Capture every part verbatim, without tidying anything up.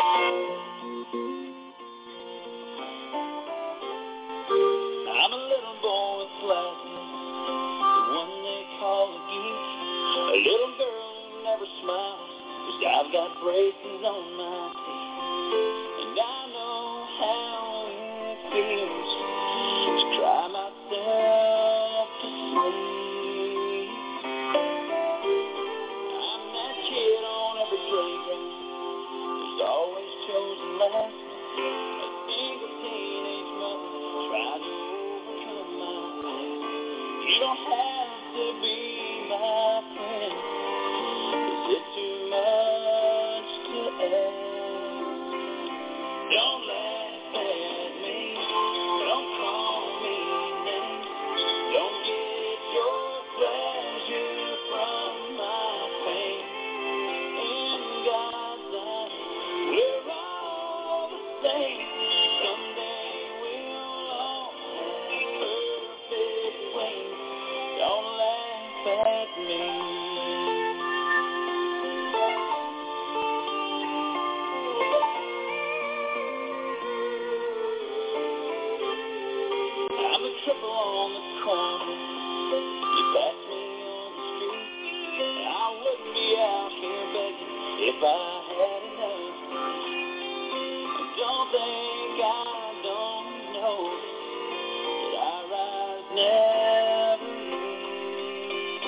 I'm a little boy with glasses, the one they call a geek. A little girl who never smiles, 'cause I've got braces on my teeth. And I know how it feels to cry myself to sleep. I'm that kid on every playground who's always chosen last. A single teenage mother trying to overcome my past. You don't have to be my friend. Is it too much to ask? Don't laugh at me. Don't call me names. Don't get your pleasure from my pain. In God's eyes, we're all the same. Someday we'll all have perfect wings. Don't laugh at me. I'm a triple on the corner. You pass me on the street, and I wouldn't be out here begging if I had enough. And don't think I don't know that our eyes never meet.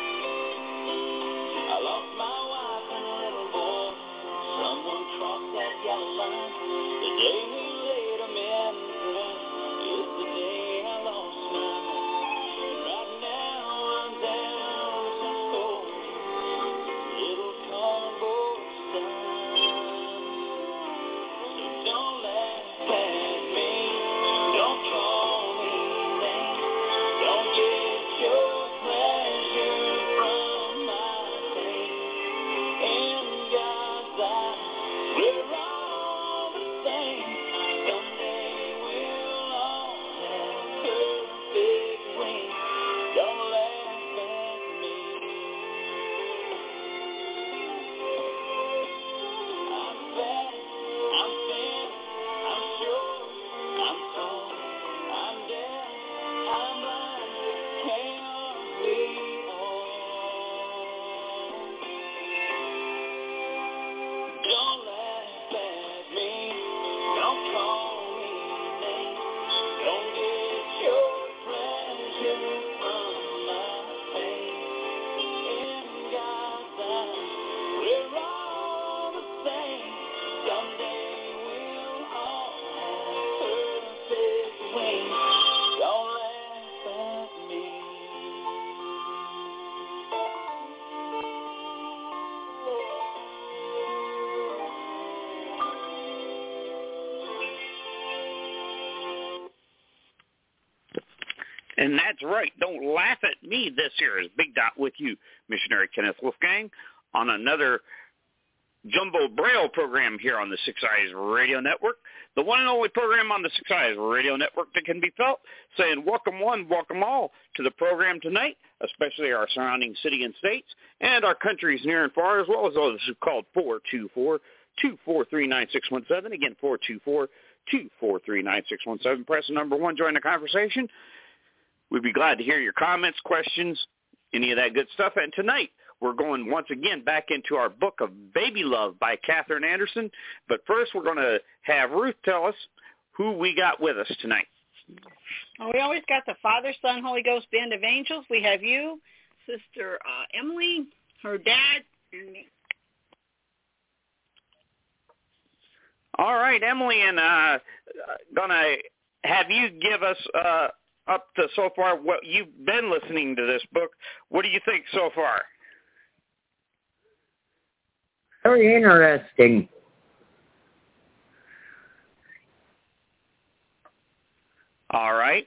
I lost my wife and a little boy. Someone crossed that yellow line. The day we laid them in the ground is the day I lost my mind. And right now I'm down some cold little cardboard signs. So don't laugh at me. Don't call me names. Don't get your pleasure from my pain. In God's eyes, we're all the same. Someday we'll all have perfect wings. Don't laugh at me. I'm fat, I'm thin, I'm short, I'm tall, I'm deaf, I'm blind. Can't we all? Don't laugh at me. Don't call me names. Don't get your pleasure from my pain. In God's eyes, we're all the same. Someday we'll all have perfect wings. Don't laugh at me. And that's right. Don't laugh at me. This here is Big Dot with you, Missionary Kenneth Wolfgang, on another Jumbo Braille program here on the Six Eyes Radio Network, the one and only program on the Six Eyes Radio Network that can be felt, saying welcome one, welcome all to the program tonight, especially our surrounding city and states and our countries near and far, as well as those who called four two four, two four three, nine six one seven. Again, four two four, two four three, nine six one seven. Press the number one, join the conversation. We'd be glad to hear your comments, questions, any of that good stuff. And tonight, we're going once again back into our book of Baby Love by Catherine Anderson. But first, we're going to have Ruth tell us who we got with us tonight. Well, we always got the Father, Son, Holy Ghost Band of Angels. We have you, Sister uh, Emily, her dad, and me. All right, Emily, and uh, going to have you give us uh, up to so far what you've been listening to this book. What do you think so far? Very interesting. All right.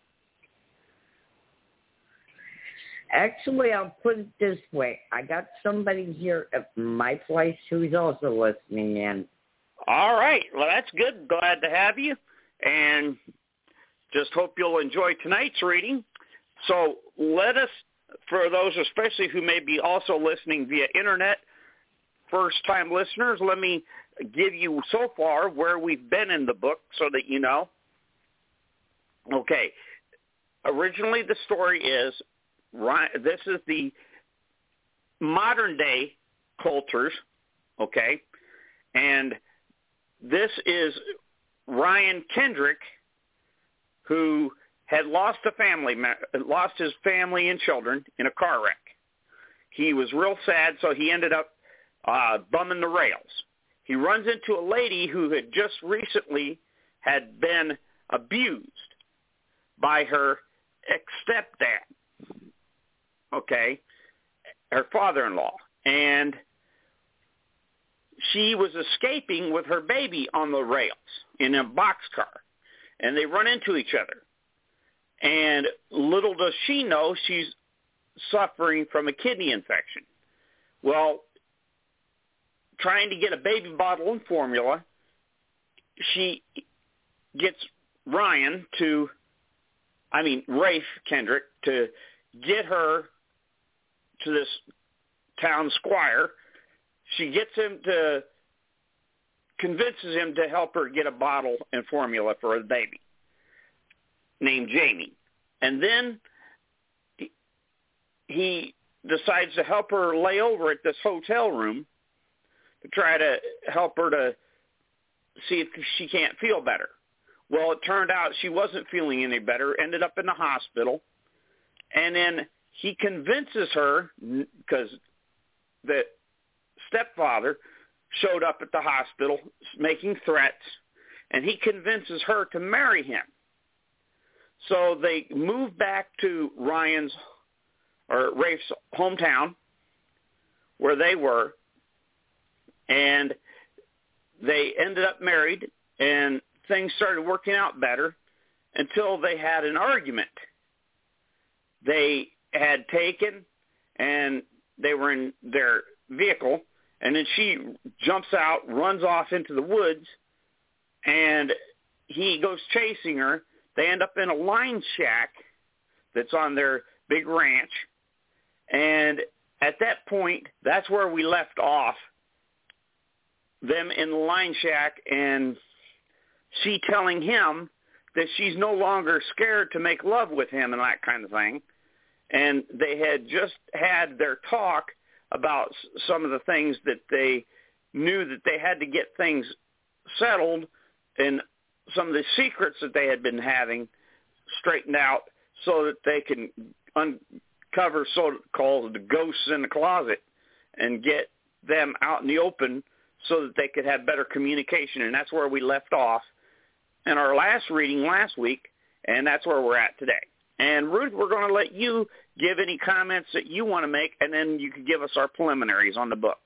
Actually, I'll put it this way. I got somebody here at my place who's also listening in. All right. Well, that's good. Glad to have you. And just hope you'll enjoy tonight's reading. So let us, for those especially who may be also listening via internet, first-time listeners, let me give you so far where we've been in the book so that you know. Okay. Originally, the story is, this is the modern-day Coulters, okay? And this is Ryan Kendrick, who had lost a family, lost his family and children in a car wreck. He was real sad, so he ended up uh, bumming the rails. He runs into a lady who had just recently had been abused by her ex-stepdad, okay, her father-in-law. And she was escaping with her baby on the rails in a boxcar, and they run into each other. And little does she know she's suffering from a kidney infection. Well, trying to get a baby bottle and formula, she gets Ryan to, I mean, Rafe Kendrick, to get her to this town squire. She gets him to, convinces him to help her get a bottle and formula for a baby named Jamie. And then he, he decides to help her lay over at this hotel room to try to help her to see if she can't feel better. Well, it turned out she wasn't feeling any better, ended up in the hospital. And then he convinces her, because the stepfather showed up at the hospital making threats, and he convinces her to marry him. So they move back to Ryan's or Rafe's hometown where they were, and they ended up married, and things started working out better until they had an argument. They had taken, and they were in their vehicle, and then she jumps out, runs off into the woods, and he goes chasing her. They end up in a line shack that's on their big ranch, and at that point, that's where we left off, them in the line shack, and she telling him that she's no longer scared to make love with him and that kind of thing. And they had just had their talk about some of the things that they knew that they had to get things settled, and some of the secrets that they had been having straightened out so that they can uncover so-called the ghosts in the closet and get them out in the open so that they could have better communication. And that's where we left off in our last reading last week, and that's where we're at today. And Ruth, we're going to let you give any comments that you want to make, and then you can give us our preliminaries on the book.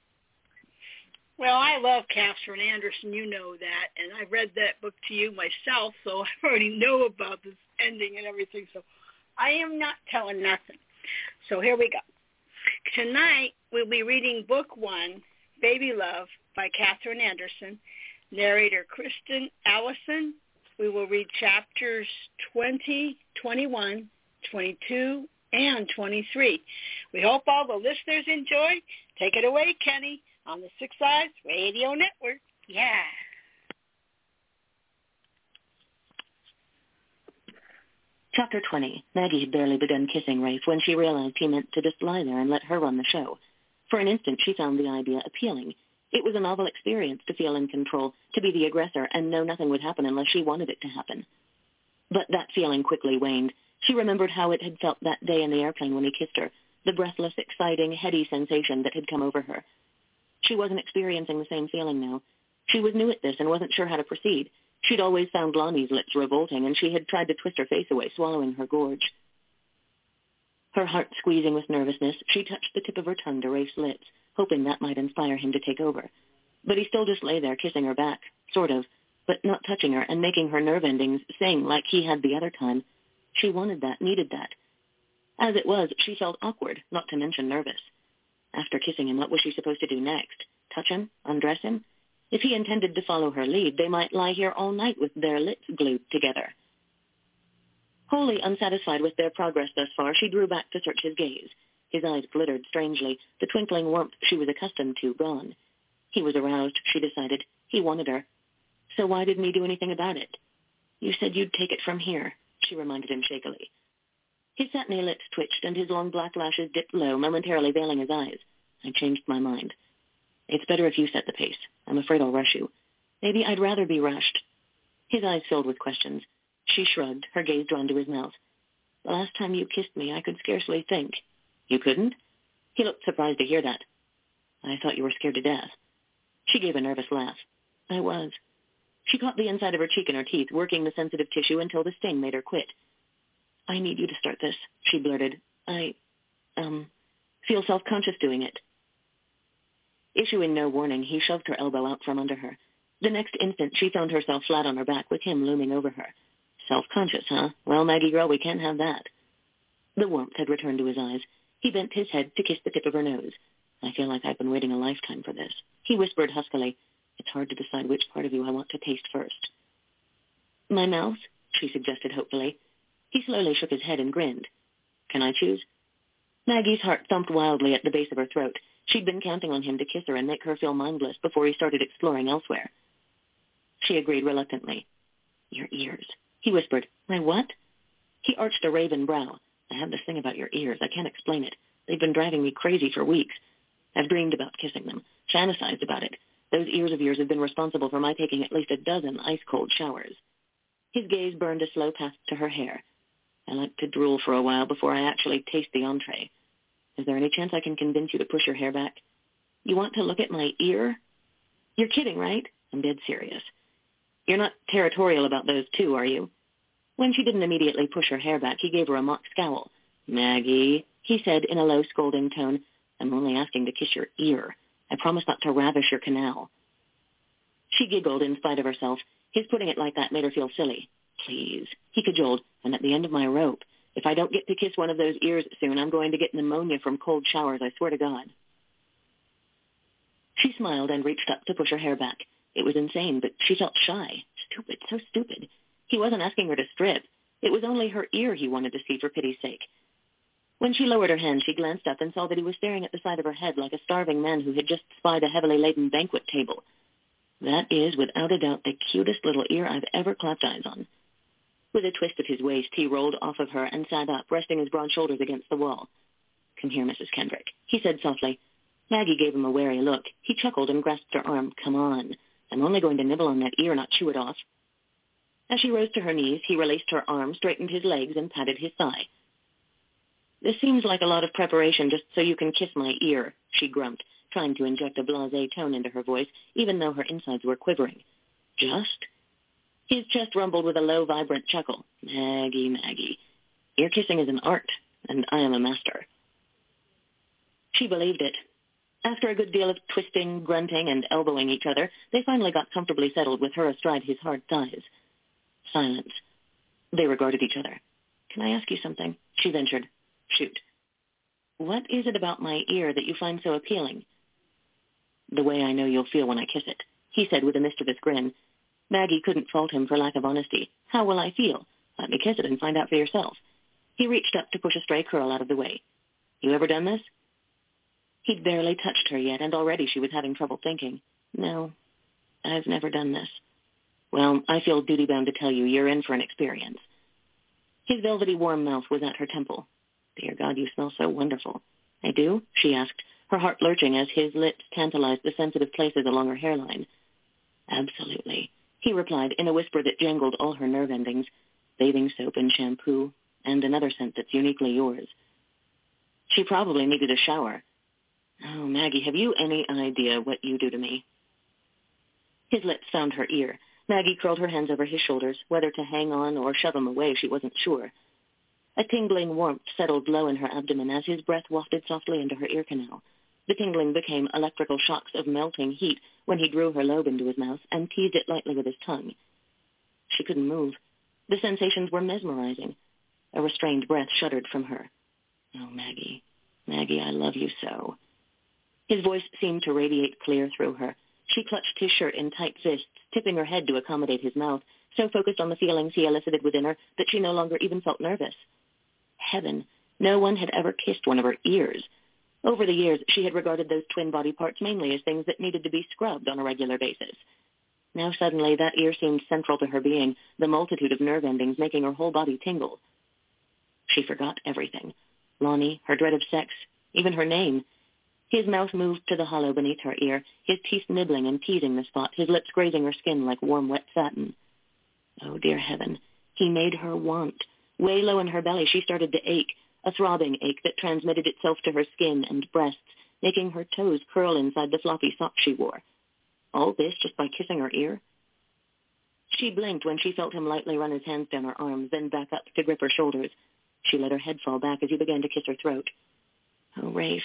Well, I love Catherine Anderson, you know that, and I read that book to you myself, so I already know about this ending and everything, so I am not telling nothing. So here we go. Tonight, we'll be reading Book One, Baby Love, by Catherine Anderson, narrator Kristen Allison. We will read chapters twenty, twenty-one, twenty-two, and twenty-three. We hope all the listeners enjoy. Take it away, Kenny, on the Six Eyes Radio Network. Yeah. Chapter twenty. Maggie had barely begun kissing Rafe when she realized he meant to just lie there and let her run the show. For an instant, she found the idea appealing. It was a novel experience to feel in control, to be the aggressor, and know nothing would happen unless she wanted it to happen. But that feeling quickly waned. She remembered how it had felt that day in the airplane when he kissed her, the breathless, exciting, heady sensation that had come over her. She wasn't experiencing the same feeling now. She was new at this and wasn't sure how to proceed. She'd always found Lonnie's lips revolting, and she had tried to twist her face away, swallowing her gorge. Her heart squeezing with nervousness, she touched the tip of her tongue to Rafe's lips, hoping that might inspire him to take over. But he still just lay there kissing her back, sort of, but not touching her and making her nerve endings sing like he had the other time. She wanted that, needed that. As it was, she felt awkward, not to mention nervous. After kissing him, what was she supposed to do next? Touch him? Undress him? If he intended to follow her lead, they might lie here all night with their lips glued together. Wholly unsatisfied with their progress thus far, she drew back to search his gaze. His eyes glittered strangely, the twinkling warmth she was accustomed to gone. He was aroused, she decided. He wanted her. So why didn't he do anything about it? You said you'd take it from here, she reminded him shakily. His satiny lips twitched and his long black lashes dipped low, momentarily veiling his eyes. I changed my mind. It's better if you set the pace. I'm afraid I'll rush you. Maybe I'd rather be rushed. His eyes filled with questions. She shrugged, her gaze drawn to his mouth. The last time you kissed me, I could scarcely think. You couldn't? He looked surprised to hear that. I thought you were scared to death. She gave a nervous laugh. I was. She caught the inside of her cheek in her teeth, working the sensitive tissue until the sting made her quit. I need you to start this, she blurted. I, um, feel self-conscious doing it. Issuing no warning, he shoved her elbow out from under her. The next instant, she found herself flat on her back with him looming over her. Self-conscious, huh? Well, Maggie girl, we can't have that. The warmth had returned to his eyes. He bent his head to kiss the tip of her nose. I feel like I've been waiting a lifetime for this. He whispered huskily. It's hard to decide which part of you I want to taste first. My mouth, she suggested hopefully. He slowly shook his head and grinned. Can I choose? Maggie's heart thumped wildly at the base of her throat. She'd been counting on him to kiss her and make her feel mindless before he started exploring elsewhere. She agreed reluctantly. Your ears, he whispered. My what? He arched a raven brow. I have this thing about your ears. I can't explain it. They've been driving me crazy for weeks. I've dreamed about kissing them, fantasized about it. Those ears of yours have been responsible for my taking at least a dozen ice-cold showers. His gaze burned a slow path to her hair. I like to drool for a while before I actually taste the entree. Is there any chance I can convince you to push your hair back? You want to look at my ear? You're kidding, right? I'm dead serious. You're not territorial about those two, are you? When she didn't immediately push her hair back, he gave her a mock scowl. Maggie, he said in a low, scolding tone, I'm only asking to kiss your ear. I promise not to ravish your canal. She giggled in spite of herself. His putting it like that made her feel silly. Please, he cajoled, I'm at the end of my rope. If I don't get to kiss one of those ears soon, I'm going to get pneumonia from cold showers, I swear to God. She smiled and reached up to push her hair back. It was insane, but she felt shy. Stupid, so stupid. He wasn't asking her to strip. It was only her ear he wanted to see for pity's sake. When she lowered her hand, she glanced up and saw that he was staring at the side of her head like a starving man who had just spied a heavily laden banquet table. That is, without a doubt, the cutest little ear I've ever clapped eyes on. With a twist of his waist, he rolled off of her and sat up, resting his broad shoulders against the wall. Come here, Missus Kendrick, he said softly. Maggie gave him a wary look. He chuckled and grasped her arm. Come on. I'm only going to nibble on that ear, not chew it off. As she rose to her knees, he released her arm, straightened his legs, and patted his thigh. This seems like a lot of preparation just so you can kiss my ear, she grumped, trying to inject a blasé tone into her voice, even though her insides were quivering. Just? His chest rumbled with a low, vibrant chuckle. Maggie, Maggie. Ear kissing is an art, and I am a master. She believed it. After a good deal of twisting, grunting, and elbowing each other, they finally got comfortably settled with her astride his hard thighs. Silence. They regarded each other. Can I ask you something? She ventured. Shoot. What is it about my ear that you find so appealing? The way I know you'll feel when I kiss it, he said with a mischievous grin. Maggie couldn't fault him for lack of honesty. How will I feel? Let me kiss it and find out for yourself. He reached up to push a stray curl out of the way. You ever done this? He'd barely touched her yet, and already she was having trouble thinking. No, I've never done this. Well, I feel duty-bound to tell you you're in for an experience. His velvety warm mouth was at her temple. Dear God, you smell so wonderful. I do? She asked, her heart lurching as his lips tantalized the sensitive places along her hairline. Absolutely, he replied in a whisper that jangled all her nerve endings, bathing soap and shampoo, and another scent that's uniquely yours. She probably needed a shower. Oh, Maggie, have you any idea what you do to me? His lips found her ear. Maggie curled her hands over his shoulders, whether to hang on or shove him away, she wasn't sure. A tingling warmth settled low in her abdomen as his breath wafted softly into her ear canal. The tingling became electrical shocks of melting heat when he drew her lobe into his mouth and teased it lightly with his tongue. She couldn't move. The sensations were mesmerizing. A restrained breath shuddered from her. Oh, Maggie, Maggie, I love you so. His voice seemed to radiate clear through her. She clutched his shirt in tight fists, tipping her head to accommodate his mouth, so focused on the feelings he elicited within her that she no longer even felt nervous. Heaven, No one had ever kissed one of her ears. Over the years, she had regarded those twin body parts mainly as things that needed to be scrubbed on a regular basis. Now suddenly that ear seemed central to her being, the multitude of nerve endings making her whole body tingle. She forgot everything. Lonnie, her dread of sex, even her name. His mouth moved to the hollow beneath her ear, his teeth nibbling and teasing the spot, his lips grazing her skin like warm, wet satin. Oh, dear heaven. He made her want. Way low in her belly, she started to ache, a throbbing ache that transmitted itself to her skin and breasts, making her toes curl inside the floppy socks she wore. All this just by kissing her ear? She blinked when she felt him lightly run his hands down her arms, then back up to grip her shoulders. She let her head fall back as he began to kiss her throat. Oh, Rafe.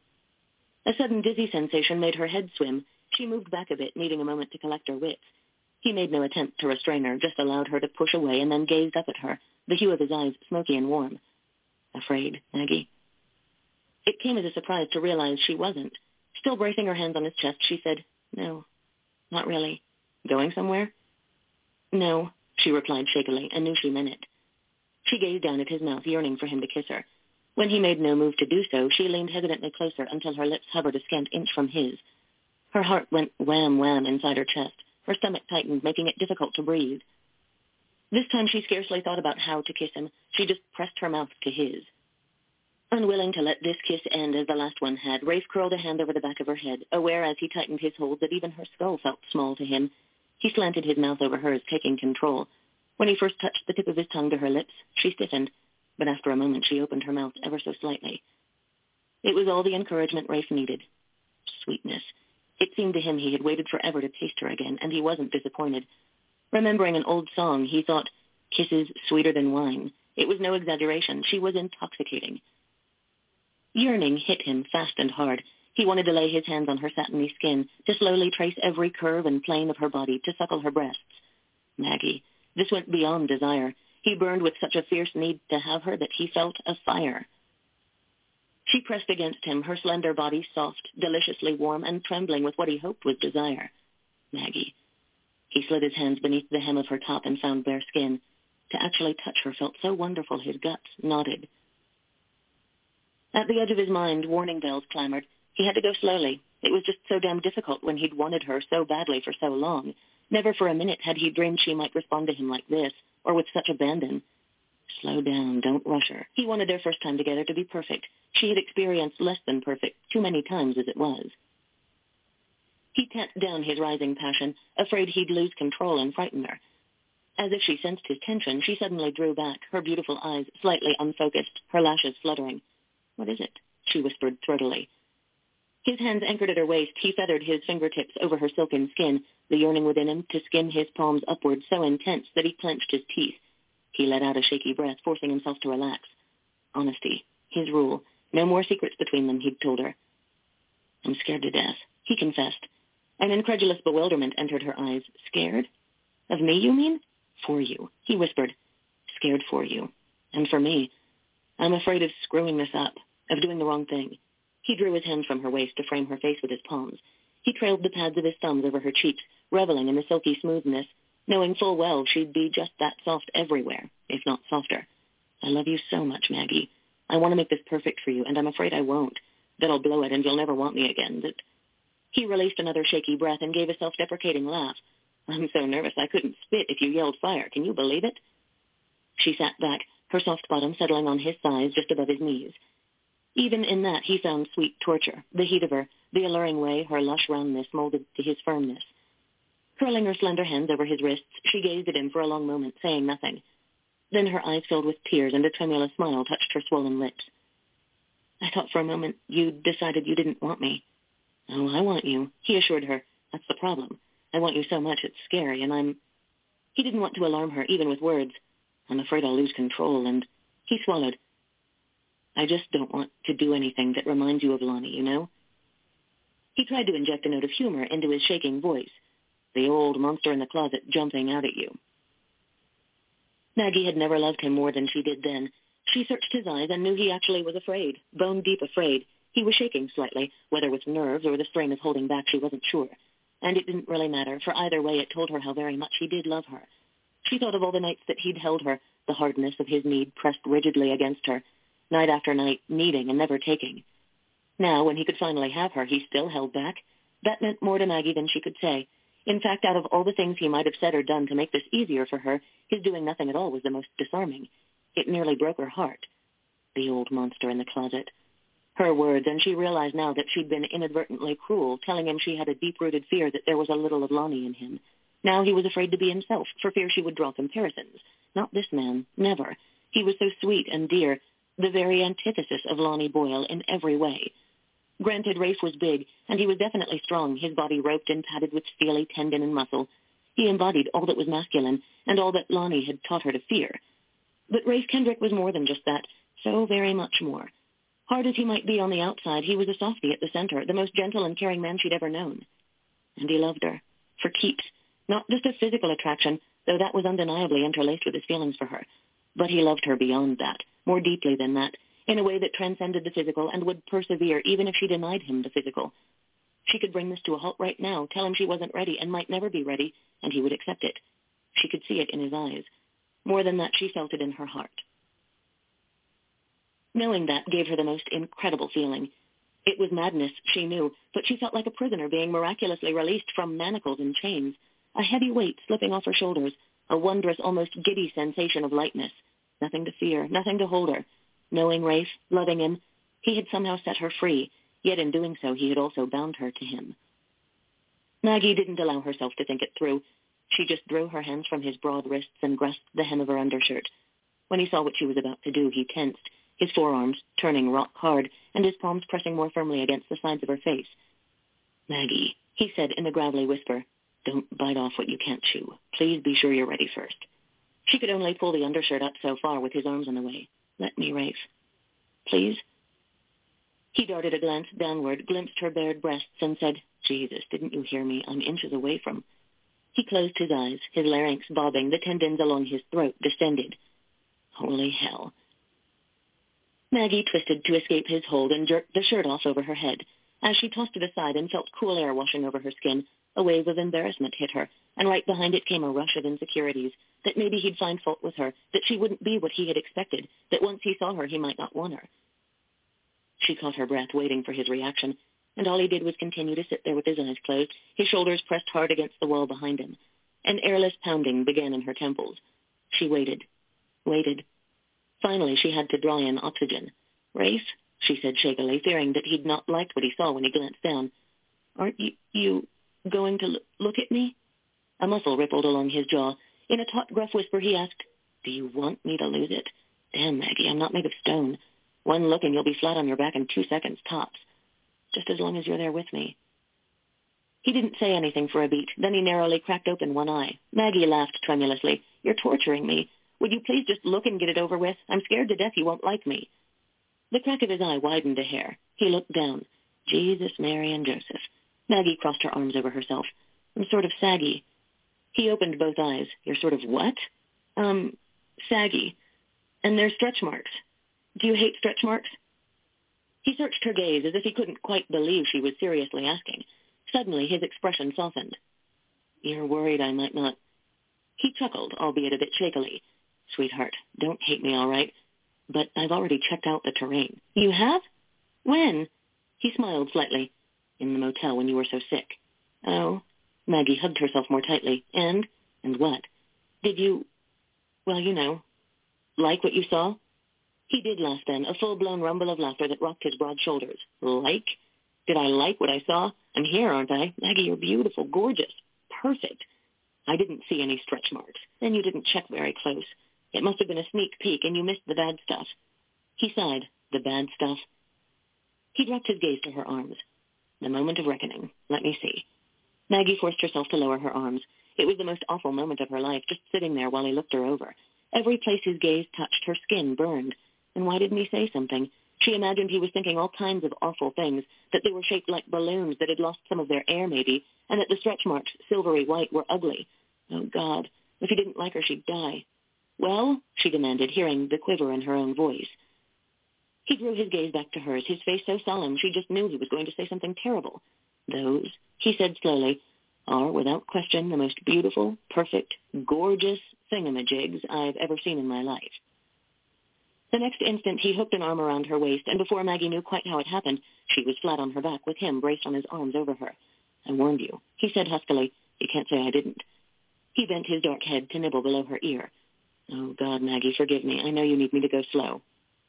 A sudden dizzy sensation made her head swim. She moved back a bit, needing a moment to collect her wits. He made no attempt to restrain her, just allowed her to push away and then gazed up at her, the hue of his eyes smoky and warm. Afraid, Maggie? It came as a surprise to realize she wasn't. Still bracing her hands on his chest, she said, No, not really. Going somewhere? No, she replied shakily, and knew she meant it. She gazed down at his mouth, yearning for him to kiss her. When he made no move to do so, she leaned hesitantly closer until her lips hovered a scant inch from his. Her heart went wham-wham inside her chest. Her stomach tightened, making it difficult to breathe. This time she scarcely thought about how to kiss him. She just pressed her mouth to his. Unwilling to let this kiss end as the last one had, Rafe curled a hand over the back of her head, aware as he tightened his hold that even her skull felt small to him. He slanted his mouth over hers, taking control. When he first touched the tip of his tongue to her lips, she stiffened, but after a moment she opened her mouth ever so slightly. It was all the encouragement Rafe needed. Sweetness. It seemed to him he had waited forever to taste her again, and he wasn't disappointed. Remembering an old song, he thought, kisses sweeter than wine. It was no exaggeration. She was intoxicating. Yearning hit him fast and hard. He wanted to lay his hands on her satiny skin, to slowly trace every curve and plane of her body, to suckle her breasts. Maggie. This went beyond desire. He burned with such a fierce need to have her that he felt a fire. She pressed against him, her slender body soft, deliciously warm, and trembling with what he hoped was desire. Maggie. He slid his hands beneath the hem of her top and found bare skin. To actually touch her felt so wonderful his guts nodded. At the edge of his mind, warning bells clamored. He had to go slowly. It was just so damn difficult when he'd wanted her so badly for so long. Never for a minute had he dreamed she might respond to him like this, or with such abandon. Slow down, don't rush her. He wanted their first time together to be perfect. She had experienced less than perfect, too many times as it was. He tamped down his rising passion, afraid he'd lose control and frighten her. As if she sensed his tension, she suddenly drew back, her beautiful eyes slightly unfocused, her lashes fluttering. What is it? She whispered throatily. His hands anchored at her waist, he feathered his fingertips over her silken skin, the yearning within him to skim his palms upward so intense that he clenched his teeth. He let out a shaky breath, forcing himself to relax. Honesty, his rule. No more secrets between them, he'd told her. I'm scared to death, he confessed. An incredulous bewilderment entered her eyes. Scared? Of me, you mean? For you, he whispered. Scared for you. And for me. I'm afraid of screwing this up, of doing the wrong thing. He drew his hands from her waist to frame her face with his palms. He trailed the pads of his thumbs over her cheeks, reveling in the silky smoothness, knowing full well she'd be just that soft everywhere, if not softer. I love you so much, Maggie. I want to make this perfect for you, and I'm afraid I won't. Then I'll blow it, and you'll never want me again. That... He released another shaky breath and gave a self-deprecating laugh. I'm so nervous I couldn't spit if you yelled fire. Can you believe it? She sat back, her soft bottom settling on his thighs just above his knees. Even in that, he found sweet torture, the heat of her, the alluring way her lush roundness molded to his firmness. Curling her slender hands over his wrists, she gazed at him for a long moment, saying nothing. Then her eyes filled with tears and a tremulous smile touched her swollen lips. I thought for a moment you decided you didn't want me. Oh, I want you, he assured her. That's the problem. I want you so much it's scary, and I'm... He didn't want to alarm her, even with words. I'm afraid I'll lose control, and... He swallowed. I just don't want to do anything that reminds you of Lonnie, you know? He tried to inject a note of humor into his shaking voice. The old monster in the closet jumping out at you. Maggie had never loved him more than she did then. She searched his eyes and knew he actually was afraid, bone-deep afraid. He was shaking slightly, whether with nerves or the strain of holding back, she wasn't sure. And it didn't really matter, for either way it told her how very much he did love her. She thought of all the nights that he'd held her, the hardness of his need pressed rigidly against her, night after night, needing and never taking. Now, when he could finally have her, he still held back. That meant more to Maggie than she could say. In fact, out of all the things he might have said or done to make this easier for her, his doing nothing at all was the most disarming. It nearly broke her heart. The old monster in the closet. Her words, and she realized now that she'd been inadvertently cruel, telling him she had a deep-rooted fear that there was a little of Lonnie in him. Now he was afraid to be himself, for fear she would draw comparisons. Not this man. Never. He was so sweet and dear, the very antithesis of Lonnie Boyle in every way. Granted, Rafe was big, and he was definitely strong, his body roped and padded with steely tendon and muscle. He embodied all that was masculine, and all that Lonnie had taught her to fear. But Rafe Kendrick was more than just that, so very much more. Hard as he might be on the outside, he was a softy at the center, the most gentle and caring man she'd ever known. And he loved her. For keeps. Not just a physical attraction, though that was undeniably interlaced with his feelings for her. But he loved her beyond that, more deeply than that, in a way that transcended the physical and would persevere even if she denied him the physical. She could bring this to a halt right now, tell him she wasn't ready and might never be ready, and he would accept it. She could see it in his eyes. More than that, she felt it in her heart. Knowing that gave her the most incredible feeling. It was madness, she knew, but she felt like a prisoner being miraculously released from manacles and chains, a heavy weight slipping off her shoulders, a wondrous, almost giddy sensation of lightness. Nothing to fear, nothing to hold her. Knowing Rafe, loving him, he had somehow set her free, yet in doing so he had also bound her to him. Maggie didn't allow herself to think it through. She just drew her hands from his broad wrists and grasped the hem of her undershirt. When he saw what she was about to do, he tensed, his forearms turning rock hard and his palms pressing more firmly against the sides of her face. "Maggie," he said in a gravelly whisper, "don't bite off what you can't chew. Please be sure you're ready first." She could only pull the undershirt up so far with his arms in the way. "Let me, Rafe. Please?" He darted a glance downward, glimpsed her bared breasts, and said, "Jesus, didn't you hear me? I'm inches away from..." He closed his eyes, his larynx bobbing, the tendons along his throat distended. Holy hell. Maggie twisted to escape his hold and jerked the shirt off over her head. As she tossed it aside and felt cool air washing over her skin, a wave of embarrassment hit her, and right behind it came a rush of insecurities, that maybe he'd find fault with her, that she wouldn't be what he had expected, that once he saw her he might not want her. She caught her breath, waiting for his reaction, and all he did was continue to sit there with his eyes closed, his shoulders pressed hard against the wall behind him. An airless pounding began in her temples. She waited, waited. Finally, she had to draw in oxygen. "Rafe," she said shakily, fearing that he'd not liked what he saw when he glanced down. "Aren't you, you going to l- look at me?" A muscle rippled along his jaw. In a taut, gruff whisper, he asked, "Do you want me to lose it? Damn, Maggie, I'm not made of stone. One look and you'll be flat on your back in two seconds, tops. Just as long as you're there with me." He didn't say anything for a beat. Then he narrowly cracked open one eye. Maggie laughed tremulously. "You're torturing me. Would you please just look and get it over with? I'm scared to death you won't like me." The crack of his eye widened a hair. He looked down. Jesus, Mary, and Joseph. Maggie crossed her arms over herself. "I'm sort of saggy." He opened both eyes. "You're sort of what?" Um, saggy. And there's stretch marks. Do you hate stretch marks?" He searched her gaze as if he couldn't quite believe she was seriously asking. Suddenly, his expression softened. "You're worried I might not..." He chuckled, albeit a bit shakily. "Sweetheart, don't hate me, all right? But I've already checked out the terrain." "You have? When?" He smiled slightly. "In the motel when you were so sick." "Oh." Maggie hugged herself more tightly. "And? And what? Did you... well, you know, like what you saw?" He did laugh then, a full-blown rumble of laughter that rocked his broad shoulders. "Like? Did I like what I saw? I'm here, aren't I? Maggie, you're beautiful, gorgeous, perfect. I didn't see any stretch marks. Then you didn't check very close. It must have been a sneak peek, and you missed the bad stuff." He sighed. "The bad stuff?" He dropped his gaze to her arms. "The moment of reckoning. Let me see." Maggie forced herself to lower her arms. It was the most awful moment of her life, just sitting there while he looked her over. Every place his gaze touched, her skin burned. And why didn't he say something? She imagined he was thinking all kinds of awful things, that they were shaped like balloons that had lost some of their air maybe, and that the stretch marks, silvery white, were ugly. Oh, God, if he didn't like her, she'd die. "Well?" she demanded, hearing the quiver in her own voice. He drew his gaze back to hers, his face so solemn she just knew he was going to say something terrible. "Those," he said slowly, "are, without question, the most beautiful, perfect, gorgeous thingamajigs I've ever seen in my life." The next instant, he hooked an arm around her waist, and before Maggie knew quite how it happened, she was flat on her back with him braced on his arms over her. "I warned you," he said huskily. "You can't say I didn't." He bent his dark head to nibble below her ear. "Oh, God, Maggie, forgive me. I know you need me to go slow."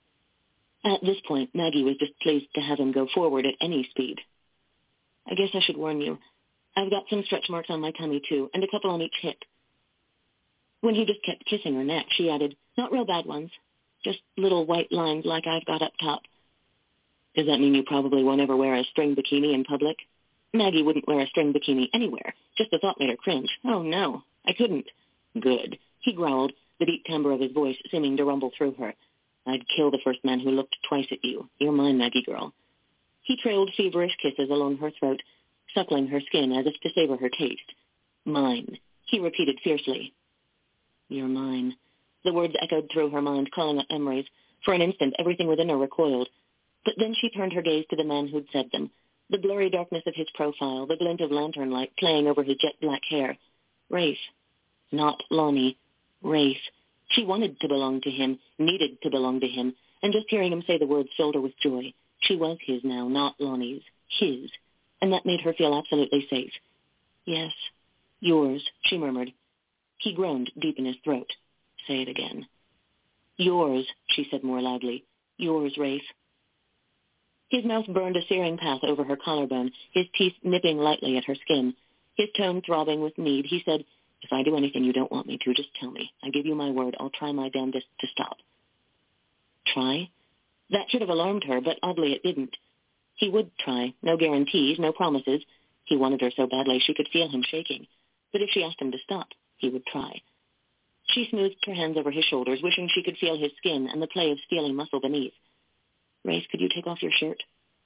At this point, Maggie was just pleased to have him go forward at any speed. "I guess I should warn you. I've got some stretch marks on my tummy, too, and a couple on each hip." When he just kept kissing her neck, she added, "Not real bad ones. Just little white lines like I've got up top." "Does that mean you probably won't ever wear a string bikini in public?" Maggie wouldn't wear a string bikini anywhere. Just the thought made her cringe. "Oh, no, I couldn't." "Good," he growled, the deep timbre of his voice seeming to rumble through her. "I'd kill the first man who looked twice at you. You're mine, Maggie girl." He trailed feverish kisses along her throat, suckling her skin as if to savor her taste. "Mine," he repeated fiercely. "You're mine." The words echoed through her mind, calling up memories. For an instant, everything within her recoiled. But then she turned her gaze to the man who'd said them, the blurry darkness of his profile, the glint of lantern light playing over his jet-black hair. Rafe. Not Lonnie. Rafe. She wanted to belong to him, needed to belong to him, and just hearing him say the words filled her with joy. She was his now, not Lonnie's. His. And that made her feel absolutely safe. "Yes. Yours," she murmured. He groaned deep in his throat. "Say it again." "Yours," she said more loudly. "Yours, Rafe." His mouth burned a searing path over her collarbone, his teeth nipping lightly at her skin. His tone throbbing with need, he said, "If I do anything you don't want me to, just tell me. I give you my word, I'll try my damnedest to stop." Try? That should have alarmed her, but oddly it didn't. He would try. No guarantees, no promises. He wanted her so badly she could feel him shaking. But if she asked him to stop, he would try. She smoothed her hands over his shoulders, wishing she could feel his skin and the play of steely muscle beneath. "Rafe, could you take off your shirt?"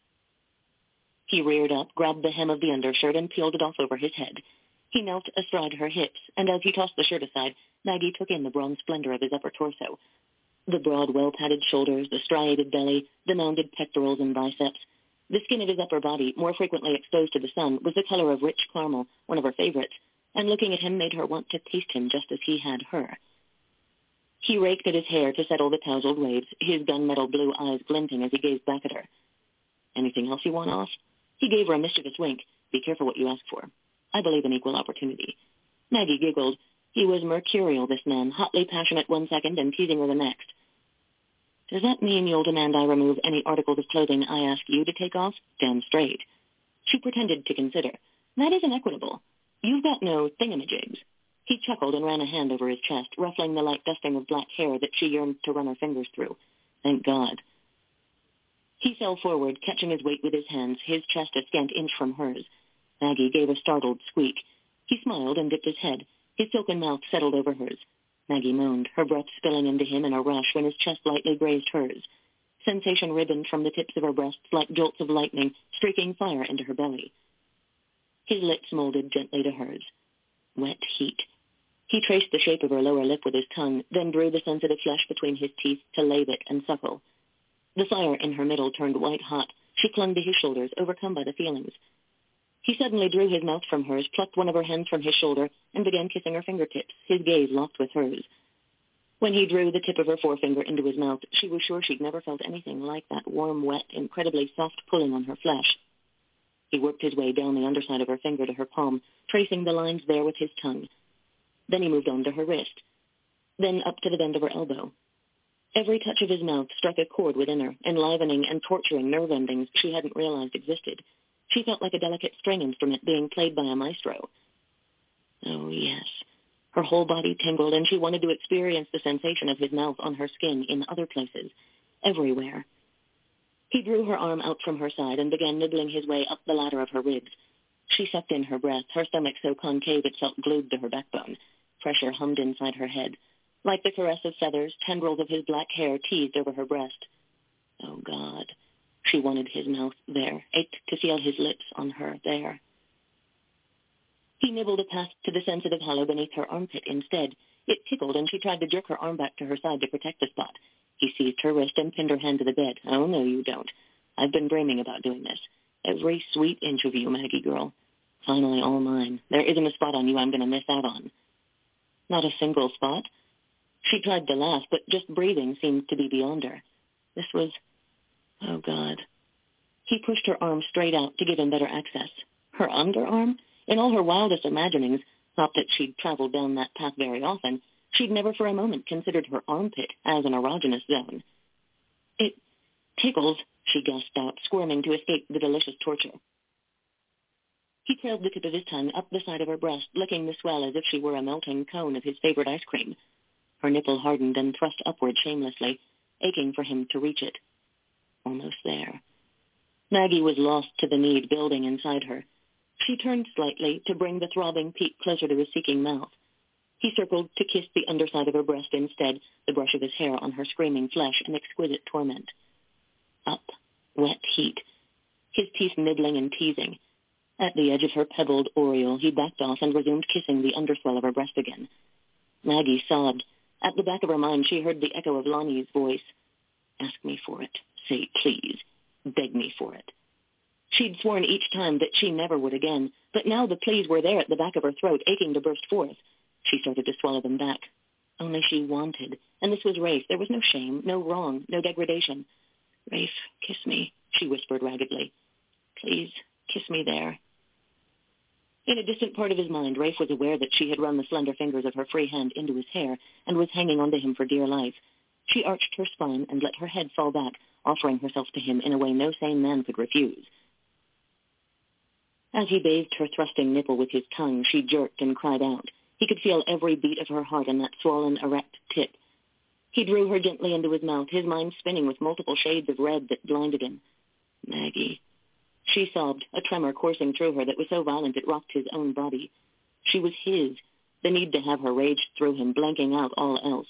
He reared up, grabbed the hem of the undershirt, and peeled it off over his head. He knelt astride her hips, and as he tossed the shirt aside, Maggie took in the bronze splendor of his upper torso. The broad, well-padded shoulders, the striated belly, the mounded pectorals and biceps. The skin of his upper body, more frequently exposed to the sun, was the color of rich caramel, one of her favorites, and looking at him made her want to taste him just as he had her. He raked at his hair to settle the tousled waves, his gunmetal blue eyes glinting as he gazed back at her. "Anything else you want off?" He gave her a mischievous wink. "Be careful what you ask for. I believe in equal opportunity." Maggie giggled. He was mercurial, this man, hotly passionate one second and teasing her the next. "Does that mean you'll demand I remove any articles of clothing I ask you to take off?" "Damn straight." She pretended to consider. "That isn't equitable. You've got no thingamajigs." He chuckled and ran a hand over his chest, ruffling the light dusting of black hair that she yearned to run her fingers through. Thank God. He fell forward, catching his weight with his hands, his chest a scant inch from hers. Maggie gave a startled squeak. He smiled and dipped his head. His silken mouth settled over hers. Maggie moaned, her breath spilling into him in a rush when his chest lightly grazed hers. Sensation ribboned from the tips of her breasts like jolts of lightning, streaking fire into her belly. His lips molded gently to hers. Wet heat. He traced the shape of her lower lip with his tongue, then drew the sensitive flesh between his teeth to lave it and suckle. The fire in her middle turned white-hot. She clung to his shoulders, overcome by the feelings. He suddenly drew his mouth from hers, plucked one of her hands from his shoulder, and began kissing her fingertips, his gaze locked with hers. When he drew the tip of her forefinger into his mouth, she was sure she'd never felt anything like that warm, wet, incredibly soft pulling on her flesh. He worked his way down the underside of her finger to her palm, tracing the lines there with his tongue. Then he moved on to her wrist, then up to the bend of her elbow. Every touch of his mouth struck a chord within her, enlivening and torturing nerve endings she hadn't realized existed. She felt like a delicate string instrument being played by a maestro. Oh, yes. Her whole body tingled, and she wanted to experience the sensation of his mouth on her skin in other places, everywhere. He drew her arm out from her side and began nibbling his way up the ladder of her ribs. She sucked in her breath, her stomach so concave it felt glued to her backbone. Pressure hummed inside her head. Like the caress of feathers, tendrils of his black hair teased over her breast. Oh, God. She wanted his mouth there, ached to feel his lips on her there. He nibbled a path to the sensitive hollow beneath her armpit instead. It tickled, and she tried to jerk her arm back to her side to protect the spot. He seized her wrist and pinned her hand to the bed. Oh, no, you don't. I've been dreaming about doing this. Every sweet inch of you, Maggie girl. Finally all mine. There isn't a spot on you I'm going to miss out on. Not a single spot? She tried to laugh, but just breathing seemed to be beyond her. This was... oh, God. He pushed her arm straight out to give him better access. Her underarm? In all her wildest imaginings, not that she'd traveled down that path very often, she'd never for a moment considered her armpit as an erogenous zone. It tickles, she gasped out, squirming to escape the delicious torture. He trailed the tip of his tongue up the side of her breast, licking the swell as if she were a melting cone of his favorite ice cream. Her nipple hardened and thrust upward shamelessly, aching for him to reach it. Almost there. Maggie was lost to the need building inside her. She turned slightly to bring the throbbing peak closer to his seeking mouth. He circled to kiss the underside of her breast instead, the brush of his hair on her screaming flesh in exquisite torment. Up, wet heat, his teeth nibbling and teasing. At the edge of her pebbled aureole, he backed off and resumed kissing the underswell of her breast again. Maggie sobbed. At the back of her mind, she heard the echo of Lonnie's voice. Ask me for it. Say please. Beg me for it. She'd sworn each time that she never would again, but now the pleas were there at the back of her throat, aching to burst forth. She started to swallow them back. Only she wanted. And this was Rafe. There was no shame, no wrong, no degradation. Rafe, kiss me, she whispered raggedly. Please, kiss me there. In a distant part of his mind, Rafe was aware that she had run the slender fingers of her free hand into his hair and was hanging onto him for dear life. She arched her spine and let her head fall back, offering herself to him in a way no sane man could refuse. As he bathed her thrusting nipple with his tongue, she jerked and cried out. He could feel every beat of her heart in that swollen, erect tip. He drew her gently into his mouth, his mind spinning with multiple shades of red that blinded him. Maggie. She sobbed, a tremor coursing through her that was so violent it rocked his own body. She was his. The need to have her raged through him, blanking out all else.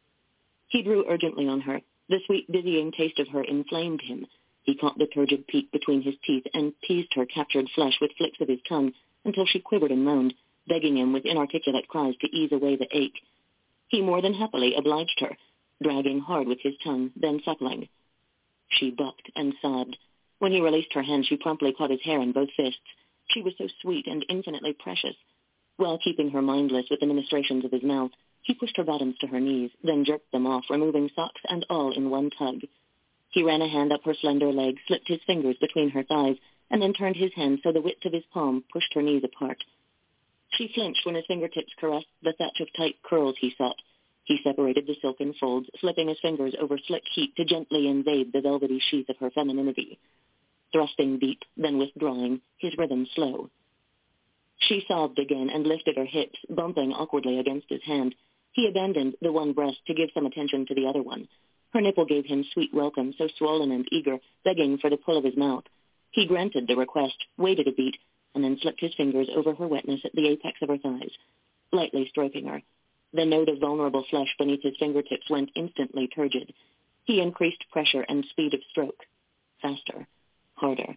He drew urgently on her. The sweet, dizzying taste of her inflamed him. He caught the turgid peak between his teeth and teased her captured flesh with flicks of his tongue until she quivered and moaned, begging him with inarticulate cries to ease away the ache. He more than happily obliged her, dragging hard with his tongue, then suckling. She bucked and sobbed. When he released her hand, she promptly caught his hair in both fists. She was so sweet and infinitely precious. While keeping her mindless with the ministrations of his mouth, he pushed her bottoms to her knees, then jerked them off, removing socks and all in one tug. He ran a hand up her slender leg, slipped his fingers between her thighs, and then turned his hand so the width of his palm pushed her knees apart. She flinched when his fingertips caressed the thatch of tight curls he sought. He separated the silken folds, slipping his fingers over slick heat to gently invade the velvety sheath of her femininity. Thrusting deep, then withdrawing, his rhythm slow. She sobbed again and lifted her hips, bumping awkwardly against his hand. He abandoned the one breast to give some attention to the other one. Her nipple gave him sweet welcome, so swollen and eager, begging for the pull of his mouth. He granted the request, waited a beat, and then slipped his fingers over her wetness at the apex of her thighs, lightly stroking her. The note of vulnerable flesh beneath his fingertips went instantly turgid. He increased pressure and speed of stroke. Faster. Harder.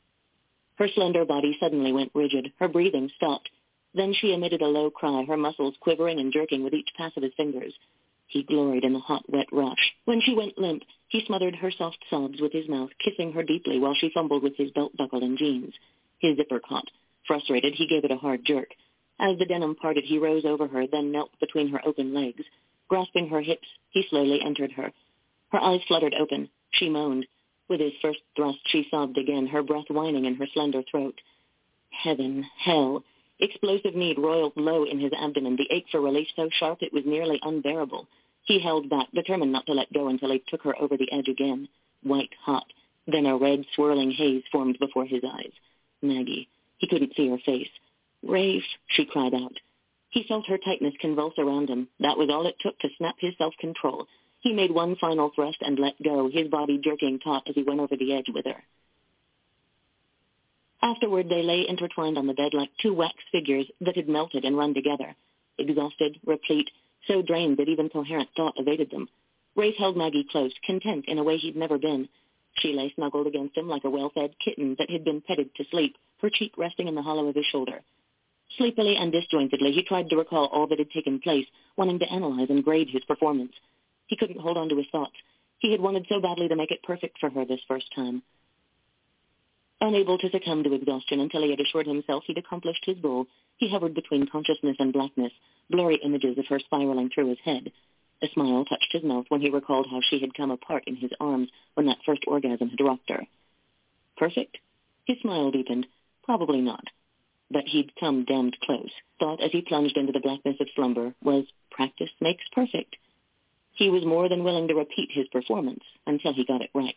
Her slender body suddenly went rigid. Her breathing stopped. Then she emitted a low cry, her muscles quivering and jerking with each pass of his fingers. He gloried in the hot, wet rush. When she went limp, he smothered her soft sobs with his mouth, kissing her deeply while she fumbled with his belt buckle and jeans. His zipper caught. Frustrated, he gave it a hard jerk. As the denim parted, he rose over her, then knelt between her open legs. Grasping her hips, he slowly entered her. Her eyes fluttered open. She moaned. With his first thrust, she sobbed again, her breath whining in her slender throat. Heaven, hell. Explosive need roiled low in his abdomen, the ache for relief so sharp it was nearly unbearable. He held back, determined not to let go until he took her over the edge again. White hot. Then a red, swirling haze formed before his eyes. Maggie. He couldn't see her face. Rafe, she cried out. He felt her tightness convulse around him. That was all it took to snap his self-control. He made one final thrust and let go, his body jerking taut as he went over the edge with her. Afterward, they lay intertwined on the bed like two wax figures that had melted and run together, exhausted, replete, so drained that even coherent thought evaded them. Rafe held Maggie close, content in a way he'd never been. She lay snuggled against him like a well-fed kitten that had been petted to sleep, her cheek resting in the hollow of his shoulder. Sleepily and disjointedly, he tried to recall all that had taken place, wanting to analyze and grade his performance. He couldn't hold on to his thoughts. He had wanted so badly to make it perfect for her this first time. Unable to succumb to exhaustion until he had assured himself he'd accomplished his goal, he hovered between consciousness and blackness, blurry images of her spiraling through his head. A smile touched his mouth when he recalled how she had come apart in his arms when that first orgasm had rocked her. Perfect? His smile deepened. Probably not. But he'd come damned close. Thought as he plunged into the blackness of slumber was, practice makes perfect. He was more than willing to repeat his performance until he got it right.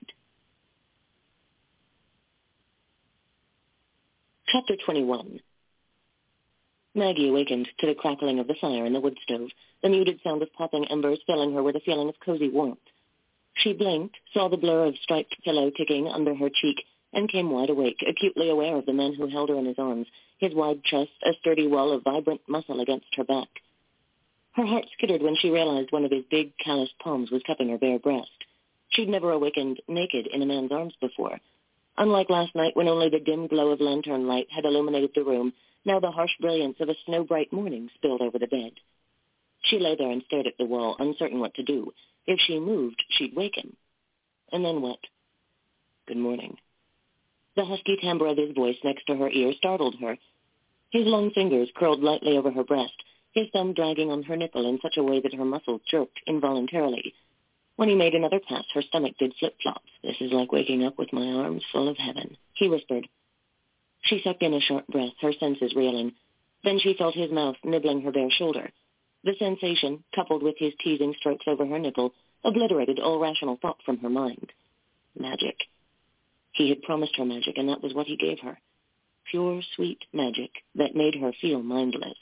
Chapter twenty-one. Maggie awakened to the crackling of the fire in the wood stove, the muted sound of popping embers filling her with a feeling of cozy warmth. She blinked, saw the blur of striped pillow ticking under her cheek, and came wide awake, acutely aware of the man who held her in his arms, his wide chest a sturdy wall of vibrant muscle against her back. Her heart skittered when she realized one of his big, calloused palms was cupping her bare breast. She'd never awakened naked in a man's arms before. Unlike last night when only the dim glow of lantern light had illuminated the room, now the harsh brilliance of a snow-bright morning spilled over the bed. She lay there and stared at the wall, uncertain what to do. If she moved, she'd wake him. And then what? Good morning. The husky timbre of his voice next to her ear startled her. His long fingers curled lightly over her breast, his thumb dragging on her nipple in such a way that her muscles jerked involuntarily. When he made another pass, her stomach did flip-flops. This is like waking up with my arms full of heaven, he whispered. She sucked in a short breath, her senses reeling. Then she felt his mouth nibbling her bare shoulder. The sensation, coupled with his teasing strokes over her nipple, obliterated all rational thought from her mind. Magic. He had promised her magic, and that was what he gave her. Pure, sweet magic that made her feel mindless.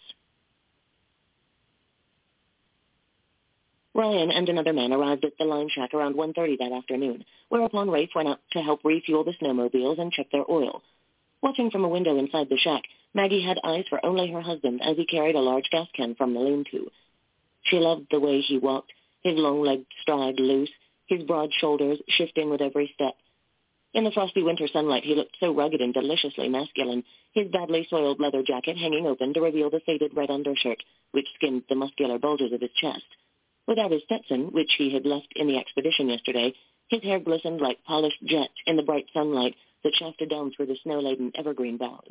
Ryan and another man arrived at the line shack around one thirty that afternoon, whereupon Rafe went out to help refuel the snowmobiles and check their oil. Watching from a window inside the shack, Maggie had eyes for only her husband as he carried a large gas can from the lean-to. She loved the way he walked, his long-legged stride loose, his broad shoulders shifting with every step. In the frosty winter sunlight, he looked so rugged and deliciously masculine, his badly soiled leather jacket hanging open to reveal the faded red undershirt, which skimmed the muscular bulges of his chest. Without his Stetson, which he had left in the expedition yesterday, his hair glistened like polished jet in the bright sunlight that shafted down through the snow-laden evergreen boughs.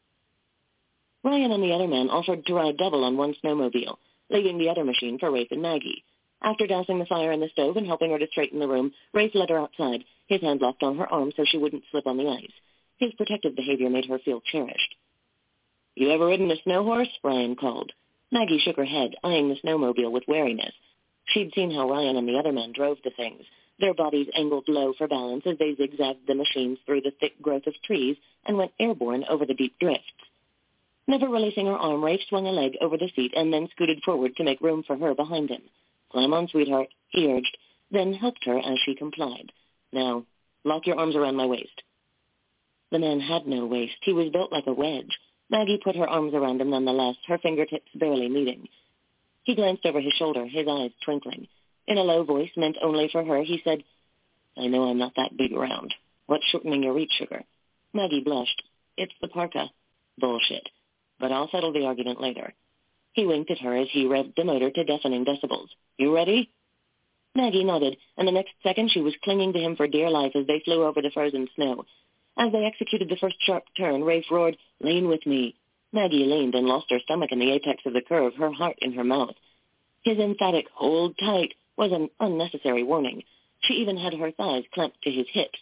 Ryan and the other man offered to ride double on one snowmobile, leaving the other machine for Rafe and Maggie. After dousing the fire in the stove and helping her to straighten the room, Rafe led her outside, his hand locked on her arm so she wouldn't slip on the ice. His protective behavior made her feel cherished. "You ever ridden a snow horse?" Ryan called. Maggie shook her head, eyeing the snowmobile with wariness. She'd seen how Ryan and the other men drove the things, their bodies angled low for balance as they zigzagged the machines through the thick growth of trees and went airborne over the deep drifts. Never releasing her arm, Rafe swung a leg over the seat and then scooted forward to make room for her behind him. "Climb on, sweetheart," he urged, then helped her as she complied. "Now, lock your arms around my waist." The man had no waist. He was built like a wedge. Maggie put her arms around him nonetheless, her fingertips barely meeting. He glanced over his shoulder, his eyes twinkling. In a low voice, meant only for her, he said, "I know I'm not that big around. What's shortening your reach, sugar?" Maggie blushed. "It's the parka." "Bullshit. But I'll settle the argument later." He winked at her as he revved the motor to deafening decibels. "You ready?" Maggie nodded, and the next second she was clinging to him for dear life as they flew over the frozen snow. As they executed the first sharp turn, Rafe roared, "Lean with me." Maggie leaned and lost her stomach in the apex of the curve, her heart in her mouth. His emphatic "hold tight" was an unnecessary warning. She even had her thighs clamped to his hips.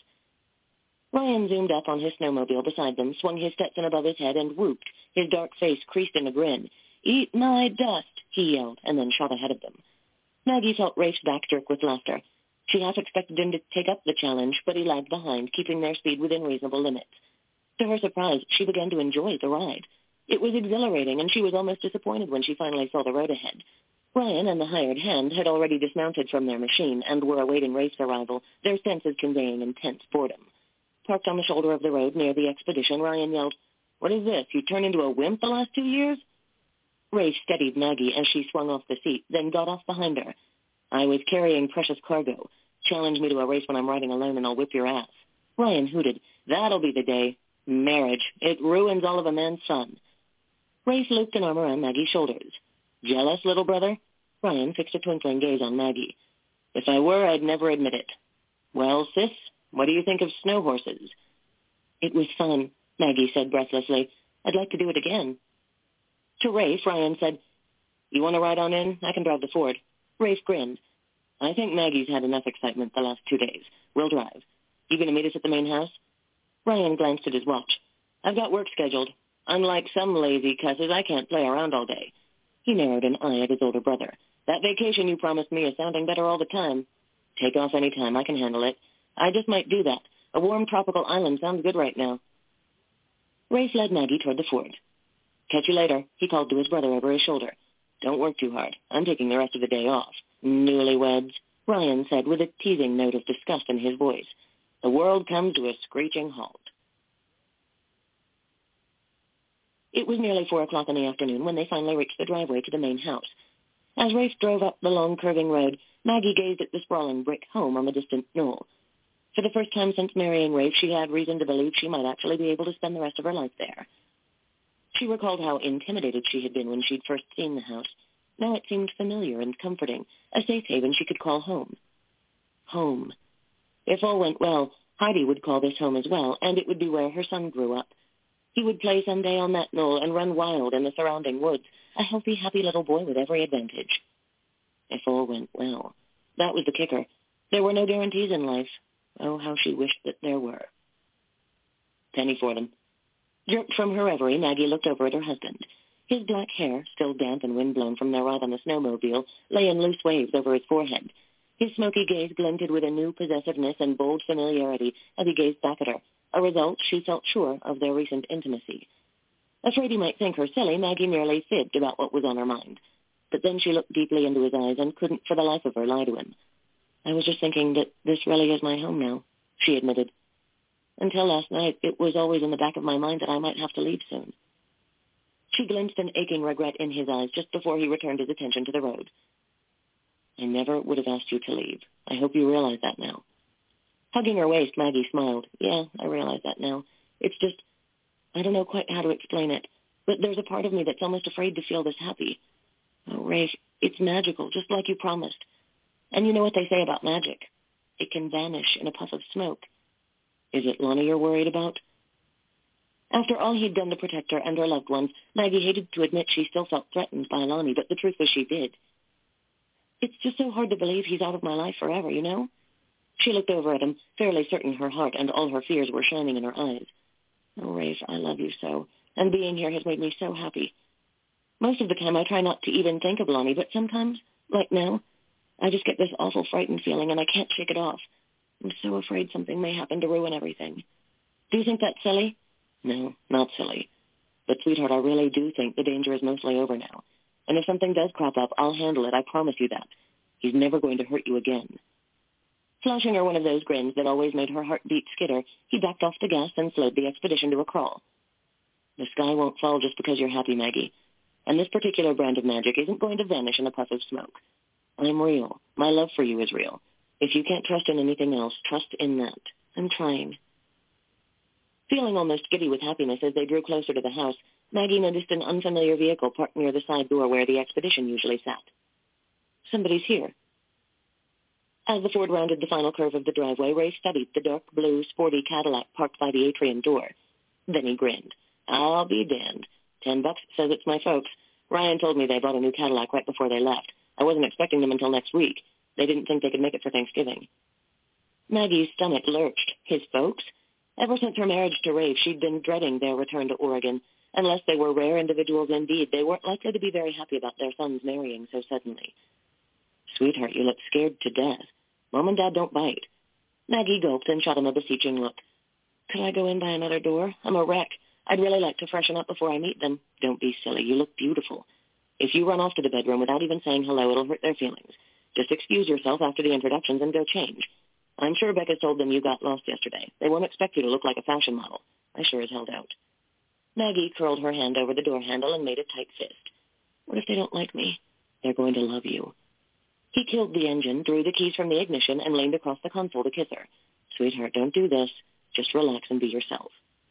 Ryan zoomed up on his snowmobile beside them, swung his Stetson above his head, and whooped, his dark face creased in a grin. "Eat my dust," he yelled, and then shot ahead of them. Maggie felt Rafe's back jerk with laughter. She half expected him to take up the challenge, but he lagged behind, keeping their speed within reasonable limits. To her surprise, she began to enjoy the ride. It was exhilarating, and she was almost disappointed when she finally saw the road ahead. Ryan and the hired hand had already dismounted from their machine and were awaiting Rafe's arrival, their senses conveying intense boredom. Parked on the shoulder of the road near the expedition, Ryan yelled, "What is this? You turned into a wimp the last two years?" Rafe steadied Maggie as she swung off the seat, then got off behind her. "I was carrying precious cargo. Challenge me to a race when I'm riding alone and I'll whip your ass." Ryan hooted, "That'll be the day. Marriage. It ruins all of a man's fun." Rafe looped an arm around Maggie's shoulders. "Jealous, little brother?" Ryan fixed a twinkling gaze on Maggie. "If I were, I'd never admit it." "Well, sis, what do you think of snow horses?" "It was fun," Maggie said breathlessly. "I'd like to do it again." To Rafe, Ryan said, "You want to ride on in? I can drive the Ford." Rafe grinned. I think Maggie's had enough excitement the last two days. We'll drive. You going to meet us at the main house? Ryan glanced at his watch. I've got work scheduled. Unlike some lazy cusses, I can't play around all day. He narrowed an eye at his older brother. That vacation you promised me is sounding better all the time. Take off any time. I can handle it. I just might do that. A warm tropical island sounds good right now. Rafe led Maggie toward the Ford. Catch you later, he called to his brother over his shoulder. Don't work too hard. I'm taking the rest of the day off. Newlyweds, Ryan said with a teasing note of disgust in his voice. The world comes to a screeching halt. It was nearly four o'clock in the afternoon when they finally reached the driveway to the main house. As Rafe drove up the long curving road, Maggie gazed at the sprawling brick home on the distant knoll. For the first time since marrying Rafe, she had reason to believe she might actually be able to spend the rest of her life there. She recalled how intimidated she had been when she'd first seen the house. Now it seemed familiar and comforting, a safe haven she could call home. Home. If all went well, Heidi would call this home as well, and it would be where her son grew up. He would play someday on that knoll and run wild in the surrounding woods, a healthy, happy little boy with every advantage. If all went well. That was the kicker. There were no guarantees in life. Oh, how she wished that there were. Penny for them. Jerked from her reverie, Maggie looked over at her husband. His black hair, still damp and windblown from their ride on the snowmobile, lay in loose waves over his forehead. His smoky gaze glinted with a new possessiveness and bold familiarity as he gazed back at her, a result she felt sure of their recent intimacy. Afraid he might think her silly, Maggie merely fibbed about what was on her mind. But then she looked deeply into his eyes and couldn't for the life of her lie to him. I was just thinking that this really is my home now, she admitted. Until last night, it was always in the back of my mind that I might have to leave soon. She glimpsed an aching regret in his eyes just before he returned his attention to the road. I never would have asked you to leave. I hope you realize that now. Hugging her waist, Maggie smiled. Yeah, I realize that now. It's just, I don't know quite how to explain it, but there's a part of me that's almost afraid to feel this happy. Oh, Rafe, it's magical, just like you promised. And you know what they say about magic. It can vanish in a puff of smoke. Is it Lonnie you're worried about? After all he'd done to protect her and her loved ones, Maggie hated to admit she still felt threatened by Lonnie, but the truth was she did. It's just so hard to believe he's out of my life forever, you know? She looked over at him, fairly certain her heart and all her fears were shining in her eyes. Oh, Rafe, I love you so, and being here has made me so happy. Most of the time I try not to even think of Lonnie, but sometimes, like now, I just get this awful frightened feeling and I can't shake it off. I'm so afraid something may happen to ruin everything. Do you think that's silly? No, not silly. But, sweetheart, I really do think the danger is mostly over now. And if something does crop up, I'll handle it. I promise you that. He's never going to hurt you again. Flashing her one of those grins that always made her heartbeat skitter, he backed off the gas and slowed the expedition to a crawl. The sky won't fall just because you're happy, Maggie. And this particular brand of magic isn't going to vanish in a puff of smoke. I'm real. My love for you is real. If you can't trust in anything else, trust in that. I'm trying. Feeling almost giddy with happiness as they drew closer to the house, Maggie noticed an unfamiliar vehicle parked near the side door where the expedition usually sat. Somebody's here. As the Ford rounded the final curve of the driveway, Ray studied the dark blue, sporty Cadillac parked by the atrium door. Then he grinned. I'll be damned. Ten bucks says it's my folks. Ryan told me they bought a new Cadillac right before they left. I wasn't expecting them until next week. They didn't think they could make it for Thanksgiving. Maggie's stomach lurched. His folks? Ever since her marriage to Rafe, she'd been dreading their return to Oregon. Unless they were rare individuals indeed, they weren't likely to be very happy about their sons marrying so suddenly. Sweetheart, you look scared to death. Mom and Dad don't bite. Maggie gulped and shot him a beseeching look. Could I go in by another door? I'm a wreck. I'd really like to freshen up before I meet them. Don't be silly. You look beautiful. If you run off to the bedroom without even saying hello, it'll hurt their feelings. Just excuse yourself after the introductions and go change. I'm sure Becca told them you got lost yesterday. They won't expect you to look like a fashion model. I sure as held out. Maggie curled her hand over the door handle and made a tight fist. What if they don't like me? They're going to love you. He killed the engine, drew the keys from the ignition, and leaned across the console to kiss her. Sweetheart, don't do this. Just relax and be yourself.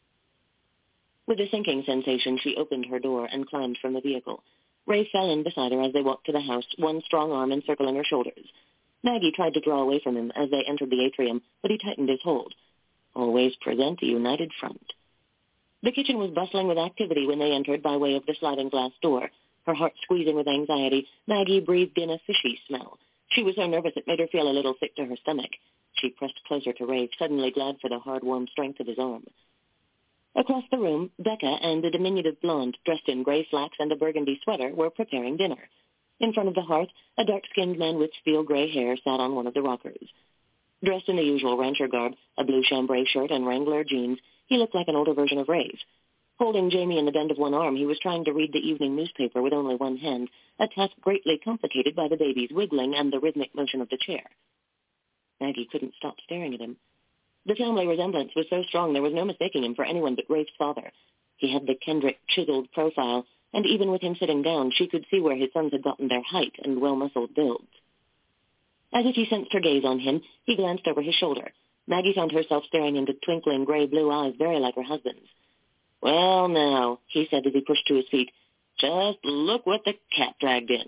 With a sinking sensation, she opened her door and climbed from the vehicle. Ray fell in beside her as they walked to the house, one strong arm encircling her shoulders. Maggie tried to draw away from him as they entered the atrium, but he tightened his hold. Always present a united front. The kitchen was bustling with activity when they entered by way of the sliding glass door. Her heart squeezing with anxiety, Maggie breathed in a fishy smell. She was so nervous it made her feel a little sick to her stomach. She pressed closer to Rafe, suddenly glad for the hard, warm strength of his arm. Across the room, Becca and the diminutive blonde, dressed in gray slacks and a burgundy sweater, were preparing dinner. In front of the hearth, a dark-skinned man with steel-gray hair sat on one of the rockers. Dressed in the usual rancher garb, a blue chambray shirt and Wrangler jeans, he looked like an older version of Rafe. Holding Jamie in the bend of one arm, he was trying to read the evening newspaper with only one hand, a task greatly complicated by the baby's wiggling and the rhythmic motion of the chair. Maggie couldn't stop staring at him. The family resemblance was so strong there was no mistaking him for anyone but Rafe's father. He had the Kendrick chiseled profile, and even with him sitting down, she could see where his sons had gotten their height and well-muscled builds. As if he sensed her gaze on him, he glanced over his shoulder. Maggie found herself staring into twinkling gray-blue eyes very like her husband's. "Well, now," he said as he pushed to his feet, "just look what the cat dragged in."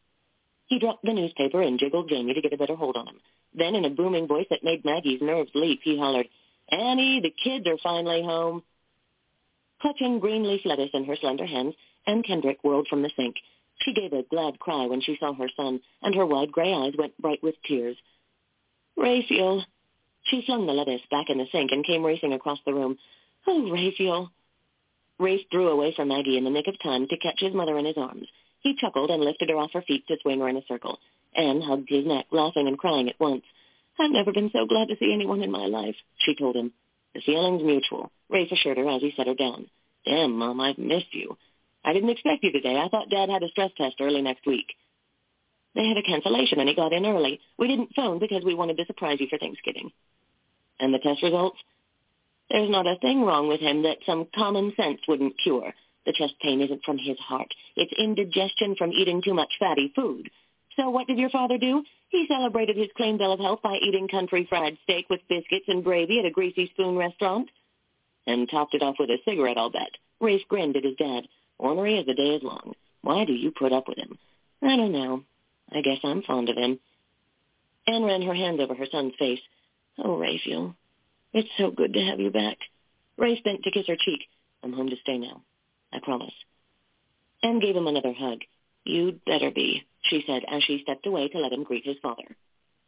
He dropped the newspaper and jiggled Jamie to get a better hold on him. Then, in a booming voice that made Maggie's nerves leap, he hollered, "Annie, the kids are finally home." Clutching green leaf lettuce in her slender hands, Anne Kendrick whirled from the sink. She gave a glad cry when she saw her son, and her wide gray eyes went bright with tears. "Raphael." She flung the lettuce back in the sink and came racing across the room. "Oh, Raphael." Rafe drew away from Maggie in the nick of time to catch his mother in his arms. He chuckled and lifted her off her feet to swing her in a circle. Anne hugged his neck, laughing and crying at once. "I've never been so glad to see anyone in my life," she told him. "The feeling's mutual," Rafe assured her as he set her down. "Damn, Mom, I've missed you. I didn't expect you today. I thought Dad had a stress test early next week." "They had a cancellation and he got in early. We didn't phone because we wanted to surprise you for Thanksgiving." "And the test results?" "There's not a thing wrong with him that some common sense wouldn't cure. The chest pain isn't from his heart. It's indigestion from eating too much fatty food. So what did your father do? He celebrated his clean bill of health by eating country fried steak with biscuits and gravy at a Greasy Spoon restaurant. And topped it off with a cigarette, I'll bet." Rafe grinned at his dad. "Ornery as the day is long. Why do you put up with him?" "I don't know. I guess I'm fond of him." Anne ran her hands over her son's face. "Oh, Raphael, it's so good to have you back." Rafe bent to kiss her cheek. "I'm home to stay now. I promise." Anne gave him another hug. "You'd better be," she said as she stepped away to let him greet his father.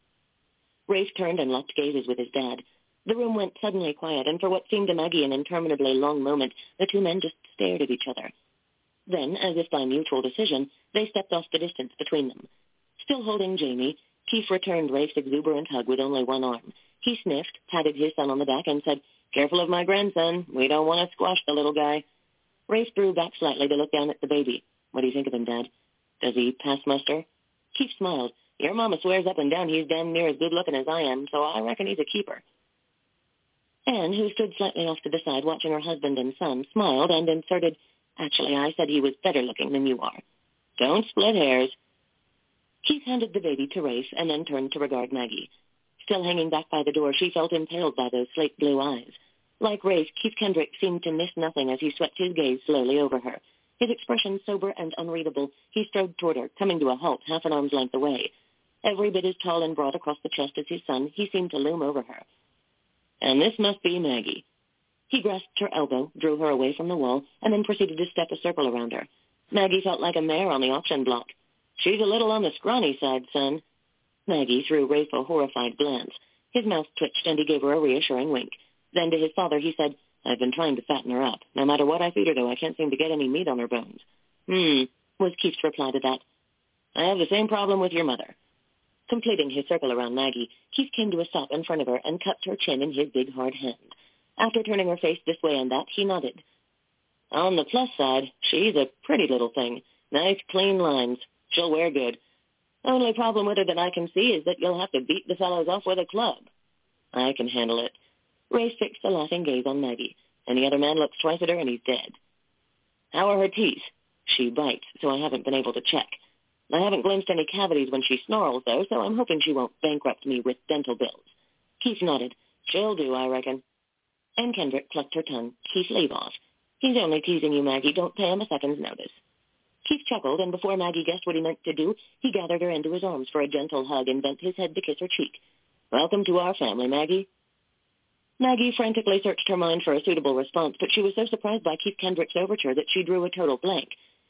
Rafe turned and locked gazes with his dad. The room went suddenly quiet, and for what seemed to Maggie an interminably long moment, the two men just stared at each other. Then, as if by mutual decision, they stepped off the distance between them. Still holding Jamie, Keith returned Rafe's exuberant hug with only one arm. He sniffed, patted his son on the back, and said, "Careful of my grandson. We don't want to squash the little guy." Rafe drew back slightly to look down at the baby. "What do you think of him, Dad? Does he pass muster?" Keith smiled. "Your mama swears up and down he's damn near as good-looking as I am, so I reckon he's a keeper." Anne, who stood slightly off to the side watching her husband and son, smiled and inserted, "Actually, I said he was better-looking than you are." "Don't split hairs." Keith handed the baby to Rafe and then turned to regard Maggie. Still hanging back by the door, she felt impaled by those slate blue eyes. Like Rafe, Keith Kendrick seemed to miss nothing as he swept his gaze slowly over her. His expression sober and unreadable, he strode toward her, coming to a halt half an arm's length away. Every bit as tall and broad across the chest as his son, he seemed to loom over her. "And this must be Maggie." He grasped her elbow, drew her away from the wall, and then proceeded to step a circle around her. Maggie felt like a mare on the auction block. "She's a little on the scrawny side, son." Maggie threw Rafe a horrified glance. His mouth twitched, and he gave her a reassuring wink. Then to his father he said, "I've been trying to fatten her up. No matter what I feed her, though, I can't seem to get any meat on her bones." Hmm, was Keith's reply to that. "I have the same problem with your mother." Completing his circle around Maggie, Keith came to a stop in front of her and cupped her chin in his big hard hand. After turning her face this way and that, he nodded. "On the plus side, she's a pretty little thing. Nice, clean lines. She'll wear good. Only problem with her that I can see is that you'll have to beat the fellows off with a club." "I can handle it." Rafe fixed a laughing gaze on Maggie. "Any other man looks twice at her and he's dead." "How are her teeth?" "She bites, so I haven't been able to check. I haven't glimpsed any cavities when she snarls, though, so I'm hoping she won't bankrupt me with dental bills." Keith nodded. "She'll do, I reckon." Anne Kendrick clucked her tongue. "Keith, leave off. He's only teasing you, Maggie. Don't pay him a second's notice." Keith chuckled, and before Maggie guessed what he meant to do, he gathered her into his arms for a gentle hug and bent his head to kiss her cheek. "Welcome to our family, Maggie." Maggie frantically searched her mind for a suitable response, but she was so surprised by Keith Kendrick's overture that she drew a total blank.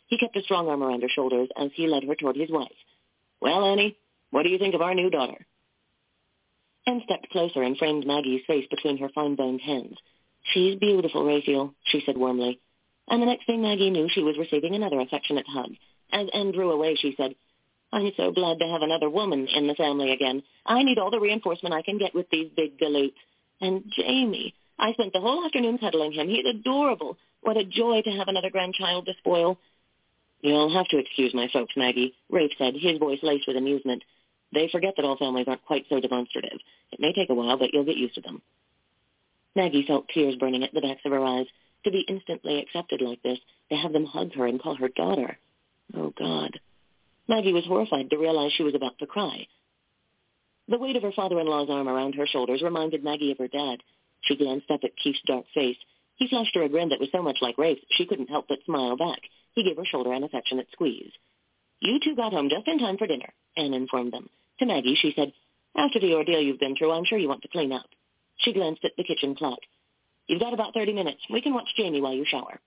He kept a strong arm around her shoulders as he led her toward his wife. "Well, Annie, what do you think of our new daughter?" Anne stepped closer and framed Maggie's face between her fine-boned hands. "She's beautiful, Raphael," she said warmly. And the next thing Maggie knew, she was receiving another affectionate hug. As Anne drew away, she said, "I'm so glad to have another woman in the family again. I need all the reinforcement I can get with these big galoots. And Jamie, I spent the whole afternoon cuddling him. He's adorable. What a joy to have another grandchild to spoil." "You'll have to excuse my folks, Maggie," Rafe said, his voice laced with amusement. "They forget that all families aren't quite so demonstrative. It may take a while, but you'll get used to them." Maggie felt tears burning at the backs of her eyes. To be instantly accepted like this, to have them hug her and call her daughter. Oh, God. Maggie was horrified to realize she was about to cry. The weight of her father-in-law's arm around her shoulders reminded Maggie of her dad. She glanced up at Keith's dark face. He flashed her a grin that was so much like Rafe's, she couldn't help but smile back. He gave her shoulder an affectionate squeeze. "You two got home just in time for dinner," Anne informed them. To Maggie, she said, "After the ordeal you've been through, I'm sure you want to clean up." She glanced at the kitchen clock. "You've got about thirty minutes. We can watch Jamie while you shower."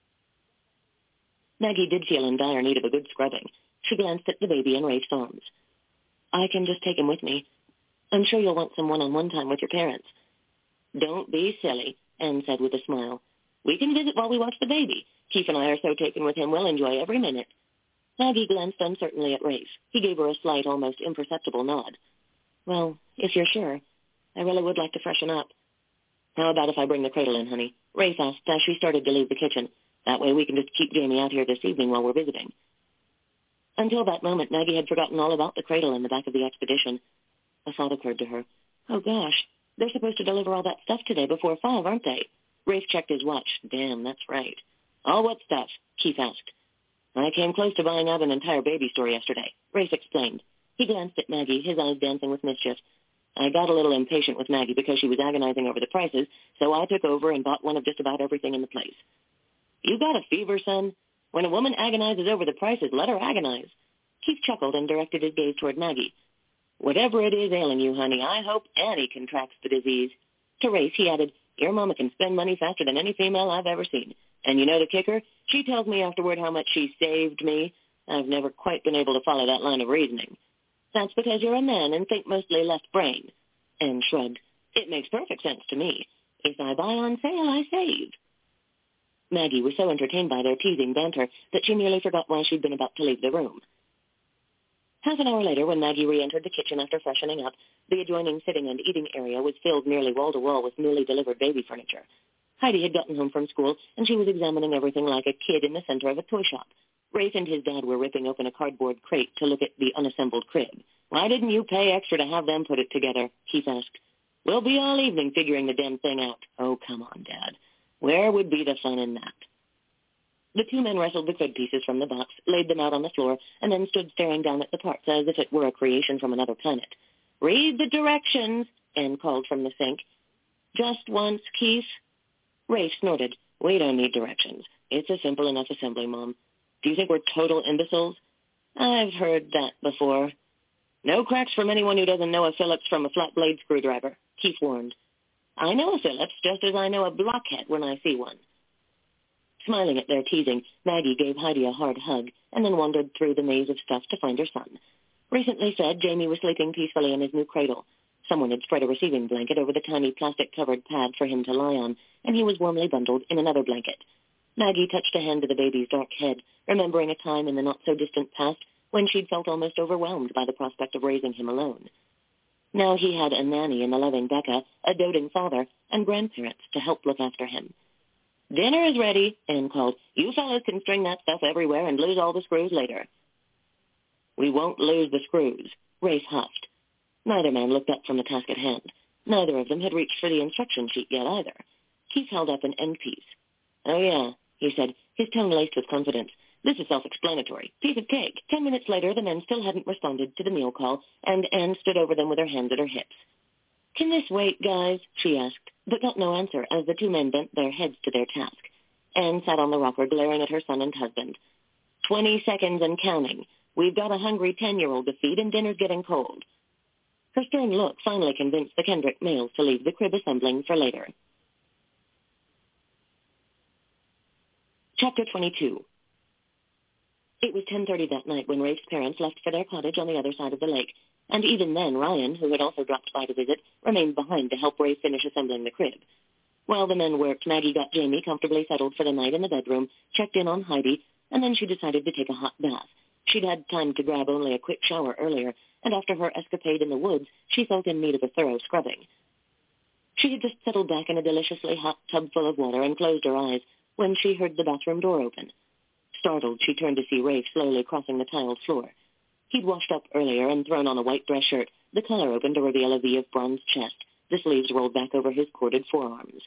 Maggie did feel in dire need of a good scrubbing. She glanced at the baby in Rafe's arms. "I can just take him with me. I'm sure you'll want some one-on-one time with your parents." "Don't be silly," Anne said with a smile. "We can visit while we watch the baby. Keith and I are so taken with him, we'll enjoy every minute." Maggie glanced uncertainly at Rafe. He gave her a slight, almost imperceptible nod. "Well, if you're sure, I really would like to freshen up." "How about if I bring the cradle in, honey?" Rafe asked as she started to leave the kitchen. "That way we can just keep Jamie out here this evening while we're visiting." Until that moment, Maggie had forgotten all about the cradle in the back of the Expedition. A thought occurred to her. Oh, gosh, they're supposed to deliver all that stuff today before five, aren't they? Rafe checked his watch. Damn, that's right. "All what stuff?" Keith asked. "I came close to buying out an entire baby store yesterday," Rafe explained. He glanced at Maggie, his eyes dancing with mischief. "I got a little impatient with Maggie because she was agonizing over the prices, so I took over and bought one of just about everything in the place." "You got a fever, son? When a woman agonizes over the prices, let her agonize." Keith chuckled and directed his gaze toward Maggie. "Whatever it is ailing you, honey, I hope Annie contracts the disease." To Rafe, he added, "Your mama can spend money faster than any female I've ever seen. And you know the kicker? She tells me afterward how much she saved me. I've never quite been able to follow that line of reasoning." "That's because you're a man and think mostly left brain." Anne shrugged. "It makes perfect sense to me. If I buy on sale, I save." Maggie was so entertained by their teasing banter that she nearly forgot why she'd been about to leave the room. Half an hour later, when Maggie re-entered the kitchen after freshening up, the adjoining sitting and eating area was filled nearly wall-to-wall with newly delivered baby furniture. Heidi had gotten home from school, and she was examining everything like a kid in the center of a toy shop. Rafe and his dad were ripping open a cardboard crate to look at the unassembled crib. "Why didn't you pay extra to have them put it together?" Keith asked. "We'll be all evening figuring the damn thing out." "Oh, come on, Dad. Where would be the fun in that?" The two men wrestled the crib pieces from the box, laid them out on the floor, and then stood staring down at the parts as if it were a creation from another planet. "Read the directions," Anne called from the sink. "Just once, Keith." Rafe snorted. "We don't need directions. It's a simple enough assembly, Mom. Do you think we're total imbeciles?" "I've heard that before." "No cracks from anyone who doesn't know a Phillips from a flat-blade screwdriver," Keith warned. "I know a Phillips just as I know a blockhead when I see one." Smiling at their teasing, Maggie gave Heidi a hard hug and then wandered through the maze of stuff to find her son. Recently fed, Jamie was sleeping peacefully in his new cradle. Someone had spread a receiving blanket over the tiny plastic-covered pad for him to lie on, and he was warmly bundled in another blanket. Maggie touched a hand to the baby's dark head, remembering a time in the not-so-distant past when she'd felt almost overwhelmed by the prospect of raising him alone. Now he had a nanny in the loving Becca, a doting father, and grandparents to help look after him. "Dinner is ready," Anne called. "You fellas can string that stuff everywhere and lose all the screws later." "We won't lose the screws," Rafe huffed. Neither man looked up from the task at hand. Neither of them had reached for the instruction sheet yet either. Keith held up an end piece. "Oh, yeah," he said, his tone laced with confidence. "This is self-explanatory. Piece of cake." Ten minutes later, the men still hadn't responded to the meal call, and Anne stood over them with her hands at her hips. "Can this wait, guys?" she asked, but got no answer as the two men bent their heads to their task. Anne sat on the rocker glaring at her son and husband. Twenty seconds and counting. We've got a hungry ten-year-old to feed, and dinner's getting cold." Her stern look finally convinced the Kendrick males to leave the crib assembling for later. Chapter twenty-two. It was ten thirty that night when Rafe's parents left for their cottage on the other side of the lake, and even then Ryan, who had also dropped by to visit, remained behind to help Rafe finish assembling the crib. While the men worked, Maggie got Jamie comfortably settled for the night in the bedroom, checked in on Heidi, and then she decided to take a hot bath. She'd had time to grab only a quick shower earlier, and after her escapade in the woods, she felt in need of a thorough scrubbing. She had just settled back in a deliciously hot tub full of water and closed her eyes when she heard the bathroom door open. Startled, she turned to see Rafe slowly crossing the tiled floor. He'd washed up earlier and thrown on a white dress shirt, the collar open to reveal a V of bronze chest, the sleeves rolled back over his corded forearms.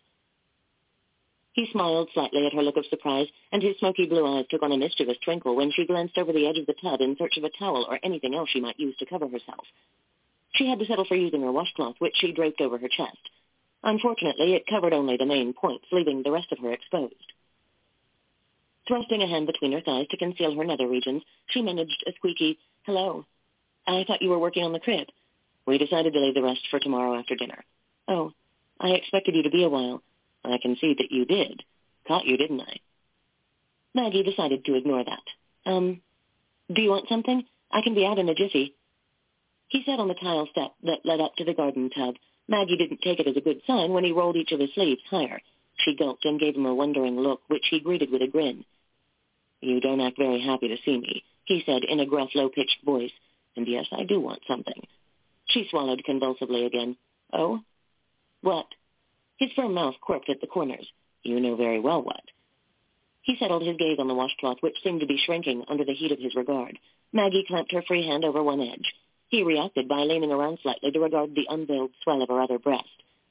He smiled slightly at her look of surprise, and his smoky blue eyes took on a mischievous twinkle when she glanced over the edge of the tub in search of a towel or anything else she might use to cover herself. She had to settle for using her washcloth, which she draped over her chest. Unfortunately, it covered only the main points, leaving the rest of her exposed. Thrusting a hand between her thighs to conceal her nether regions, she managed a squeaky, "Hello. I thought you were working on the crib. We decided to leave the rest for tomorrow after dinner." "Oh, I expected you to be a while. I can see that you did. Caught you, didn't I?" Maggie decided to ignore that. Um, do you want something? I can be out in a jiffy." He sat on the tile step that led up to the garden tub. Maggie didn't take it as a good sign when he rolled each of his sleeves higher. She gulped and gave him a wondering look, which he greeted with a grin. "You don't act very happy to see me," he said in a gruff, low-pitched voice. "And yes, I do want something." She swallowed convulsively again. "Oh? What?" His firm mouth quirked at the corners. "You know very well what." He settled his gaze on the washcloth, which seemed to be shrinking under the heat of his regard. Maggie clamped her free hand over one edge. He reacted by leaning around slightly to regard the unveiled swell of her other breast.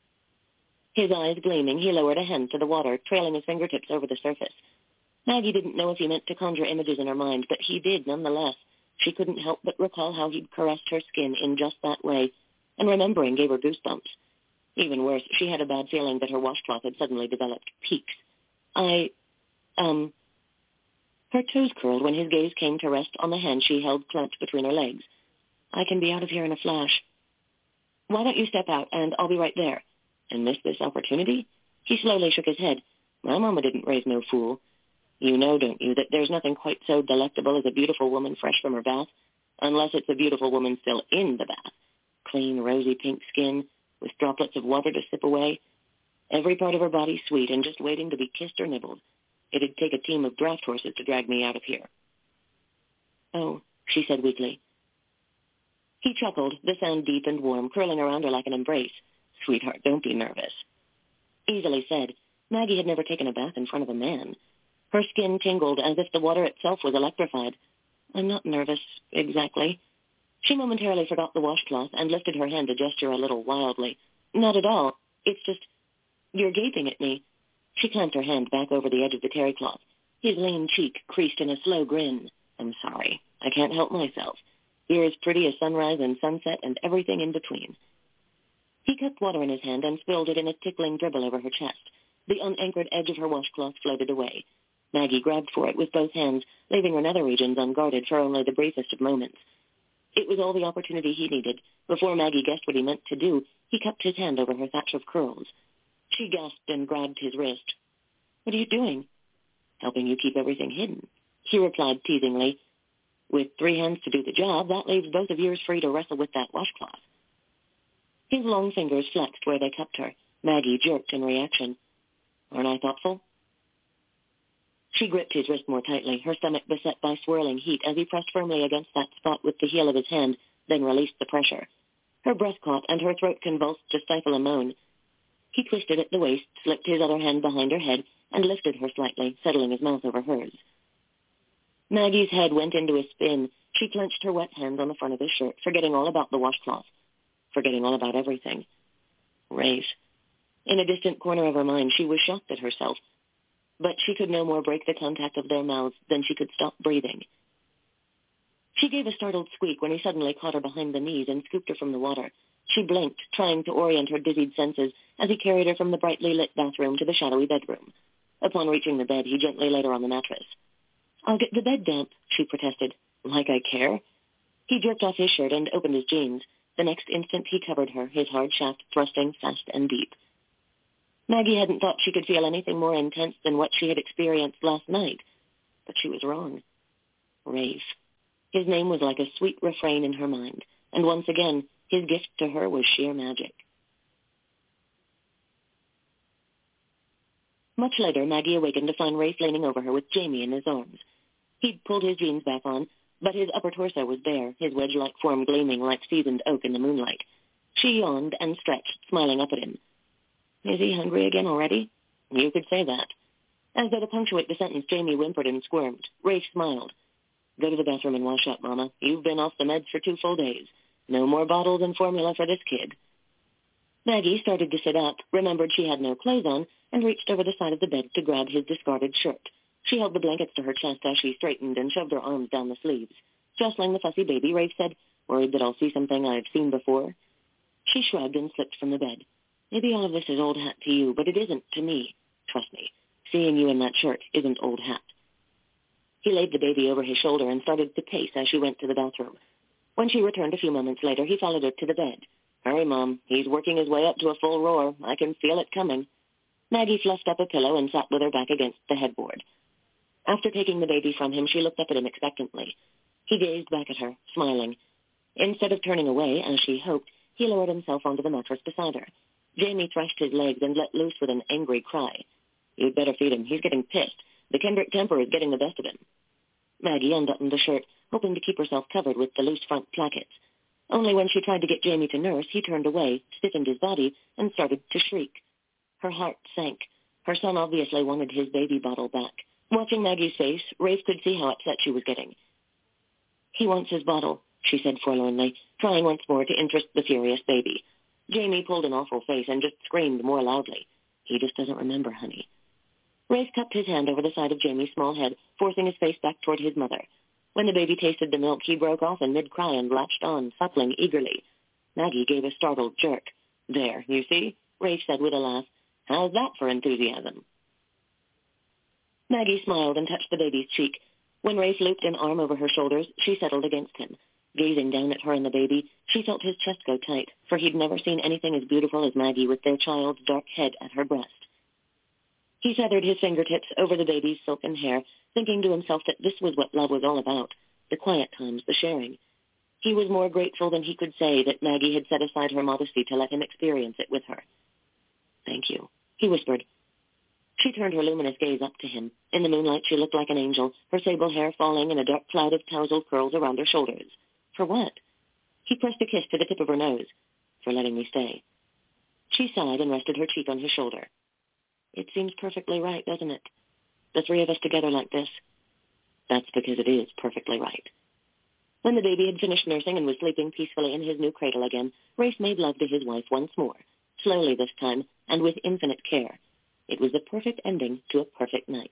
His eyes gleaming, he lowered a hand to the water, trailing his fingertips over the surface. Maggie didn't know if he meant to conjure images in her mind, but he did nonetheless. She couldn't help but recall how he'd caressed her skin in just that way, and remembering gave her goosebumps. Even worse, she had a bad feeling that her washcloth had suddenly developed peaks. I, um... Her toes curled when his gaze came to rest on the hand she held clenched between her legs. "I can be out of here in a flash." "Why don't you step out, and I'll be right there." "And miss this opportunity?" He slowly shook his head. "My mama didn't raise no fool. You know, don't you, that there's nothing quite so delectable as a beautiful woman fresh from her bath, unless it's a beautiful woman still in the bath. Clean, rosy pink skin, with droplets of water to sip away. Every part of her body sweet and just waiting to be kissed or nibbled. It'd take a team of draft horses to drag me out of here." "Oh," she said weakly. He chuckled, the sound deep and warm, curling around her like an embrace. "Sweetheart, don't be nervous." Easily said. Maggie had never taken a bath in front of a man. Her skin tingled as if the water itself was electrified. "I'm not nervous, exactly." She momentarily forgot the washcloth and lifted her hand to gesture a little wildly. "Not at all. It's just, you're gaping at me." She clamped her hand back over the edge of the terry cloth. His lean cheek creased in a slow grin. "I'm sorry. I can't help myself. You're as pretty as sunrise and sunset and everything in between." He cupped water in his hand and spilled it in a tickling dribble over her chest. The unanchored edge of her washcloth floated away. Maggie grabbed for it with both hands, leaving her nether regions unguarded for only the briefest of moments. It was all the opportunity he needed. Before Maggie guessed what he meant to do, he cupped his hand over her thatch of curls. She gasped and grabbed his wrist. "What are you doing?" "Helping you keep everything hidden," he replied teasingly. "With three hands to do the job, that leaves both of yours free to wrestle with that washcloth." His long fingers flexed where they cupped her. Maggie jerked in reaction. "Aren't I thoughtful?" She gripped his wrist more tightly, her stomach beset by swirling heat as he pressed firmly against that spot with the heel of his hand, then released the pressure. Her breath caught and her throat convulsed to stifle a moan. He twisted at the waist, slipped his other hand behind her head, and lifted her slightly, settling his mouth over hers. Maggie's head went into a spin. She clenched her wet hand on the front of his shirt, forgetting all about the washcloth, forgetting all about everything. Rafe. In a distant corner of her mind, she was shocked at herself, but she could no more break the contact of their mouths than she could stop breathing. She gave a startled squeak when he suddenly caught her behind the knees and scooped her from the water. She blinked, trying to orient her dizzied senses as he carried her from the brightly lit bathroom to the shadowy bedroom. Upon reaching the bed, he gently laid her on the mattress. "I'll get the bed damp," she protested. "Like I care?" He jerked off his shirt and opened his jeans. The next instant he covered her, his hard shaft thrusting fast and deep. Maggie hadn't thought she could feel anything more intense than what she had experienced last night, but she was wrong. Rafe. His name was like a sweet refrain in her mind, and once again, his gift to her was sheer magic. Much later, Maggie awakened to find Rafe leaning over her with Jamie in his arms. He'd pulled his jeans back on, but his upper torso was bare, his wedge-like form gleaming like seasoned oak in the moonlight. She yawned and stretched, smiling up at him. Is he hungry again already? You could say that. As though to punctuate the sentence, Jamie whimpered and squirmed. Rafe smiled. Go to the bathroom and wash up, Mama. You've been off the meds for two full days. No more bottles and formula for this kid. Maggie started to sit up, remembered she had no clothes on, and reached over the side of the bed to grab his discarded shirt. She held the blankets to her chest as she straightened and shoved her arms down the sleeves. Jostling the fussy baby, Rafe said, Worried that I'll see something I've seen before? She shrugged and slipped from the bed. Maybe all of this is old hat to you, but it isn't to me. Trust me. Seeing you in that shirt isn't old hat. He laid the baby over his shoulder and started to pace as she went to the bathroom. When she returned a few moments later, he followed her to the bed. Hurry, Mom. He's working his way up to a full roar. I can feel it coming. Maggie fluffed up a pillow and sat with her back against the headboard. After taking the baby from him, she looked up at him expectantly. He gazed back at her, smiling. Instead of turning away, as she hoped, he lowered himself onto the mattress beside her. Jamie threshed his legs and let loose with an angry cry. You'd better feed him. He's getting pissed. The Kendrick temper is getting the best of him. Maggie unbuttoned the shirt, hoping to keep herself covered with the loose front plackets. Only when she tried to get Jamie to nurse, he turned away, stiffened his body, and started to shriek. Her heart sank. Her son obviously wanted his baby bottle back. Watching Maggie's face, Rafe could see how upset she was getting. He wants his bottle, she said forlornly, trying once more to interest the furious baby. Jamie pulled an awful face and just screamed more loudly. He just doesn't remember, honey. Rafe cupped his hand over the side of Jamie's small head, forcing his face back toward his mother. When the baby tasted the milk, he broke off in mid-cry and latched on, suckling eagerly. Maggie gave a startled jerk. There, you see, Rafe said with a laugh. How's that for enthusiasm? Maggie smiled and touched the baby's cheek. When Rafe looped an arm over her shoulders, she settled against him. Gazing down at her and the baby, she felt his chest go tight, for he'd never seen anything as beautiful as Maggie with their child's dark head at her breast. He feathered his fingertips over the baby's silken hair, thinking to himself that this was what love was all about, the quiet times, the sharing. He was more grateful than he could say that Maggie had set aside her modesty to let him experience it with her. Thank you, he whispered. She turned her luminous gaze up to him. In the moonlight, she looked like an angel, her sable hair falling in a dark cloud of tousled curls around her shoulders. For what? He pressed a kiss to the tip of her nose. For letting me stay. She sighed and rested her cheek on his shoulder. It seems perfectly right, doesn't it? The three of us together like this. That's because it is perfectly right. When the baby had finished nursing and was sleeping peacefully in his new cradle again, Rafe made love to his wife once more, slowly this time, and with infinite care. It was the perfect ending to a perfect night.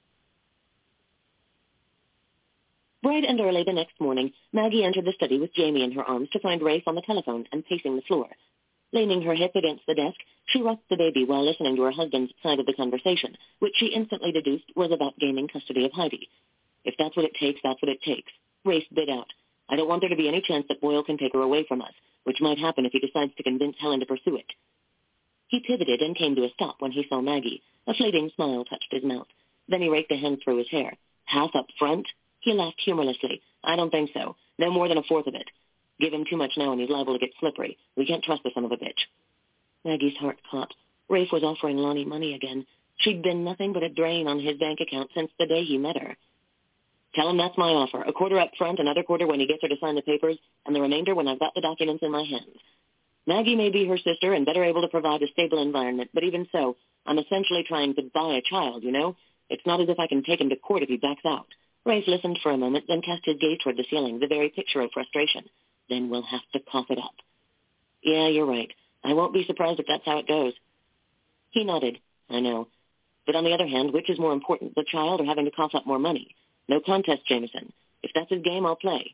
Bright and early the next morning, Maggie entered the study with Jamie in her arms to find Rafe on the telephone and pacing the floor. Leaning her hip against the desk, she rocked the baby while listening to her husband's side of the conversation, which she instantly deduced was about gaining custody of Heidi. If that's what it takes, that's what it takes. Rafe bid out. I don't want there to be any chance that Boyle can take her away from us, which might happen if he decides to convince Helen to pursue it. He pivoted and came to a stop when he saw Maggie. A fleeting smile touched his mouth. Then he raked a hand through his hair. Half up front? He laughed humorlessly. I don't think so. No more than a fourth of it. Give him too much now and he's liable to get slippery. We can't trust the son of a bitch. Maggie's heart caught. Rafe was offering Lonnie money again. She'd been nothing but a drain on his bank account since the day he met her. Tell him that's my offer. A quarter up front, another quarter when he gets her to sign the papers, and the remainder when I've got the documents in my hands. Maggie may be her sister and better able to provide a stable environment, but even so, I'm essentially trying to buy a child, you know? It's not as if I can take him to court if he backs out. Rafe listened for a moment, then cast his gaze toward the ceiling, the very picture of frustration. Then we'll have to cough it up. Yeah, you're right. I won't be surprised if that's how it goes. He nodded. I know. But on the other hand, which is more important, the child or having to cough up more money? No contest, Jameson. If that's his game, I'll play.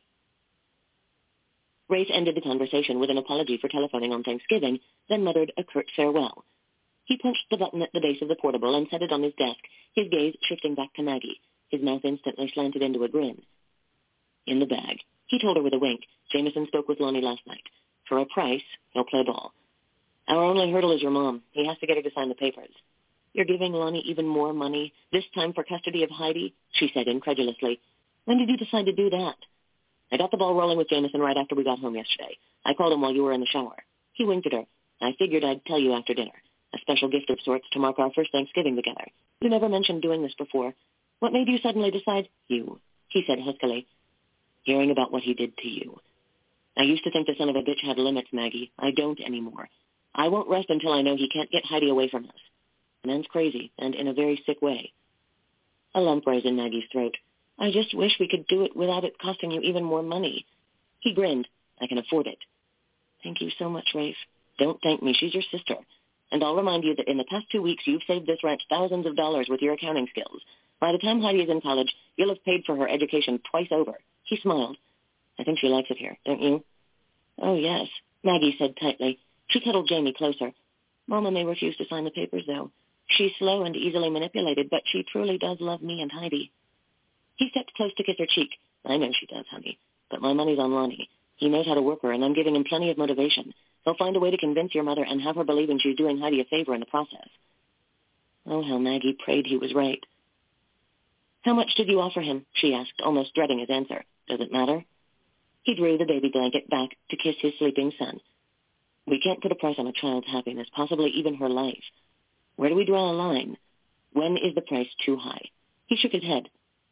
Rafe ended the conversation with an apology for telephoning on Thanksgiving, then muttered a curt farewell. He punched the button at the base of the portable and set it on his desk, his gaze shifting back to Maggie. His mouth instantly slanted into a grin. In the bag. He told her with a wink. Jameson spoke with Lonnie last night. For a price, he'll play ball. Our only hurdle is your mom. He has to get her to sign the papers. You're giving Lonnie even more money, this time for custody of Heidi? She said incredulously. When did you decide to do that? I got the ball rolling with Jameson right after we got home yesterday. I called him while you were in the shower. He winked at her. I figured I'd tell you after dinner. A special gift of sorts to mark our first Thanksgiving together. You never mentioned doing this before. What made you suddenly decide? You, he said huskily. Hearing about what he did to you. I used to think the son of a bitch had limits, Maggie. I don't anymore. I won't rest until I know he can't get Heidi away from us. The man's crazy, and in a very sick way. A lump rose in Maggie's throat. I just wish we could do it without it costing you even more money. He grinned. I can afford it. Thank you so much, Rafe. Don't thank me. She's your sister. And I'll remind you that in the past two weeks, you've saved this ranch thousands of dollars with your accounting skills. By the time Heidi is in college, you'll have paid for her education twice over. He smiled. I think she likes it here, don't you? Oh, yes, Maggie said tightly. She cuddled Jamie closer. Mama may refuse to sign the papers, though. She's slow and easily manipulated, but she truly does love me and Heidi. He stepped close to kiss her cheek. I know she does, honey, but my money's on Lonnie. He knows how to work her, and I'm giving him plenty of motivation. He'll find a way to convince your mother and have her believing she's doing Heidi a favor in the process. Oh, how Maggie prayed he was right. How much did you offer him? She asked, almost dreading his answer. Does it matter? He drew the baby blanket back to kiss his sleeping son. We can't put a price on a child's happiness, possibly even her life. Where do we draw a line? When is the price too high? He shook his head.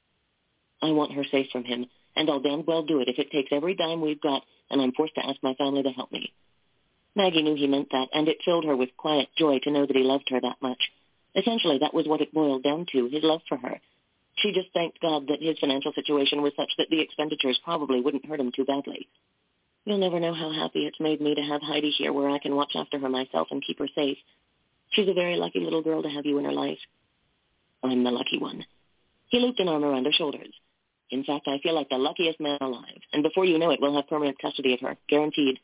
I want her safe from him, and I'll damn well do it if it takes every dime we've got, and I'm forced to ask my family to help me. Maggie knew he meant that, and it filled her with quiet joy to know that he loved her that much. Essentially, that was what it boiled down to, his love for her. She just thanked God that his financial situation was such that the expenditures probably wouldn't hurt him too badly. You'll never know how happy it's made me to have Heidi here where I can watch after her myself and keep her safe. She's a very lucky little girl to have you in her life. I'm the lucky one. He looped an arm around her shoulders. In fact, I feel like the luckiest man alive, and before you know it, we'll have permanent custody of her, guaranteed.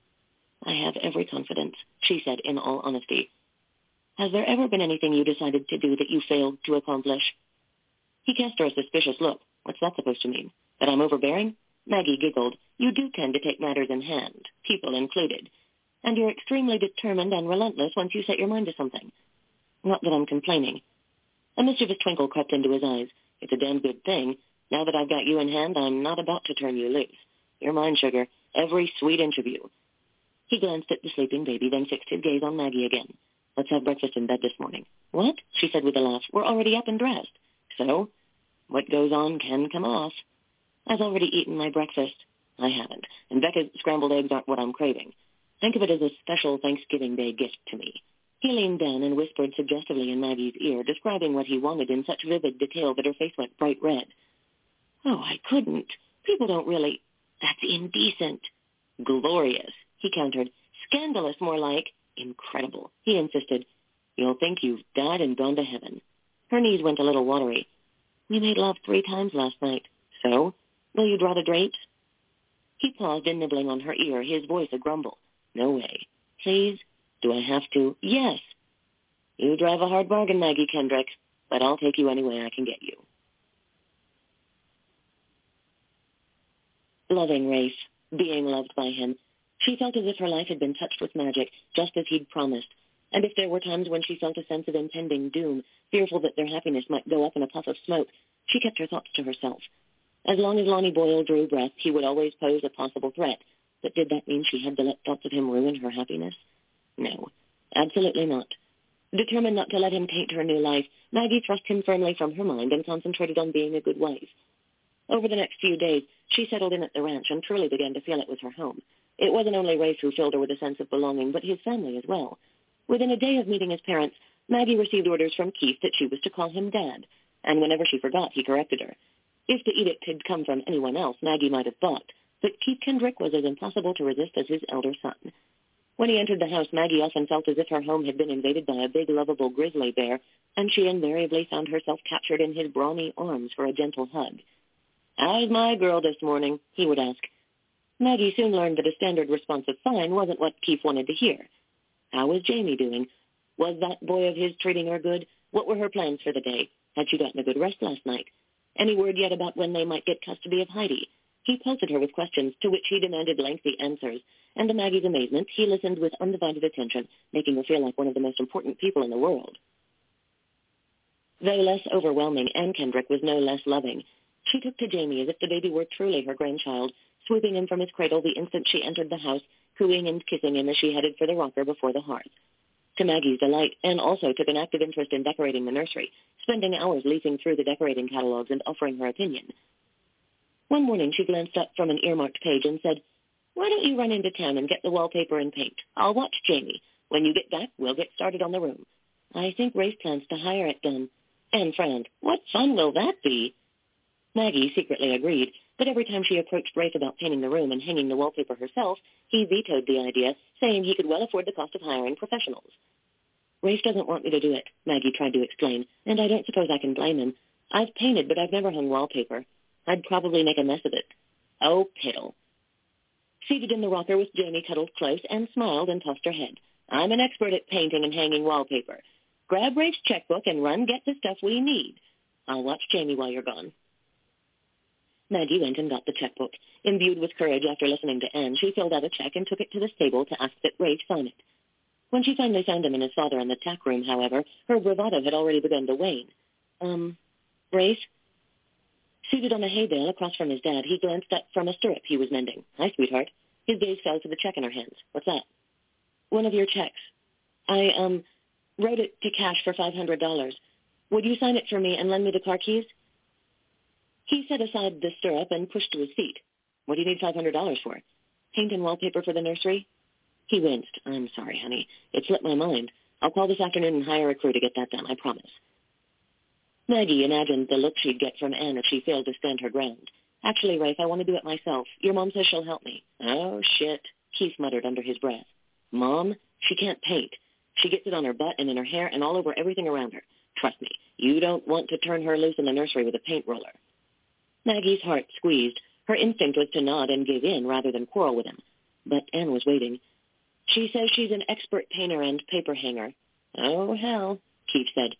I have every confidence, she said in all honesty. Has there ever been anything you decided to do that you failed to accomplish? He cast her a suspicious look. What's that supposed to mean? That I'm overbearing? Maggie giggled. You do tend to take matters in hand, people included. And you're extremely determined and relentless once you set your mind to something. Not that I'm complaining. A mischievous twinkle crept into his eyes. It's a damn good thing. Now that I've got you in hand, I'm not about to turn you loose. You're mine, sugar. Every sweet inch of you. He glanced at the sleeping baby, then fixed his gaze on Maggie again. Let's have breakfast in bed this morning. What? She said with a laugh. We're already up and dressed. So? What goes on can come off. I've already eaten my breakfast. I haven't. And Becca's scrambled eggs aren't what I'm craving. Think of it as a special Thanksgiving Day gift to me. He leaned down and whispered suggestively in Maggie's ear, describing what he wanted in such vivid detail that her face went bright red. Oh, I couldn't. People don't really... That's indecent. Glorious, he countered. Scandalous, more like. Incredible, he insisted. You'll think you've died and gone to heaven. Her knees went a little watery. We made love three times last night. So? Will you draw the drapes? He paused in nibbling on her ear, his voice a grumble. No way. Please? Do I have to? Yes. You drive a hard bargain, Maggie Kendrick, but I'll take you any way I can get you. Loving Rafe, being loved by him, she felt as if her life had been touched with magic, just as he'd promised. And if there were times when she felt a sense of impending doom, fearful that their happiness might go up in a puff of smoke, she kept her thoughts to herself. As long as Lonnie Boyle drew breath, he would always pose a possible threat. But did that mean she had to let thoughts of him ruin her happiness? No, absolutely not. Determined not to let him taint her new life, Maggie thrust him firmly from her mind and concentrated on being a good wife. Over the next few days, she settled in at the ranch and truly began to feel it was her home. It wasn't only Rafe who filled her with a sense of belonging, but his family as well. Within a day of meeting his parents, Maggie received orders from Keith that she was to call him Dad, and whenever she forgot, he corrected her. If the edict had come from anyone else, Maggie might have thought, but Keith Kendrick was as impossible to resist as his elder son. When he entered the house, Maggie often felt as if her home had been invaded by a big, lovable grizzly bear, and she invariably found herself captured in his brawny arms for a gentle hug. How's my girl this morning? He would ask. Maggie soon learned that a standard response of fine wasn't what Keith wanted to hear. How was Jamie doing? Was that boy of his treating her good? What were her plans for the day? Had she gotten a good rest last night? Any word yet about when they might get custody of Heidi? He pelted her with questions to which he demanded lengthy answers, and to Maggie's amazement, he listened with undivided attention, making her feel like one of the most important people in the world. Though less overwhelming, Anne Kendrick was no less loving. She took to Jamie as if the baby were truly her grandchild, swooping him from his cradle the instant she entered the house, cooing and kissing him as she headed for the rocker before the hearth. To Maggie's delight, Anne also took an active interest in decorating the nursery, spending hours leafing through the decorating catalogs and offering her opinion. One morning she glanced up from an earmarked page and said, "Why don't you run into town and get the wallpaper and paint? I'll watch Jamie. When you get back, we'll get started on the room. I think Rafe plans to hire it done." Anne frowned. "What fun will that be?" Maggie secretly agreed, but every time she approached Rafe about painting the room and hanging the wallpaper herself, he vetoed the idea, saying he could well afford the cost of hiring professionals. "Rafe doesn't want me to do it," Maggie tried to explain, "and I don't suppose I can blame him. I've painted, but I've never hung wallpaper. I'd probably make a mess of it." "Oh, piddle." Seated in the rocker with Jamie cuddled close, Anne smiled and tossed her head. "I'm an expert at painting and hanging wallpaper. Grab Rafe's checkbook and run get the stuff we need. I'll watch Jamie while you're gone." Maggie went and got the checkbook. Imbued with courage after listening to Anne, she filled out a check and took it to the stable to ask that Rafe sign it. When she finally found him and his father in the tack room, however, her bravado had already begun to wane. Um, Rafe? Seated on a hay bale across from his dad, he glanced up from a stirrup he was mending. "Hi, sweetheart." His gaze fell to the check in her hands. "What's that?" "One of your checks. I, um, wrote it to cash for five hundred dollars. Would you sign it for me and lend me the car keys?" He set aside the stirrup and pushed to his seat. "What do you need five hundred dollars for? Paint and wallpaper for the nursery?" He winced. "I'm sorry, honey. It slipped my mind. I'll call this afternoon and hire a crew to get that done, I promise." Maggie imagined the look she'd get from Anne if she failed to stand her ground. "Actually, Rafe, I want to do it myself. Your mom says she'll help me." "Oh, shit," Keith muttered under his breath. "Mom? She can't paint. She gets it on her butt and in her hair and all over everything around her. Trust me, you don't want to turn her loose in the nursery with a paint roller." Maggie's heart squeezed. Her instinct was to nod and give in rather than quarrel with him. But Anne was waiting. "She says she's an expert painter and paper hanger." "Oh, hell," Keith said.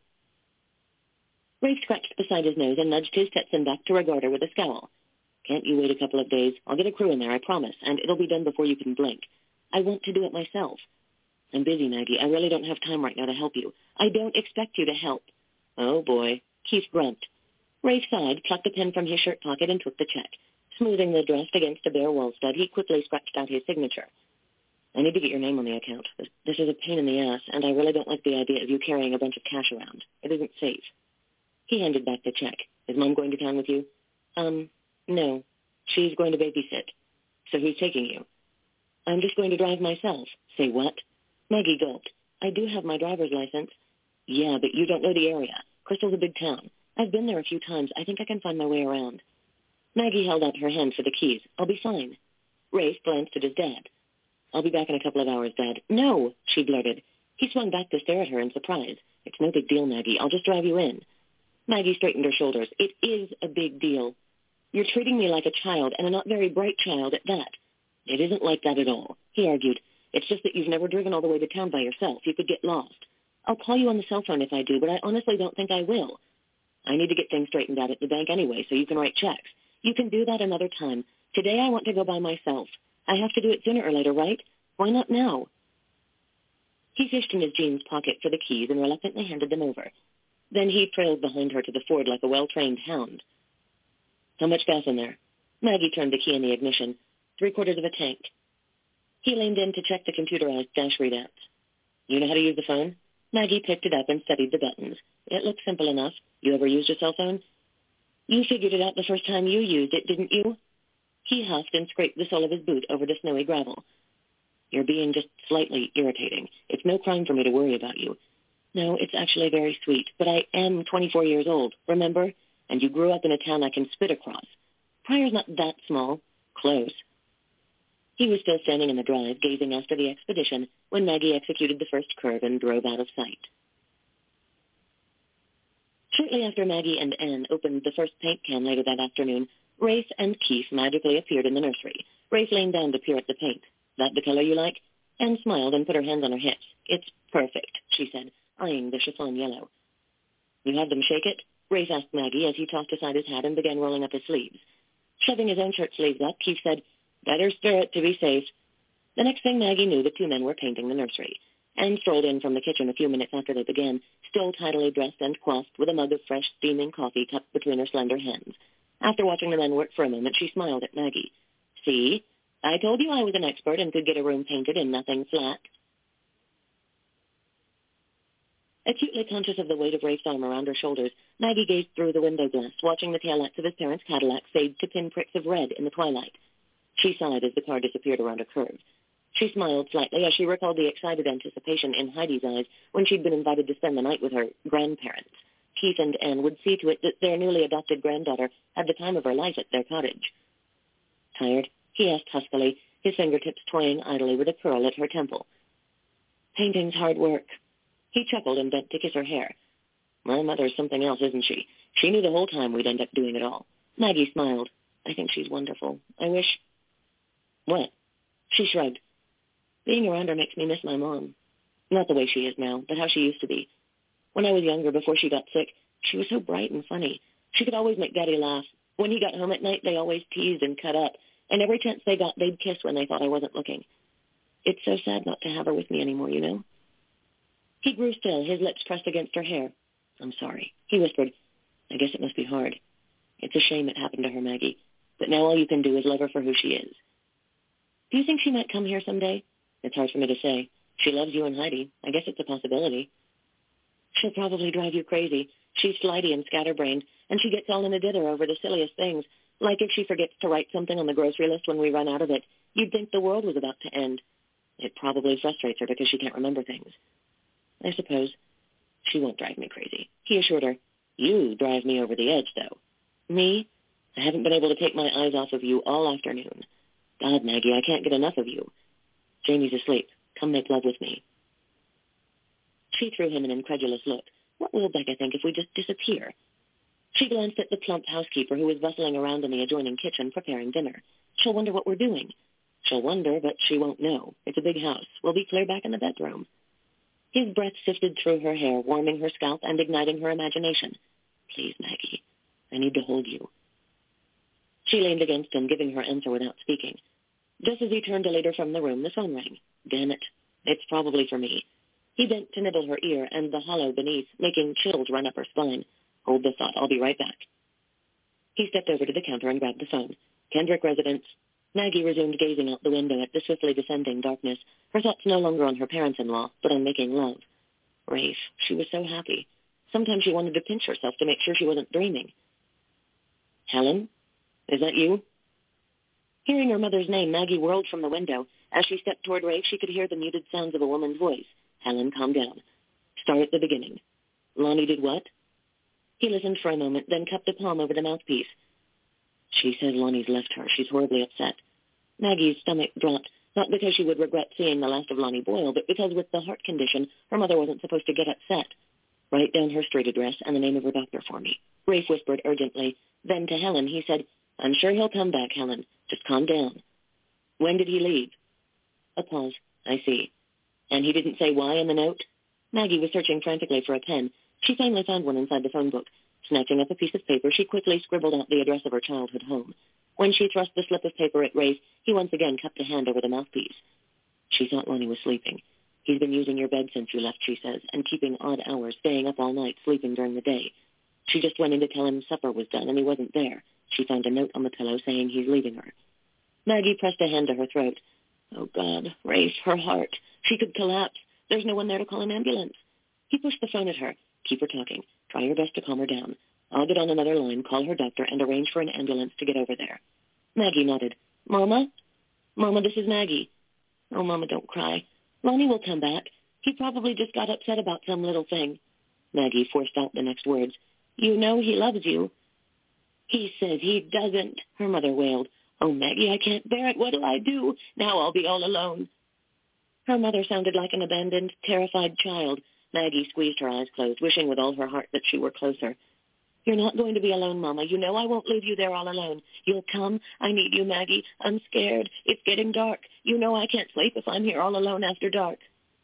Rafe scratched beside his nose and nudged his Stetson back to regard her with a scowl. "Can't you wait a couple of days? I'll get a crew in there, I promise, and it'll be done before you can blink. I want to do it myself." "I'm busy, Maggie. I really don't have time right now to help you." "I don't expect you to help." "Oh, boy," Keith grumped. Rafe sighed, plucked a pen from his shirt pocket, and took the check. Smoothing the draft against a bare wall stud, he quickly scratched out his signature. "I need to get your name on the account. This is a pain in the ass, and I really don't like the idea of you carrying a bunch of cash around. It isn't safe." He handed back the check. "Is Mom going to town with you?" Um, no. She's going to babysit." "So who's taking you?" "I'm just going to drive myself." "Say what?" Maggie gulped. "I do have my driver's license." "Yeah, but you don't know the area. Crystal's a big town. I've been there a few times. I think I can find my way around." Maggie held out her hand for the keys. "I'll be fine." Rafe glanced at his dad. "I'll be back in a couple of hours, Dad." "No," she blurted. He swung back to stare at her in surprise. "It's no big deal, Maggie. I'll just drive you in." Maggie straightened her shoulders. "It is a big deal. You're treating me like a child, and a not very bright child at that." "It isn't like that at all," he argued. "It's just that you've never driven all the way to town by yourself. You could get lost. I'll call you on the cell phone if I do, but I honestly don't think I will. I need to get things straightened out at the bank anyway, so you can write checks. You can do that another time. Today I want to go by myself. I have to do it sooner or later, right? Why not now?" He fished in his jeans pocket for the keys and reluctantly handed them over. Then he trailed behind her to the Ford like a well-trained hound. "How much gas in there?" Maggie turned the key in the ignition. Three quarters of a tank. He leaned in to check the computerized dash readouts. "You know how to use the phone?" Maggie picked it up and studied the buttons. "It looks simple enough. You ever used a cell phone?" "You figured it out the first time you used it, didn't you?" He huffed and scraped the sole of his boot over the snowy gravel. "You're being just slightly irritating. It's no crime for me to worry about you." "No, it's actually very sweet, but I am twenty-four years old, remember? And you grew up in a town I can spit across. Pryor's not that small. Close." He was still standing in the drive, gazing after the expedition, when Maggie executed the first curve and drove out of sight. Shortly after Maggie and Anne opened the first paint can later that afternoon, Rafe and Keith magically appeared in the nursery. Rafe leaned down to peer at the paint. "That the color you like?" Anne smiled and put her hands on her hips. "It's perfect," she said, eyeing the chiffon yellow. "You have them shake it?" Rafe asked Maggie as he tossed aside his hat and began rolling up his sleeves. Shoving his own shirt sleeves up, Keith said, "Better stir it to be safe." The next thing Maggie knew, the two men were painting the nursery. Anne strolled in from the kitchen a few minutes after they began, still tidily dressed and coiffed, with a mug of fresh, steaming coffee tucked between her slender hands. After watching the men work for a moment, she smiled at Maggie. See? I told you I was an expert and could get a room painted in nothing flat. Acutely conscious of the weight of Rafe's arm around her shoulders, Maggie gazed through the window glass, watching the taillights of his parents' Cadillac fade to pinpricks of red in the twilight. She sighed as the car disappeared around a curve. She smiled slightly as she recalled the excited anticipation in Heidi's eyes when she'd been invited to spend the night with her grandparents. Keith and Anne would see to it that their newly adopted granddaughter had the time of her life at their cottage. Tired? He asked huskily, his fingertips toying idly with a curl at her temple. Painting's hard work. He chuckled and bent to kiss her hair. My mother's something else, isn't she? She knew the whole time we'd end up doing it all. Maggie smiled. I think she's wonderful. I wish... What? She shrugged. Being around her makes me miss my mom. Not the way she is now, but how she used to be. When I was younger, before she got sick, she was so bright and funny. She could always make Daddy laugh. When he got home at night, they always teased and cut up, and every chance they got, they'd kiss when they thought I wasn't looking. It's so sad not to have her with me anymore, you know? He grew still, his lips pressed against her hair. I'm sorry, he whispered. I guess it must be hard. It's a shame it happened to her, Maggie, but now all you can do is love her for who she is. Do you think she might come here someday? It's hard for me to say. She loves you and Heidi. I guess it's a possibility. She'll probably drive you crazy. She's flighty and scatterbrained, and she gets all in a dither over the silliest things, like if she forgets to write something on the grocery list when we run out of it. You'd think the world was about to end. It probably frustrates her because she can't remember things. I suppose. She won't drive me crazy. He assured her. You drive me over the edge, though. Me? I haven't been able to take my eyes off of you all afternoon. God, Maggie, I can't get enough of you. Jamie's asleep. Come make love with me. She threw him an incredulous look. What will Becca think if we just disappear? She glanced at the plump housekeeper who was bustling around in the adjoining kitchen preparing dinner. She'll wonder what we're doing. She'll wonder, but she won't know. It's a big house. We'll be clear back in the bedroom. His breath sifted through her hair, warming her scalp and igniting her imagination. Please, Maggie, I need to hold you. She leaned against him, giving her answer without speaking. Just as he turned to lead her from the room, the phone rang. Damn it. It's probably for me. He bent to nibble her ear and the hollow beneath, making chills run up her spine. Hold the thought. I'll be right back. He stepped over to the counter and grabbed the phone. Kendrick residence. Maggie resumed gazing out the window at the swiftly descending darkness, her thoughts no longer on her parents-in-law, but on making love. Rafe. She was so happy. Sometimes she wanted to pinch herself to make sure she wasn't dreaming. Helen? Is that you? Hearing her mother's name, Maggie whirled from the window. As she stepped toward Rafe, she could hear the muted sounds of a woman's voice. Helen, calm down. Start at the beginning. Lonnie did what? He listened for a moment, then cupped a palm over the mouthpiece. She says Lonnie's left her. She's horribly upset. Maggie's stomach dropped, not because she would regret seeing the last of Lonnie Boyle, but because with the heart condition, her mother wasn't supposed to get upset. Write down her street address and the name of her doctor for me. Rafe whispered urgently. Then to Helen, he said, I'm sure he'll come back, Helen. Just calm down. When did he leave? A pause. I see. And he didn't say why in the note? Maggie was searching frantically for a pen. She finally found one inside the phone book. Snatching up a piece of paper, she quickly scribbled out the address of her childhood home. When she thrust the slip of paper at Rafe, he once again cupped a hand over the mouthpiece. She thought Lonnie was sleeping. He's been using your bed since you left, she says, and keeping odd hours, staying up all night, sleeping during the day. She just went in to tell him supper was done, and he wasn't there. She found a note on the pillow saying he's leaving her. Maggie pressed a hand to her throat. Oh, God, Rafe, her heart. She could collapse. There's no one there to call an ambulance. He pushed the phone at her. Keep her talking. Try your best to calm her down. I'll get on another line, call her doctor, and arrange for an ambulance to get over there. Maggie nodded. Mama? Mama, this is Maggie. Oh, Mama, don't cry. Lonnie will come back. He probably just got upset about some little thing. Maggie forced out the next words. You know he loves you. He says he doesn't, her mother wailed. Oh, Maggie, I can't bear it. What'll I do? Now I'll be all alone. Her mother sounded like an abandoned, terrified child. Maggie squeezed her eyes closed, wishing with all her heart that she were closer. You're not going to be alone, Mama. You know I won't leave you there all alone. You'll come. I need you, Maggie. I'm scared. It's getting dark. You know I can't sleep if I'm here all alone after dark.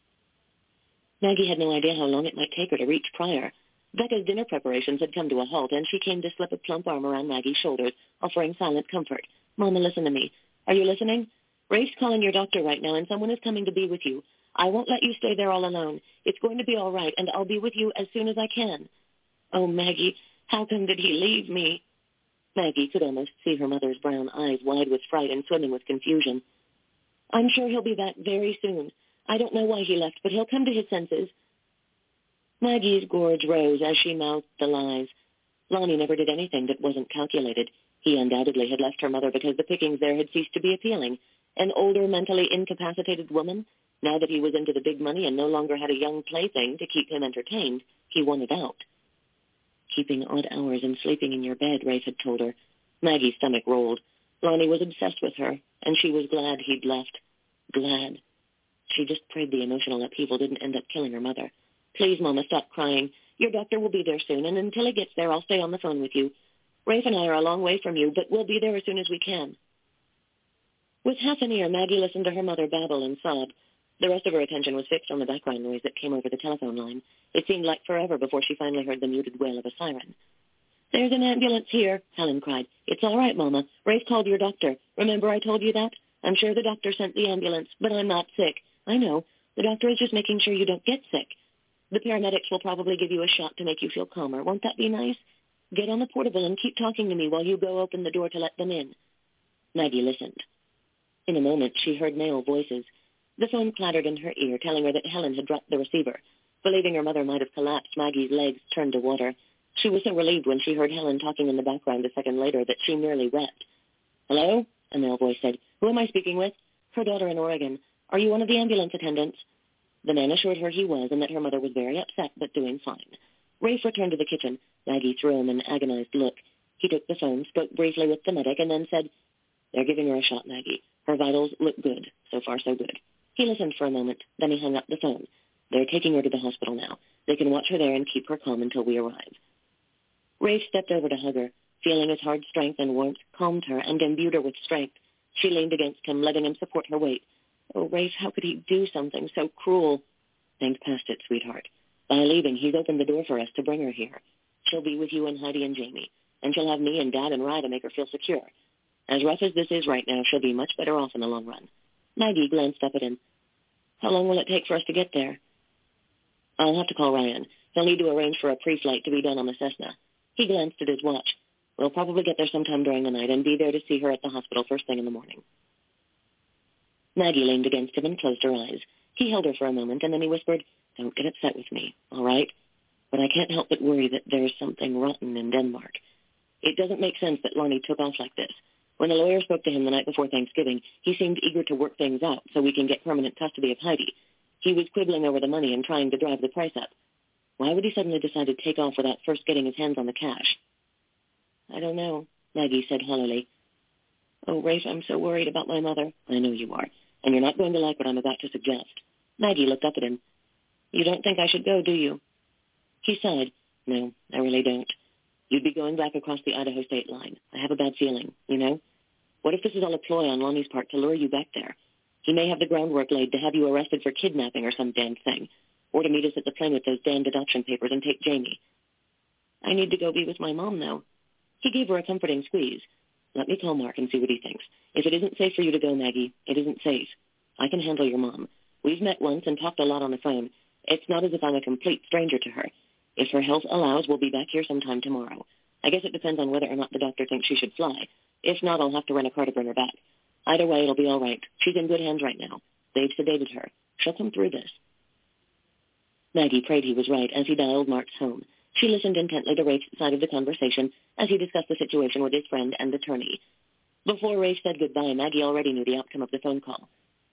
Maggie had no idea how long it might take her to reach Pryor. Becca's dinner preparations had come to a halt, and she came to slip a plump arm around Maggie's shoulders, offering silent comfort. Mama, listen to me. Are you listening? Rafe's calling your doctor right now, and someone is coming to be with you. I won't let you stay there all alone. It's going to be all right, and I'll be with you as soon as I can. Oh, Maggie, how come did he leave me? Maggie could almost see her mother's brown eyes wide with fright and swimming with confusion. I'm sure he'll be back very soon. I don't know why he left, but he'll come to his senses. Maggie's gorge rose as she mouthed the lies. Lonnie never did anything that wasn't calculated. He undoubtedly had left her mother because the pickings there had ceased to be appealing. An older, mentally incapacitated woman. Now that he was into the big money and no longer had a young plaything to keep him entertained, he wanted out. Keeping odd hours and sleeping in your bed, Rafe had told her. Maggie's stomach rolled. Lonnie was obsessed with her, and she was glad he'd left. Glad. She just prayed the emotional upheaval didn't end up killing her mother. Please, Mama, stop crying. Your doctor will be there soon, and until he gets there, I'll stay on the phone with you. Rafe and I are a long way from you, but we'll be there as soon as we can. With half an ear, Maggie listened to her mother babble and sob. The rest of her attention was fixed on the background noise that came over the telephone line. It seemed like forever before she finally heard the muted wail of a siren. There's an ambulance here, Helen cried. It's all right, Mama. Rafe called your doctor. Remember I told you that? I'm sure the doctor sent the ambulance, but I'm not sick. I know. The doctor is just making sure you don't get sick. The paramedics will probably give you a shot to make you feel calmer. Won't that be nice? Get on the portable and keep talking to me while you go open the door to let them in. Maggie listened. In a moment, she heard male voices. The phone clattered in her ear, telling her that Helen had dropped the receiver. Believing her mother might have collapsed, Maggie's legs turned to water. She was so relieved when she heard Helen talking in the background a second later that she nearly wept. Hello? A male voice said. Who am I speaking with? Her daughter in Oregon. Are you one of the ambulance attendants? The man assured her he was and that her mother was very upset but doing fine. Rafe returned to the kitchen. Maggie threw him an agonized look. He took the phone, spoke briefly with the medic, and then said, They're giving her a shot, Maggie. Her vitals look good. So far, so good. He listened for a moment. Then he hung up the phone. They're taking her to the hospital now. They can watch her there and keep her calm until we arrive. Rafe stepped over to hug her. Feeling his hard strength and warmth calmed her and imbued her with strength. She leaned against him, letting him support her weight. Oh, Rafe, how could he do something so cruel? Think past it, sweetheart. By leaving, he's opened the door for us to bring her here. She'll be with you and Heidi and Jamie, and she'll have me and Dad and Rye to make her feel secure. As rough as this is right now, she'll be much better off in the long run. Maggie glanced up at him. How long will it take for us to get there? I'll have to call Ryan. He'll need to arrange for a pre-flight to be done on the Cessna. He glanced at his watch. We'll probably get there sometime during the night and be there to see her at the hospital first thing in the morning. Maggie leaned against him and closed her eyes. He held her for a moment, and then he whispered, Don't get upset with me, all right? But I can't help but worry that there's something rotten in Denmark. It doesn't make sense that Lonnie took off like this. When the lawyer spoke to him the night before Thanksgiving, he seemed eager to work things out so we can get permanent custody of Heidi. He was quibbling over the money and trying to drive the price up. Why would he suddenly decide to take off without first getting his hands on the cash? I don't know, Maggie said hollowly. Oh, Rafe, I'm so worried about my mother. I know you are, and you're not going to like what I'm about to suggest. Maggie looked up at him. You don't think I should go, do you? He sighed. No, I really don't. You'd be going back across the Idaho state line. I have a bad feeling, you know? What if this is all a ploy on Lonnie's part to lure you back there? He may have the groundwork laid to have you arrested for kidnapping or some damn thing, or to meet us at the plane with those damned adoption papers and take Jamie. I need to go be with my mom, though. He gave her a comforting squeeze. Let me call Mark and see what he thinks. If it isn't safe for you to go, Maggie, it isn't safe. I can handle your mom. We've met once and talked a lot on the phone. It's not as if I'm a complete stranger to her. If her health allows, we'll be back here sometime tomorrow. I guess it depends on whether or not the doctor thinks she should fly. If not, I'll have to rent a car to bring her back. Either way, it'll be all right. She's in good hands right now. They've sedated her. She'll come through this. Maggie prayed he was right as he dialed Mark's home. She listened intently to Rafe's side of the conversation as he discussed the situation with his friend and attorney. Before Rafe said goodbye, Maggie already knew the outcome of the phone call.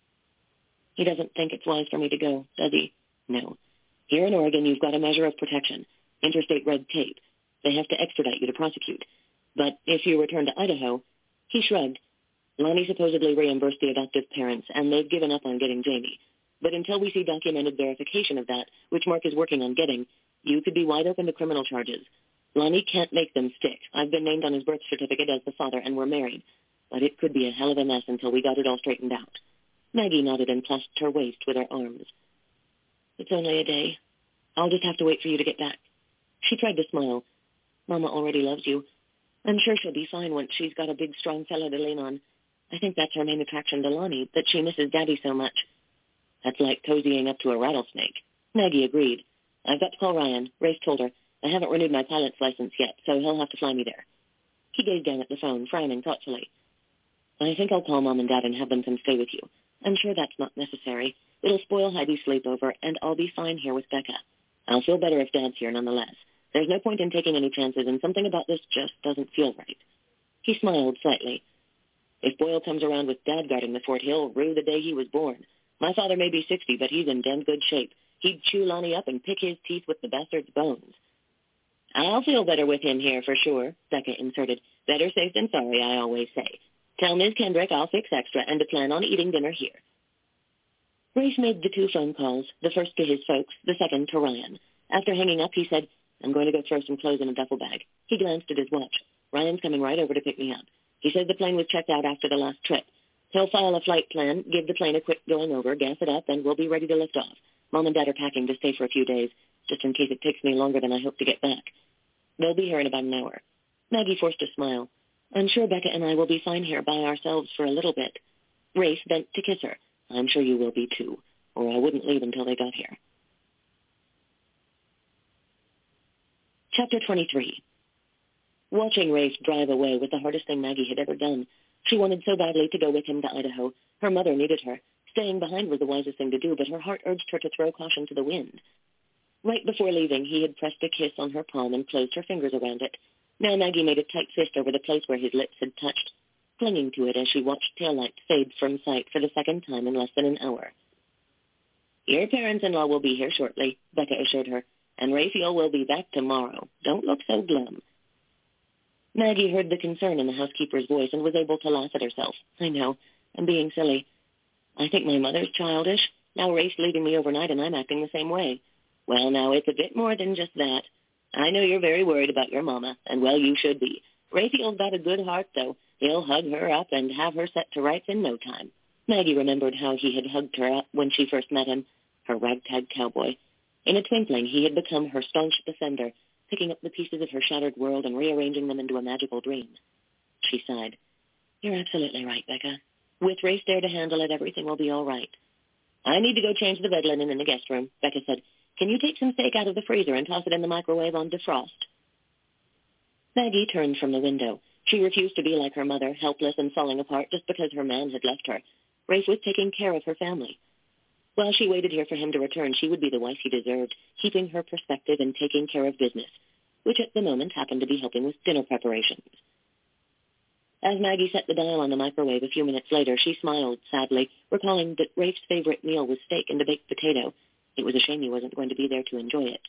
He doesn't think it's wise for me to go, does he? No. Here in Oregon, you've got a measure of protection, interstate red tape. They have to extradite you to prosecute. But if you return to Idaho, he shrugged. Lonnie supposedly reimbursed the adoptive parents, and they've given up on getting Jamie. But until we see documented verification of that, which Mark is working on getting, you could be wide open to criminal charges. Lonnie can't make them stick. I've been named on his birth certificate as the father, and we're married. But it could be a hell of a mess until we got it all straightened out. Maggie nodded and clasped her waist with her arms. It's only a day. I'll just have to wait for you to get back. She tried to smile. Mama already loves you. I'm sure she'll be fine once she's got a big, strong fellow to lean on. I think that's her main attraction to Lonnie, that she misses Daddy so much. That's like cozying up to a rattlesnake. Maggie agreed. I've got to call Ryan. Rafe told her. I haven't renewed my pilot's license yet, so he'll have to fly me there. He gazed down at the phone, frowning thoughtfully. I think I'll call Mom and Dad and have them come stay with you. I'm sure that's not necessary. It'll spoil Heidi's sleepover, and I'll be fine here with Becca. I'll feel better if Dad's here nonetheless. There's no point in taking any chances, and something about this just doesn't feel right. He smiled slightly. If Boyle comes around with Dad guarding the fort, he'll rue the day he was born. My father may be sixty, but he's in damn good shape. He'd chew Lonnie up and pick his teeth with the bastard's bones. I'll feel better with him here for sure, Becca inserted. Better safe than sorry, I always say. Tell Miz Kendrick I'll fix extra and to plan on eating dinner here. Rafe made the two phone calls, the first to his folks, the second to Ryan. After hanging up, he said, I'm going to go throw some clothes in a duffel bag. He glanced at his watch. Ryan's coming right over to pick me up. He said the plane was checked out after the last trip. He'll file a flight plan, give the plane a quick going over, gas it up, and we'll be ready to lift off. Mom and Dad are packing to stay for a few days, just in case it takes me longer than I hope to get back. They'll be here in about an hour. Maggie forced a smile. I'm sure Becca and I will be fine here by ourselves for a little bit. Rafe bent to kiss her. I'm sure you will be too, or I wouldn't leave until they got here. Chapter twenty-three. Watching Rafe drive away was the hardest thing Maggie had ever done. She wanted so badly to go with him to Idaho. Her mother needed her. Staying behind was the wisest thing to do, but her heart urged her to throw caution to the wind. Right before leaving, he had pressed a kiss on her palm and closed her fingers around it. Now Maggie made a tight fist over the place where his lips had touched, clinging to it as she watched taillights fade from sight for the second time in less than an hour. Your parents-in-law will be here shortly, Becca assured her, and Raphael will be back tomorrow. Don't look so glum. Maggie heard the concern in the housekeeper's voice and was able to laugh at herself. I know, I'm being silly. I think my mother's childish. Now Rafe's leaving me overnight and I'm acting the same way. Well, now, it's a bit more than just that. I know you're very worried about your mama, and well, you should be. Raphael's got a good heart, though. He'll hug her up and have her set to rights in no time. Maggie remembered how he had hugged her up when she first met him, her ragtag cowboy. In a twinkling, he had become her staunch defender, picking up the pieces of her shattered world and rearranging them into a magical dream. She sighed. You're absolutely right, Becca. With Rafe there to handle it, everything will be all right. I need to go change the bed linen in the guest room, Becca said. Can you take some steak out of the freezer and toss it in the microwave on defrost? Maggie turned from the window. She refused to be like her mother, helpless and falling apart just because her man had left her. Rafe was taking care of her family. While she waited here for him to return, she would be the wife he deserved, keeping her perspective and taking care of business, which at the moment happened to be helping with dinner preparations. As Maggie set the dial on the microwave a few minutes later, she smiled sadly, recalling that Rafe's favorite meal was steak and a baked potato. It was a shame he wasn't going to be there to enjoy it.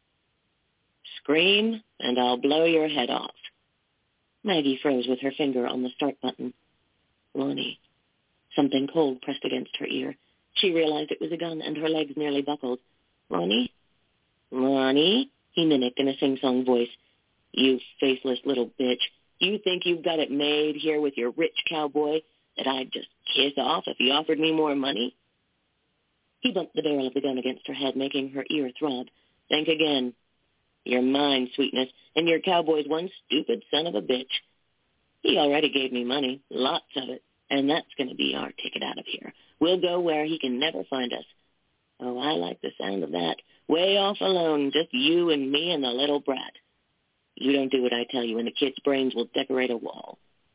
Scream, and I'll blow your head off. Maggie froze with her finger on the start button. Lonnie. Something cold pressed against her ear. She realized it was a gun, and her legs nearly buckled. Lonnie? Lonnie? He mimicked in a sing-song voice. You faceless little bitch. You think you've got it made here with your rich cowboy, that I'd just kiss off if he offered me more money? He bumped the barrel of the gun against her head, making her ear throb. Think again. You're mine, sweetness, and your cowboy's one stupid son of a bitch. He already gave me money, lots of it, and that's going to be our ticket out of here. We'll go where he can never find us. Oh, I like the sound of that. Way off alone, just you and me and the little brat. You don't do what I tell you, and the kid's brains will decorate a wall.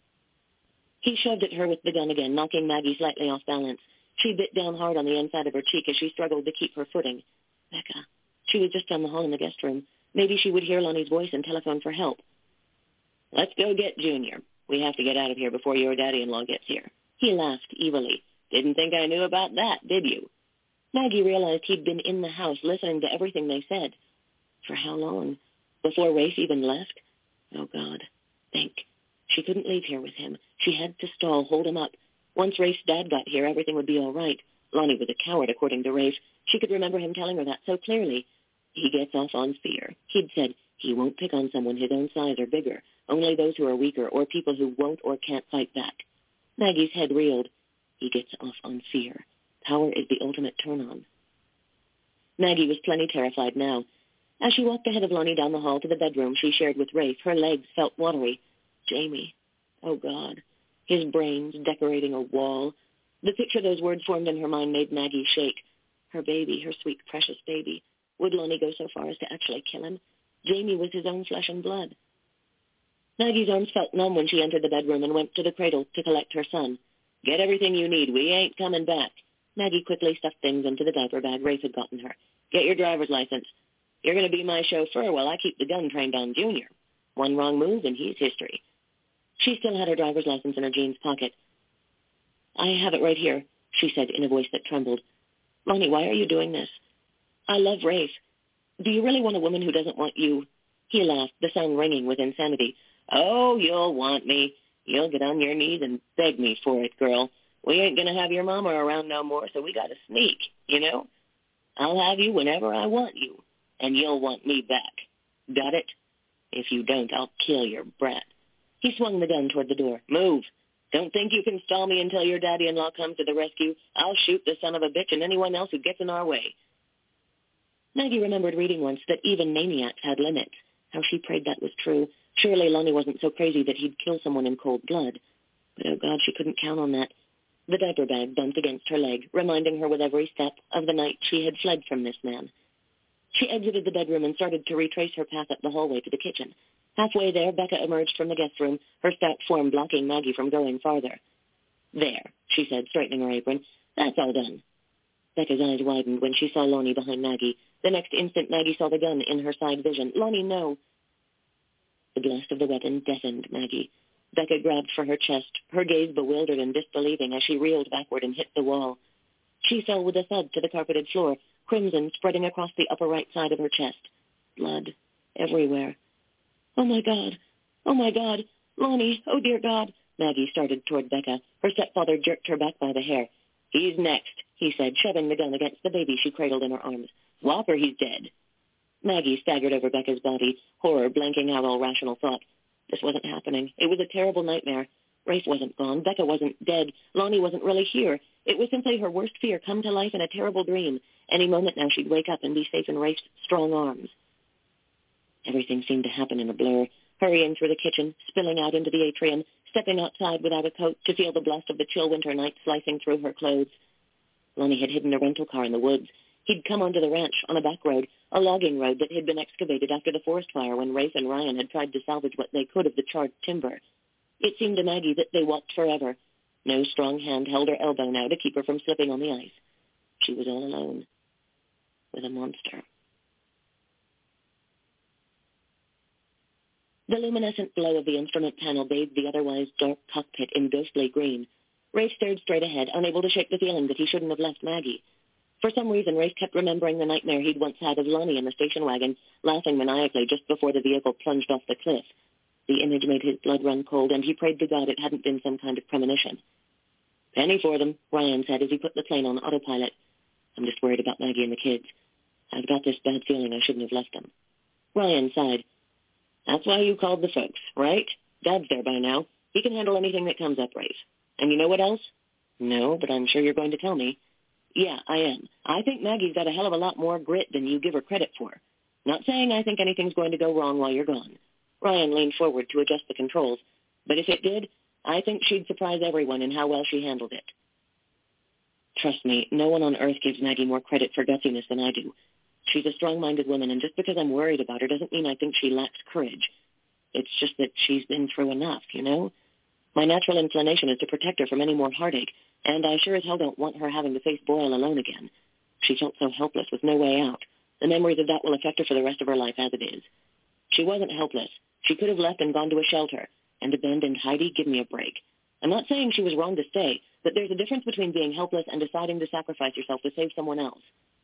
He shoved at her with the gun again, knocking Maggie slightly off balance. She bit down hard on the inside of her cheek as she struggled to keep her footing. Becca. She was just down the hall in the guest room. Maybe she would hear Lonnie's voice and telephone for help. Let's go get Junior. We have to get out of here before your daddy-in-law gets here. He laughed evilly. Didn't think I knew about that, did you? Maggie realized he'd been in the house listening to everything they said. For how long? Before Rafe even left? Oh, God. Think. She couldn't leave here with him. She had to stall, hold him up. Once Rafe's dad got here, everything would be all right. Lonnie was a coward, according to Rafe. She could remember him telling her that so clearly. He gets off on fear. He'd said he won't pick on someone his own size or bigger, only those who are weaker or people who won't or can't fight back. Maggie's head reeled. He gets off on fear. Power is the ultimate turn-on. Maggie was plenty terrified now. As she walked ahead of Lonnie down the hall to the bedroom she shared with Rafe, her legs felt watery. Jamie. Oh, God. His brains decorating a wall. The picture those words formed in her mind made Maggie shake. Her baby, her sweet, precious baby. Would Lonnie go so far as to actually kill him? Jamie was his own flesh and blood. Maggie's arms felt numb when she entered the bedroom and went to the cradle to collect her son. Get everything you need. We ain't coming back. Maggie quickly stuffed things into the diaper bag Rafe had gotten her. Get your driver's license. You're going to be my chauffeur while I keep the gun trained on Junior. One wrong move and he's history. She still had her driver's license in her jeans pocket. I have it right here, she said in a voice that trembled. Lonnie, why are you doing this? I love Rafe. Do you really want a woman who doesn't want you? He laughed, the sound ringing with insanity. Oh, you'll want me. You'll get on your knees and beg me for it, girl. We ain't going to have your mama around no more, so we got to sneak, you know? I'll have you whenever I want you, and you'll want me back. Got it? If you don't, I'll kill your brat. He swung the gun toward the door. Move. Don't think you can stall me until your daddy-in-law comes to the rescue. I'll shoot the son of a bitch and anyone else who gets in our way. Maggie remembered reading once that even maniacs had limits. How she prayed that was true. Surely Lonnie wasn't so crazy that he'd kill someone in cold blood. But, oh, God, she couldn't count on that. The diaper bag bumped against her leg, reminding her with every step of the night she had fled from this man. She exited the bedroom and started to retrace her path up the hallway to the kitchen. Halfway there, Becca emerged from the guest room, her stout form blocking Maggie from going farther. There, she said, straightening her apron. That's all done. Becca's eyes widened when she saw Lonnie behind Maggie. The next instant, Maggie saw the gun in her side vision. Lonnie, no. The blast of the weapon deafened Maggie. Becca grabbed for her chest, her gaze bewildered and disbelieving as she reeled backward and hit the wall. She fell with a thud to the carpeted floor, crimson spreading across the upper right side of her chest. Blood everywhere. Oh, my God. Oh, my God. Lonnie, oh, dear God. Maggie started toward Becca. Her stepfather jerked her back by the hair. He's next, he said, shoving the gun against the baby she cradled in her arms. Whop or he's dead. Maggie staggered over Becca's body, horror blanking out all rational thought. This wasn't happening. It was a terrible nightmare. Rafe wasn't gone. Becca wasn't dead. Lonnie wasn't really here. It was simply her worst fear come to life in a terrible dream. Any moment now she'd wake up and be safe in Rafe's strong arms. Everything seemed to happen in a blur. Hurrying through the kitchen, spilling out into the atrium, stepping outside without a coat to feel the blast of the chill winter night slicing through her clothes. Lonnie had hidden a rental car in the woods. He'd come onto the ranch on a back road, a logging road that had been excavated after the forest fire when Rafe and Ryan had tried to salvage what they could of the charred timber. It seemed to Maggie that they walked forever. No strong hand held her elbow now to keep her from slipping on the ice. She was all alone with a monster. The luminescent glow of the instrument panel bathed the otherwise dark cockpit in ghostly green. Rafe stared straight ahead, unable to shake the feeling that he shouldn't have left Maggie. For some reason, Rafe kept remembering the nightmare he'd once had of Lonnie in the station wagon, laughing maniacally just before the vehicle plunged off the cliff. The image made his blood run cold, and he prayed to God it hadn't been some kind of premonition. Penny for them, Ryan said as he put the plane on autopilot. I'm just worried about Maggie and the kids. I've got this bad feeling I shouldn't have left them. Ryan sighed. That's why you called the folks, right? Dad's there by now. He can handle anything that comes up, Rafe. And you know what else? No, but I'm sure you're going to tell me. Yeah, I am. I think Maggie's got a hell of a lot more grit than you give her credit for. Not saying I think anything's going to go wrong while you're gone. Ryan leaned forward to adjust the controls. But if it did, I think she'd surprise everyone in how well she handled it. Trust me, no one on Earth gives Maggie more credit for gutsiness than I do. She's a strong-minded woman, and just because I'm worried about her doesn't mean I think she lacks courage. It's just that she's been through enough, you know? My natural inclination is to protect her from any more heartache, and I sure as hell don't want her having to face Boyle alone again. She felt so helpless with no way out. The memories of that will affect her for the rest of her life as it is. She wasn't helpless. She could have left and gone to a shelter. And abandoned Heidi, give me a break. I'm not saying she was wrong to stay, but there's a difference between being helpless and deciding to sacrifice yourself to save someone else.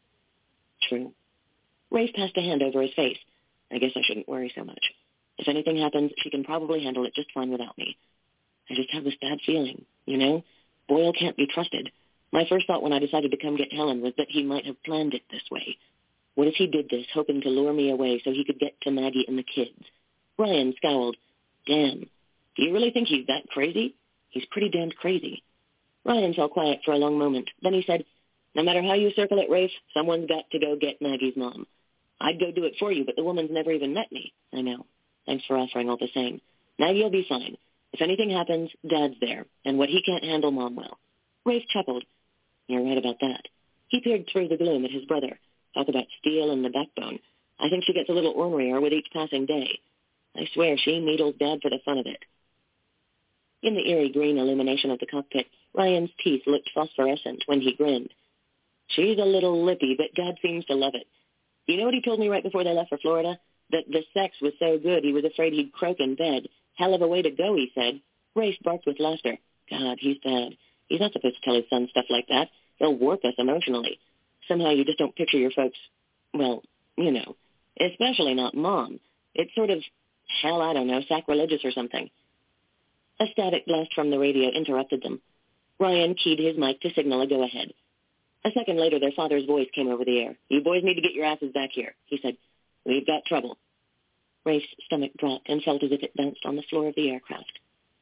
True. Rafe passed a hand over his face. I guess I shouldn't worry so much. If anything happens, she can probably handle it just fine without me. I just have this bad feeling, you know? Boyle can't be trusted. My first thought when I decided to come get Helen was that he might have planned it this way. What if he did this, hoping to lure me away so he could get to Maggie and the kids? Ryan scowled. Damn. Do you really think he's that crazy? He's pretty damned crazy. Ryan fell quiet for a long moment. Then he said, no matter how you circle it, Rafe, someone's got to go get Maggie's mom. I'd go do it for you, but the woman's never even met me. I know. Thanks for offering all the same. Maggie'll be fine. If anything happens, Dad's there, and what he can't handle, Mom will. Rafe chuckled. You're right about that. He peered through the gloom at his brother. Talk about steel and the backbone. I think she gets a little ornerier with each passing day. I swear she needles Dad for the fun of it. In the eerie green illumination of the cockpit, Ryan's teeth looked phosphorescent when he grinned. She's a little lippy, but Dad seems to love it. You know what he told me right before they left for Florida? That the sex was so good he was afraid he'd croak in bed. Hell of a way to go, he said. Rafe barked with laughter. God, he's bad. He's not supposed to tell his son stuff like that. He'll warp us emotionally. Somehow you just don't picture your folks, well, you know, especially not Mom. It's sort of, hell, I don't know, sacrilegious or something. A static blast from the radio interrupted them. Ryan keyed his mic to signal a go-ahead. A second later, their father's voice came over the air. You boys need to get your asses back here, he said. We've got trouble. Rafe's stomach dropped and felt as if it bounced on the floor of the aircraft.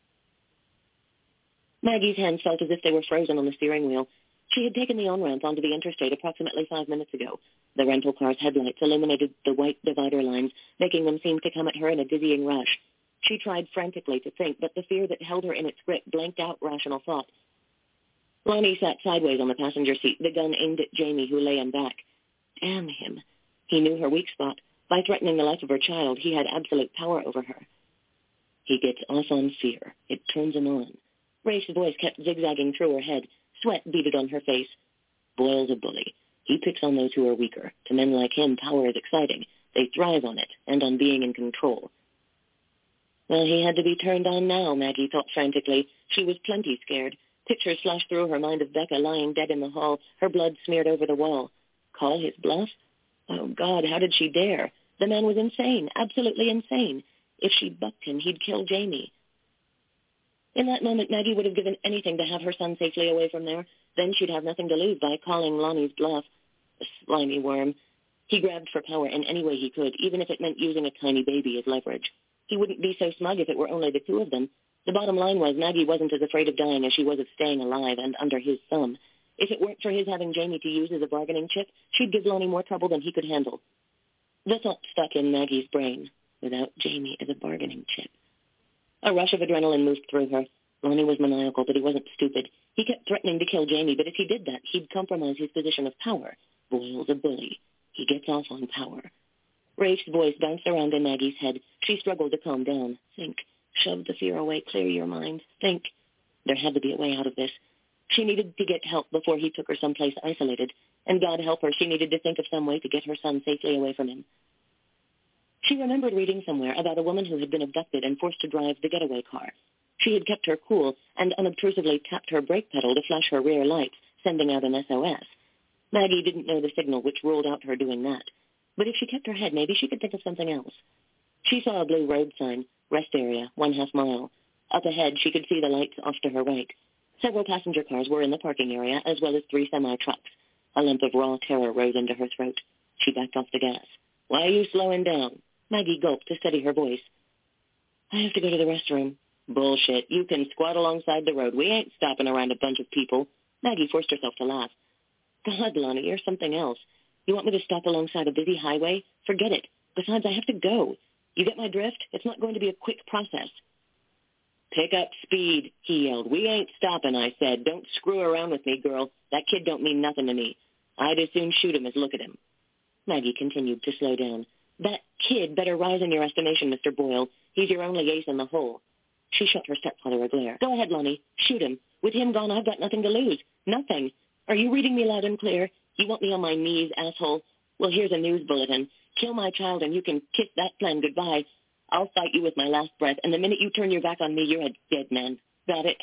Maggie's hands felt as if they were frozen on the steering wheel. She had taken the on-ramp onto the interstate approximately five minutes ago. The rental car's headlights illuminated the white divider lines, making them seem to come at her in a dizzying rush. She tried frantically to think, but the fear that held her in its grip blanked out rational thought. Lonnie sat sideways on the passenger seat, the gun aimed at Jamie, who lay in back. Damn him. He knew her weak spot. By threatening the life of her child, he had absolute power over her. He gets off on fear. It turns him on. Rafe's voice kept zigzagging through her head. Sweat beaded on her face. Boyle's a bully. He picks on those who are weaker. To men like him, power is exciting. They thrive on it, and on being in control. Well, he had to be turned on now, Maggie thought frantically. She was plenty scared. Pictures flashed through her mind of Becca lying dead in the hall, her blood smeared over the wall. Call his bluff? Oh, God, how did she dare? The man was insane, absolutely insane. If she bucked him, he'd kill Jamie. In that moment, Maggie would have given anything to have her son safely away from there. Then she'd have nothing to lose by calling Lonnie's bluff. A slimy worm. He grabbed for power in any way he could, even if it meant using a tiny baby as leverage. He wouldn't be so smug if it were only the two of them. The bottom line was Maggie wasn't as afraid of dying as she was of staying alive and under his thumb. If it weren't for his having Jamie to use as a bargaining chip, she'd give Lonnie more trouble than he could handle. The thought stuck in Maggie's brain, without Jamie as a bargaining chip. A rush of adrenaline moved through her. Lonnie was maniacal, but he wasn't stupid. He kept threatening to kill Jamie, but if he did that, he'd compromise his position of power. Boyle's a bully. He gets off on power. Rafe's voice bounced around in Maggie's head. She struggled to calm down. Think. Shove the fear away. Clear your mind. Think. There had to be a way out of this. She needed to get help before he took her someplace isolated. And God help her, she needed to think of some way to get her son safely away from him. She remembered reading somewhere about a woman who had been abducted and forced to drive the getaway car. She had kept her cool and unobtrusively tapped her brake pedal to flash her rear lights, sending out an S O S. Maggie didn't know the signal which ruled out her doing that. But if she kept her head, maybe she could think of something else. She saw a blue road sign, rest area, one half mile. Up ahead, she could see the lights off to her right. Several passenger cars were in the parking area, as well as three semi-trucks. A lump of raw terror rose into her throat. She backed off the gas. Why are you slowing down? Maggie gulped to steady her voice. I have to go to the restroom. Bullshit. You can squat alongside the road. We ain't stopping around a bunch of people. Maggie forced herself to laugh. God, Lonnie, you're something else. You want me to stop alongside a busy highway? Forget it. Besides, I have to go. You get my drift? It's not going to be a quick process. Pick up speed, he yelled. We ain't stopping, I said. Don't screw around with me, girl. That kid don't mean nothing to me. I'd as soon shoot him as look at him. Maggie continued to slow down. That kid better rise in your estimation, Mister Boyle. He's your only ace in the hole. She shot her stepfather a glare. Go ahead, Lonnie. Shoot him. With him gone, I've got nothing to lose. Nothing. Are you reading me loud and clear? You want me on my knees, asshole? Well, here's a news bulletin. Kill my child and you can kiss that plan goodbye. I'll fight you with my last breath, and the minute you turn your back on me, you're a dead man. Got it?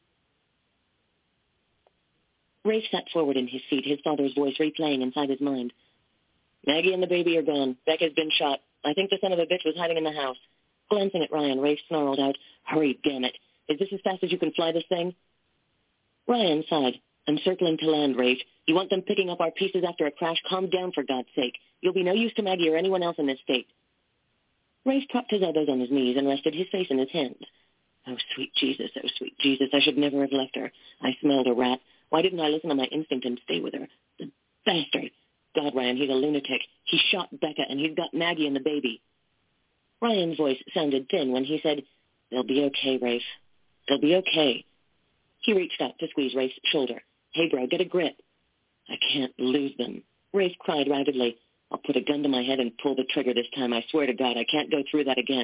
Rafe sat forward in his seat, his father's voice replaying inside his mind. Maggie and the baby are gone. Becca's been shot. I think the son of a bitch was hiding in the house. Glancing at Ryan, Rafe snarled out, Hurry, damn it. Is this as fast as you can fly this thing? Ryan sighed. I'm circling to land, Rafe. You want them picking up our pieces after a crash? Calm down, for God's sake. You'll be no use to Maggie or anyone else in this state. Rafe propped his elbows on his knees and rested his face in his hands. Oh, sweet Jesus, oh, sweet Jesus, I should never have left her. I smelled a rat. Why didn't I listen to my instinct and stay with her? The bastard. God, Ryan, he's a lunatic. He shot Becca, and he's got Maggie and the baby. Ryan's voice sounded thin when he said, They'll be okay, Rafe. They'll be okay. He reached out to squeeze Rafe's shoulder. Hey, bro, get a grip. I can't lose them. Rafe cried raggedly. I'll put a gun to my head and pull the trigger this time. I swear to God, I can't go through that again.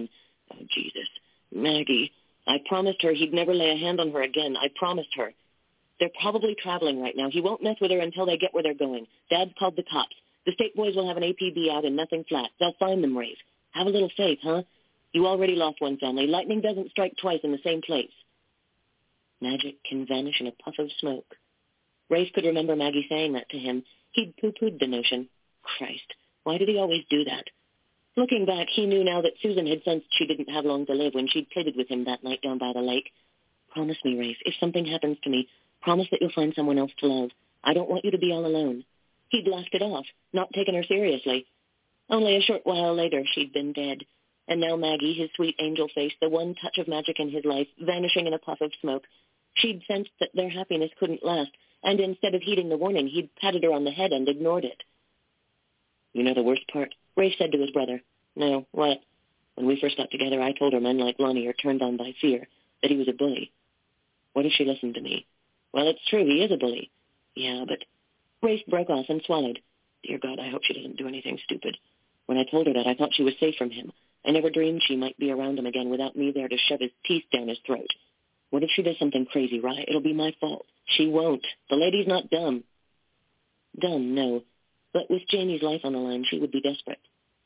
Oh, Jesus. Maggie. I promised her he'd never lay a hand on her again. I promised her. They're probably traveling right now. He won't mess with her until they get where they're going. Dad's called the cops. The state boys will have an A P B out in Nothing Flat. They'll find them, Rafe. Have a little faith, huh? You already lost one family. Lightning doesn't strike twice in the same place. Magic can vanish in a puff of smoke. Rafe could remember Maggie saying that to him. He'd poo-pooed the notion. Christ, why did he always do that? Looking back, he knew now that Susan had sensed she didn't have long to live when she'd pleaded with him that night down by the lake. Promise me, Rafe, if something happens to me, promise that you'll find someone else to love. I don't want you to be all alone. He'd laughed it off, not taken her seriously. Only a short while later, she'd been dead. And now Maggie, his sweet angel face, the one touch of magic in his life, vanishing in a puff of smoke. She'd sensed that their happiness couldn't last, and instead of heeding the warning, he'd patted her on the head and ignored it. You know the worst part? Rafe said to his brother. No, what? When we first got together, I told her men like Lonnie are turned on by fear, that he was a bully. What if she listened to me? Well, it's true, he is a bully. Yeah, but... Rafe broke off and swallowed. Dear God, I hope she doesn't do anything stupid. When I told her that, I thought she was safe from him. I never dreamed she might be around him again without me there to shove his teeth down his throat. What if she does something crazy, Rye? It'll be my fault. She won't. The lady's not dumb. Dumb, no. But with Jamie's life on the line, she would be desperate.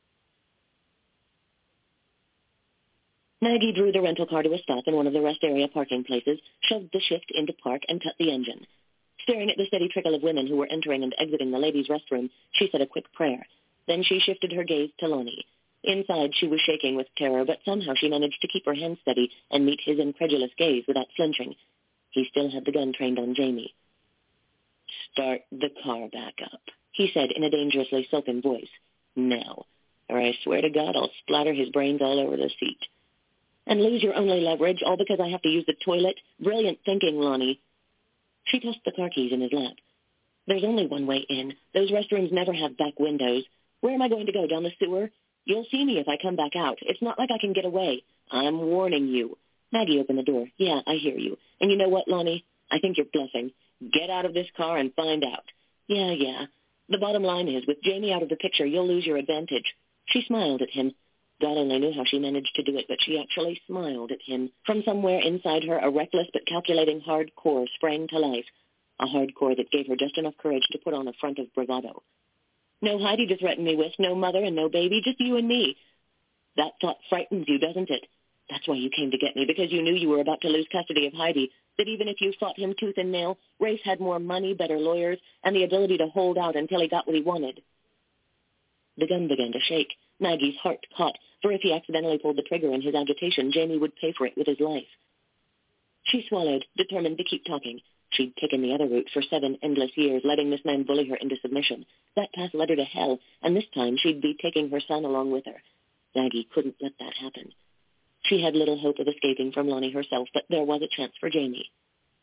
Maggie drew the rental car to a stop in one of the rest area parking places, shoved the shift into park, and cut the engine. Staring at the steady trickle of women who were entering and exiting the ladies' restroom, she said a quick prayer. Then she shifted her gaze to Lonnie. Inside, she was shaking with terror, but somehow she managed to keep her hands steady and meet his incredulous gaze without flinching. He still had the gun trained on Jamie. Start the car back up, he said in a dangerously silken voice. Now, or I swear to God I'll splatter his brains all over the seat. And lose your only leverage, all because I have to use the toilet? Brilliant thinking, Lonnie. She tossed the car keys in his lap. There's only one way in. Those restrooms never have back windows. Where am I going to go, down the sewer? You'll see me if I come back out. It's not like I can get away. I'm warning you. Maggie opened the door. Yeah, I hear you. And you know what, Lonnie? I think you're bluffing. Get out of this car and find out. Yeah, yeah. The bottom line is, with Jamie out of the picture, you'll lose your advantage. She smiled at him. God only knew how she managed to do it, but she actually smiled at him. From somewhere inside her, a reckless but calculating hardcore sprang to life. A hardcore that gave her just enough courage to put on a front of bravado. No Heidi to threaten me with, no mother and no baby, just you and me. That thought frightens you, doesn't it? That's why you came to get me, because you knew you were about to lose custody of Heidi, that even if you fought him tooth and nail, Rafe had more money, better lawyers, and the ability to hold out until he got what he wanted. The gun began to shake. Maggie's heart caught, for if he accidentally pulled the trigger in his agitation, Jamie would pay for it with his life. She swallowed, determined to keep talking. She'd taken the other route for seven endless years, letting this man bully her into submission. That path led her to hell, and this time she'd be taking her son along with her. Maggie couldn't let that happen. She had little hope of escaping from Lonnie herself, but there was a chance for Jamie.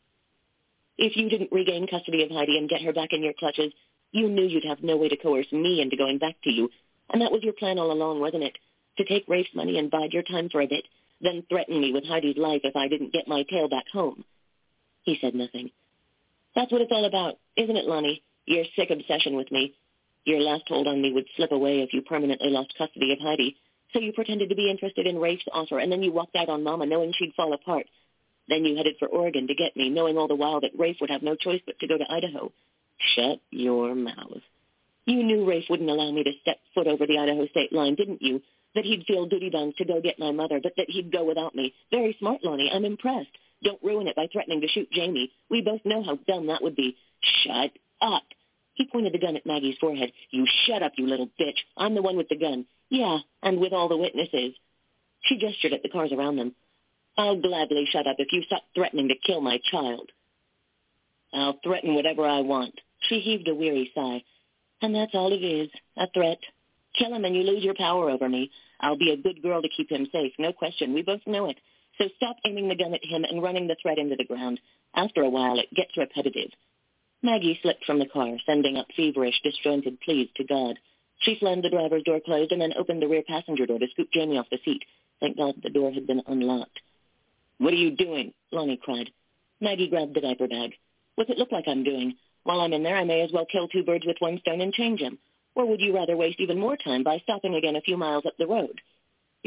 If you didn't regain custody of Heidi and get her back in your clutches, you knew you'd have no way to coerce me into going back to you. And that was your plan all along, wasn't it? To take Rafe's money and bide your time for a bit, then threaten me with Heidi's life if I didn't get my tail back home. He said nothing. That's what it's all about, isn't it, Lonnie? Your sick obsession with me. Your last hold on me would slip away if you permanently lost custody of Heidi. So you pretended to be interested in Rafe's offer, and then you walked out on Mama knowing she'd fall apart. Then you headed for Oregon to get me, knowing all the while that Rafe would have no choice but to go to Idaho. Shut your mouth. You knew Rafe wouldn't allow me to step foot over the Idaho state line, didn't you? That he'd feel duty-bound to go get my mother, but that he'd go without me. Very smart, Lonnie. I'm impressed. Don't ruin it by threatening to shoot Jamie. We both know how dumb that would be. Shut up. He pointed the gun at Maggie's forehead. You shut up, you little bitch. I'm the one with the gun. Yeah, and with all the witnesses. She gestured at the cars around them. I'll gladly shut up if you stop threatening to kill my child. I'll threaten whatever I want. She heaved a weary sigh. And that's all it is, a threat. Kill him and you lose your power over me. I'll be a good girl to keep him safe, no question. We both know it. So stop aiming the gun at him and running the threat into the ground. After a while, it gets repetitive. Maggie slipped from the car, sending up feverish, disjointed pleas to God. She slammed the driver's door closed and then opened the rear passenger door to scoop Jamie off the seat. Thank God the door had been unlocked. What are you doing? Lonnie cried. Maggie grabbed the diaper bag. What's it look like I'm doing? While I'm in there, I may as well kill two birds with one stone and change him. Or would you rather waste even more time by stopping again a few miles up the road? You're not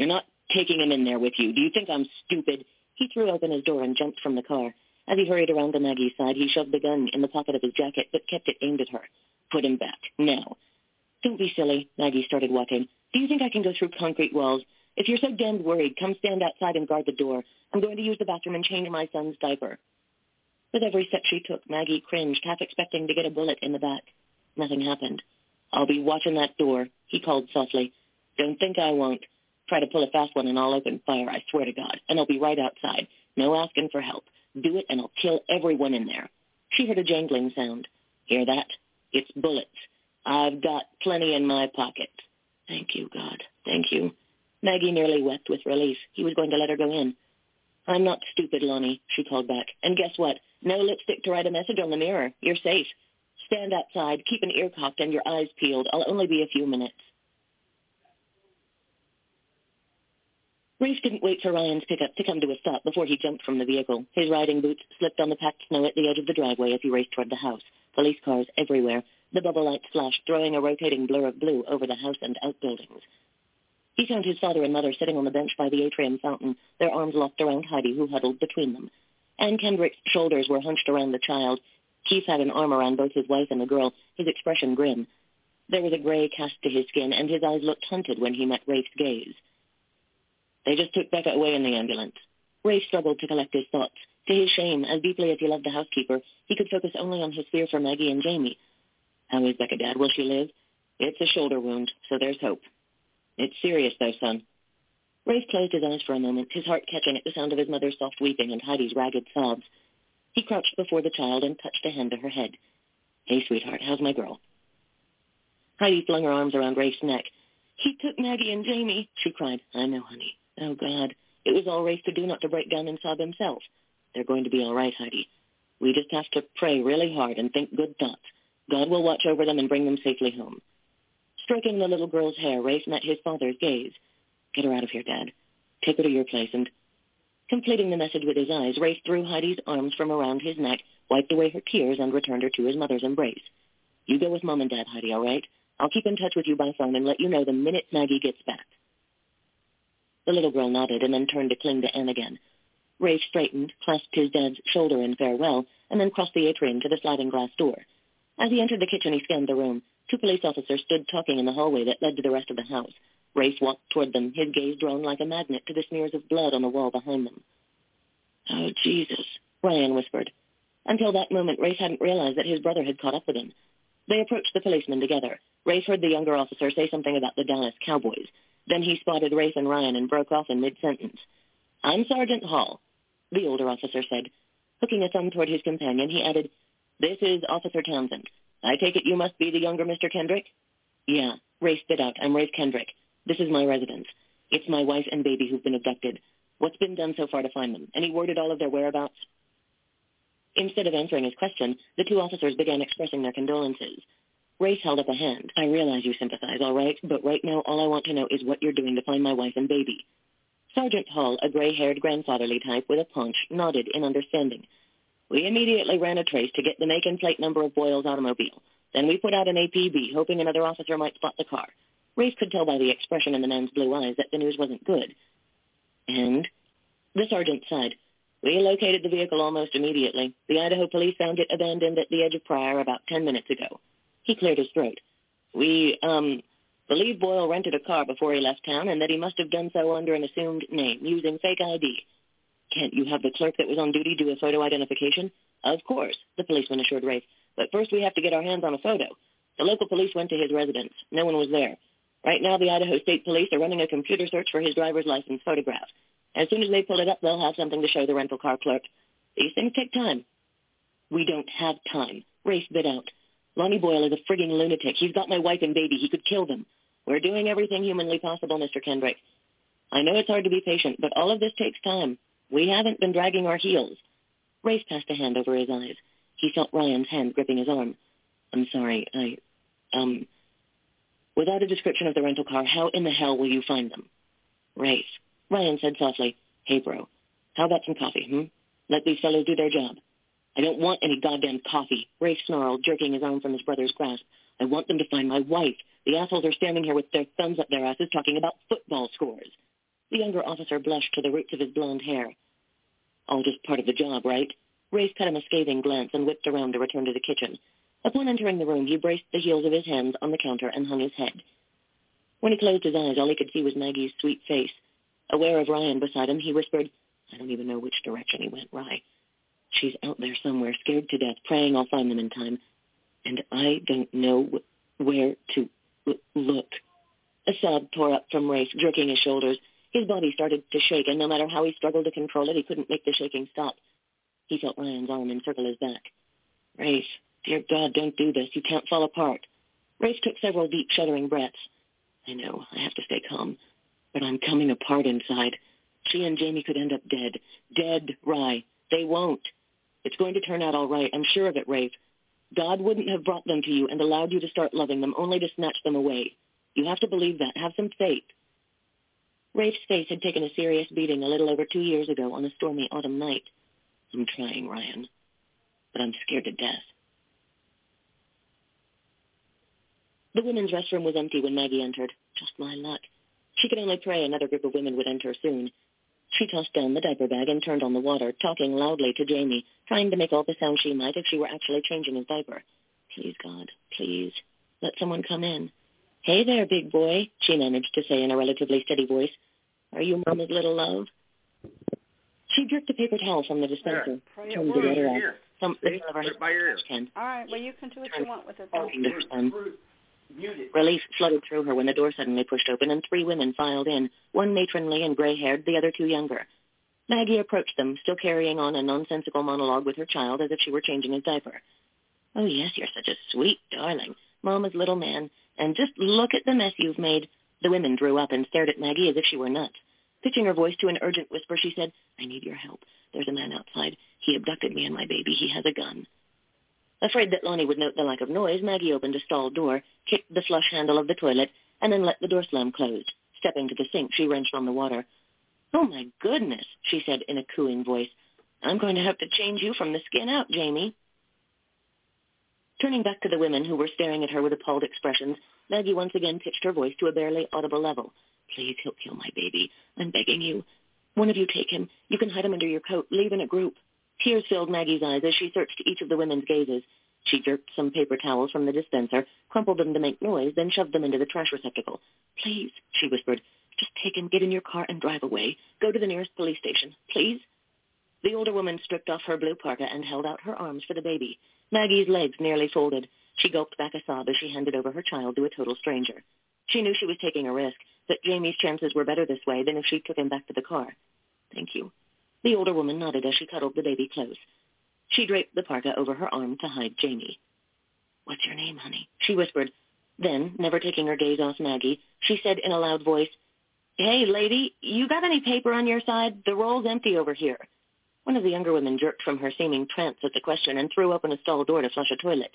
taking him in there with you. Do you think I'm stupid? He threw open his door and jumped from the car. As he hurried around to Maggie's side, he shoved the gun in the pocket of his jacket, but kept it aimed at her. Put him back, now. Don't be silly, Maggie started walking. Do you think I can go through concrete walls? If you're so damned worried, come stand outside and guard the door. I'm going to use the bathroom and change my son's diaper. With every step she took, Maggie cringed, half expecting to get a bullet in the back. Nothing happened. I'll be watching that door, he called softly. Don't think I won't. Try to pull a fast one and I'll open fire, I swear to God, and I'll be right outside. No asking for help. Do it and I'll kill everyone in there. She heard a jangling sound. Hear that? It's bullets. I've got plenty in my pocket. Thank you, God. Thank you. Maggie nearly wept with relief. He was going to let her go in. I'm not stupid, Lonnie, she called back. And guess what? No lipstick to write a message on the mirror. You're safe. Stand outside, keep an ear cocked and your eyes peeled. I'll only be a few minutes. Rafe didn't wait for Ryan's pickup to come to a stop before he jumped from the vehicle. His riding boots slipped on the packed snow at the edge of the driveway as he raced toward the house. Police cars everywhere. The bubble lights flashed, throwing a rotating blur of blue over the house and outbuildings. He found his father and mother sitting on the bench by the atrium fountain, their arms locked around Heidi, who huddled between them. Ann Kendrick's shoulders were hunched around the child. Keith had an arm around both his wife and the girl, his expression grim. There was a gray cast to his skin, and his eyes looked hunted when he met Rafe's gaze. They just took Becca away in the ambulance. Rafe struggled to collect his thoughts. To his shame, as deeply as he loved the housekeeper, he could focus only on his fear for Maggie and Jamie. How is Becca, Dad? Will she live? It's a shoulder wound, so there's hope. It's serious, though, son. Rafe closed his eyes for a moment, his heart catching at the sound of his mother's soft weeping and Heidi's ragged sobs. He crouched before the child and touched a hand to her head. Hey, sweetheart, how's my girl? Heidi flung her arms around Rafe's neck. He took Maggie and Jamie, she cried. I know, honey. Oh, God. It was all Rafe could do not to break down and sob himself. They're going to be all right, Heidi. We just have to pray really hard and think good thoughts. God will watch over them and bring them safely home. Stroking the little girl's hair, Rafe met his father's gaze. Get her out of here, Dad. Take her to your place and... Completing the message with his eyes, Rafe threw Heidi's arms from around his neck, wiped away her tears, and returned her to his mother's embrace. You go with Mom and Dad, Heidi, all right? I'll keep in touch with you by phone and let you know the minute Maggie gets back. The little girl nodded and then turned to cling to Anne again. Rafe straightened, clasped his dad's shoulder in farewell, and then crossed the atrium to the sliding glass door. As he entered the kitchen, he scanned the room. Two police officers stood talking in the hallway that led to the rest of the house. Rafe walked toward them, his gaze drawn like a magnet to the smears of blood on the wall behind them. Oh, Jesus, Ryan whispered. Until that moment, Rafe hadn't realized that his brother had caught up with him. They approached the policemen together. Rafe heard the younger officer say something about the Dallas Cowboys. Then he spotted Rafe and Ryan and broke off in mid-sentence. I'm Sergeant Hall, the older officer said. Hooking a thumb toward his companion, he added, This is Officer Townsend. I take it you must be the younger Mister Kendrick? Yeah, Rafe spit out. I'm Rafe Kendrick. This is my residence. It's my wife and baby who've been abducted. What's been done so far to find them? Any word at all of their whereabouts? Instead of answering his question, the two officers began expressing their condolences. Rafe held up a hand. I realize you sympathize, all right, but right now all I want to know is what you're doing to find my wife and baby. Sergeant Hall, a gray-haired grandfatherly type with a paunch, nodded in understanding. We immediately ran a trace to get the make and plate number of Boyle's automobile. Then we put out an A P B, hoping another officer might spot the car. Rafe could tell by the expression in the man's blue eyes that the news wasn't good. And? The sergeant sighed. We located the vehicle almost immediately. The Idaho police found it abandoned at the edge of Pryor about ten minutes ago. He cleared his throat. We, um, believe Boyle rented a car before he left town and that he must have done so under an assumed name, using fake I D. Can't you have the clerk that was on duty do a photo identification? Of course, the policeman assured Rafe. But first we have to get our hands on a photo. The local police went to his residence. No one was there. Right now the Idaho State Police are running a computer search for his driver's license photograph. As soon as they pull it up, they'll have something to show the rental car clerk. These things take time. We don't have time, Rafe bit out. Lonnie Boyle is a frigging lunatic. He's got my wife and baby. He could kill them. We're doing everything humanly possible, Mister Kendrick. I know it's hard to be patient, but all of this takes time. We haven't been dragging our heels. Rafe passed a hand over his eyes. He felt Ryan's hand gripping his arm. I'm sorry, I, um, without a description of the rental car, how in the hell will you find them? Rafe, Ryan said softly, hey, bro, how about some coffee, hmm? Let these fellows do their job. I don't want any goddamn coffee, Rafe snarled, jerking his arm from his brother's grasp. I want them to find my wife. The assholes are standing here with their thumbs up their asses talking about football scores. The younger officer blushed to the roots of his blonde hair. All just part of the job, right? Rafe cut him a scathing glance and whipped around to return to the kitchen. Upon entering the room, he braced the heels of his hands on the counter and hung his head. When he closed his eyes, all he could see was Maggie's sweet face. Aware of Ryan beside him, he whispered, I don't even know which direction he went, Rye. She's out there somewhere, scared to death, praying I'll find them in time. And I don't know wh- where to l- look. A sob tore up from Rafe, jerking his shoulders. His body started to shake, and no matter how he struggled to control it, he couldn't make the shaking stop. He felt Ryan's arm encircle his back. Rafe, dear God, don't do this. You can't fall apart. Rafe took several deep, shuddering breaths. I know, I have to stay calm, but I'm coming apart inside. She and Jamie could end up dead. Dead, Rye. They won't. It's going to turn out all right. I'm sure of it, Rafe. God wouldn't have brought them to you and allowed you to start loving them only to snatch them away. You have to believe that. Have some faith. Rafe's face had taken a serious beating a little over two years ago on a stormy autumn night. I'm trying, Ryan, but I'm scared to death. The women's restroom was empty when Maggie entered. Just my luck. She could only pray another group of women would enter soon. She tossed down the diaper bag and turned on the water, talking loudly to Jamie, trying to make all the sound she might if she were actually changing his diaper. Please, God, please, let someone come in. Hey there, big boy, she managed to say in a relatively steady voice. Are you Mama's little love? She jerked a paper towel from the dispenser, Pray turned the water off, thumped the tail of her trash can. All right, well, you can do what you want with it. Talking to her son. Relief flooded through her when the door suddenly pushed open and three women filed in, one matronly and gray-haired, the other two younger. Maggie approached them, still carrying on a nonsensical monologue with her child as if she were changing his diaper. Oh, yes, you're such a sweet darling, Mama's little man, and just look at the mess you've made. The women drew up and stared at Maggie as if she were nuts. Pitching her voice to an urgent whisper, she said, I need your help. There's a man outside. He abducted me and my baby. He has a gun. Afraid that Lonnie would note the lack of noise, Maggie opened a stall door, kicked the flush handle of the toilet, and then let the door slam closed. Stepping to the sink, she wrenched on the water. Oh, my goodness, she said in a cooing voice. I'm going to have to change you from the skin out, Jamie. Turning back to the women who were staring at her with appalled expressions, Maggie once again pitched her voice to a barely audible level. Please, he'll kill my baby. I'm begging you. One of you take him. You can hide him under your coat. Leave in a group. Tears filled Maggie's eyes as she searched each of the women's gazes. She jerked some paper towels from the dispenser, crumpled them to make noise, then shoved them into the trash receptacle. Please, she whispered, just take him, get in your car, and drive away. Go to the nearest police station, please. The older woman stripped off her blue parka and held out her arms for the baby. Maggie's legs nearly folded. She gulped back a sob as she handed over her child to a total stranger. She knew she was taking a risk, but Jamie's chances were better this way than if she took him back to the car. Thank you. The older woman nodded as she cuddled the baby close. She draped the parka over her arm to hide Jamie. What's your name, honey? She whispered. Then, never taking her gaze off Maggie, she said in a loud voice, Hey, lady, you got any paper on your side? The roll's empty over here. One of the younger women jerked from her seeming trance at the question and threw open a stall door to flush a toilet.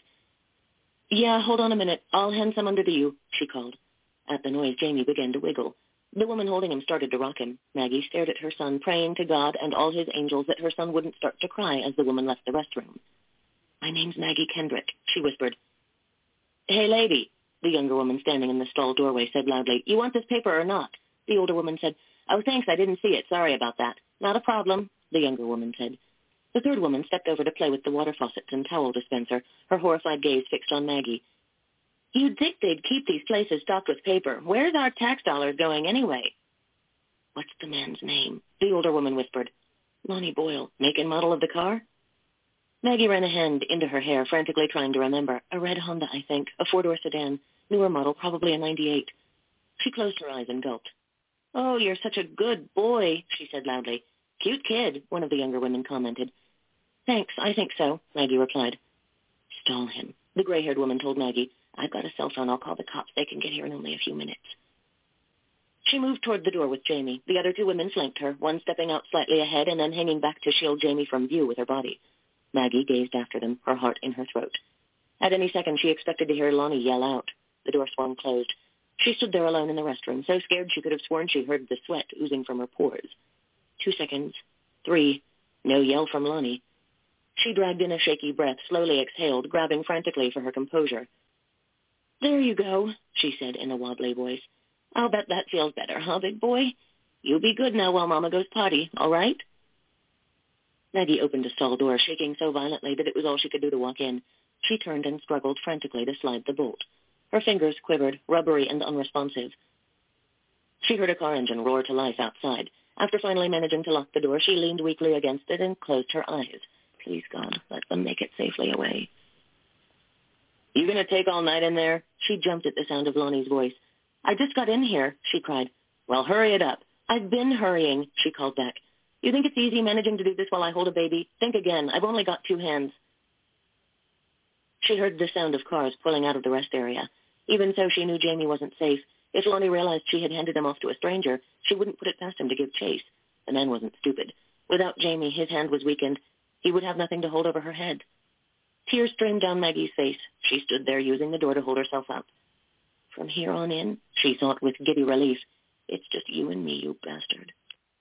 Yeah, hold on a minute. I'll hand some under to you, she called. At the noise, Jamie began to wiggle. The woman holding him started to rock him. Maggie stared at her son, praying to God and all his angels that her son wouldn't start to cry as the woman left the restroom. My name's Maggie Kendrick, she whispered. Hey, lady, the younger woman standing in the stall doorway said loudly. You want this paper or not? The older woman said, Oh, thanks, I didn't see it. Sorry about that. Not a problem, the younger woman said. The third woman stepped over to play with the water faucets and towel dispenser, her horrified gaze fixed on Maggie. You'd think they'd keep these places stocked with paper. Where's our tax dollars going anyway? What's the man's name? The older woman whispered. Lonnie Boyle. Make and model of the car? Maggie ran a hand into her hair, frantically trying to remember. A red Honda, I think. A four-door sedan. Newer model, probably a ninety-eight. She closed her eyes and gulped. Oh, you're such a good boy, she said loudly. Cute kid, one of the younger women commented. Thanks, I think so, Maggie replied. Stall him, the gray-haired woman told Maggie. I've got a cell phone. I'll call the cops. They can get here in only a few minutes. She moved toward the door with Jamie. The other two women flanked her, one stepping out slightly ahead and then hanging back to shield Jamie from view with her body. Maggie gazed after them, her heart in her throat. At any second, she expected to hear Lonnie yell out. The door swung closed. She stood there alone in the restroom, so scared she could have sworn she heard the sweat oozing from her pores. Two seconds. Three. No yell from Lonnie. She dragged in a shaky breath, slowly exhaled, grabbing frantically for her composure. There you go, she said in a wobbly voice. I'll bet that feels better, huh, big boy? You be good now while Mama goes potty, all right? Maggie opened the stall door, shaking so violently that it was all she could do to walk in. She turned and struggled frantically to slide the bolt. Her fingers quivered, rubbery and unresponsive. She heard a car engine roar to life outside. After finally managing to lock the door, she leaned weakly against it and closed her eyes. Please, God, let them make it safely away. You going to take all night in there? She jumped at the sound of Lonnie's voice. I just got in here, she cried. Well, hurry it up. I've been hurrying, she called back. You think it's easy managing to do this while I hold a baby? Think again. I've only got two hands. She heard the sound of cars pulling out of the rest area. Even so, she knew Jamie wasn't safe. If Lonnie realized she had handed him off to a stranger, she wouldn't put it past him to give chase. The man wasn't stupid. Without Jamie, his hand was weakened. He would have nothing to hold over her head. Tears streamed down Maggie's face. She stood there using the door to hold herself up. From here on in, she thought with giddy relief, it's just you and me, you bastard.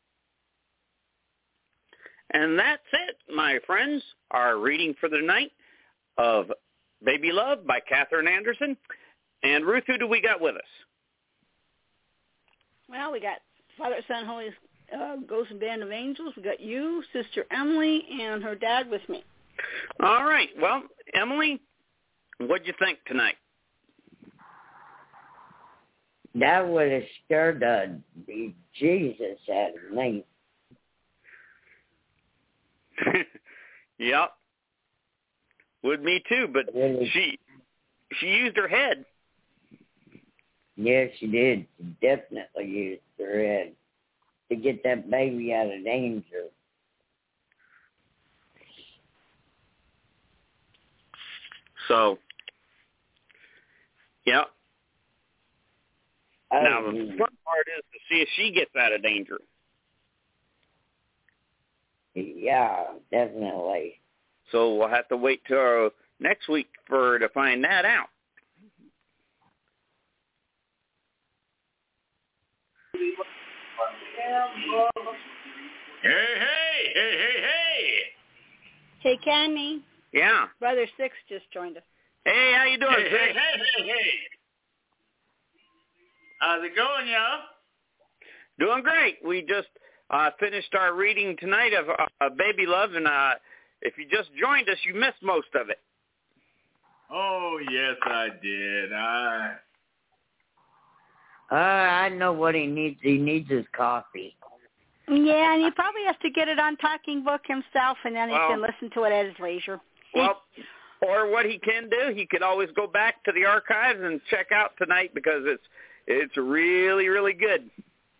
And that's it, my friends. Our reading for the night of Baby Love by Catherine Anderson. And Ruth, who do we got with us? Well, we got Father, Son, Holy uh, Ghost and Band of Angels. We got you, Sister Emily, and her dad with me. All right. Well, Emily, what'd you think tonight? That would have scared the Jesus out of me. Yep. Would me too, but Really? she she used her head. Yes, she did. She definitely used her head to get that baby out of danger. So, yep. Oh, Now, the fun part is to see if she gets out of danger. yeah, definitely. So we'll have to wait till next week for her to find that out. Hey, hey, hey, hey, hey. Hey, Kenny. Yeah. Brother Six just joined us. Hey, how you doing, Hey, Six? hey, hey, hey, hey. How's it going, y'all? Doing great. We just uh, finished our reading tonight of uh, Baby Love, and uh, if you just joined us, you missed most of it. Oh, yes, I did. I... Uh, I know what he needs. He needs his coffee. Yeah, and he probably has to get it on Talking Book himself, and then he Well- can listen to it at his leisure. Well, or what he can do, he could always go back to the archives and check out tonight because it's it's really, really good.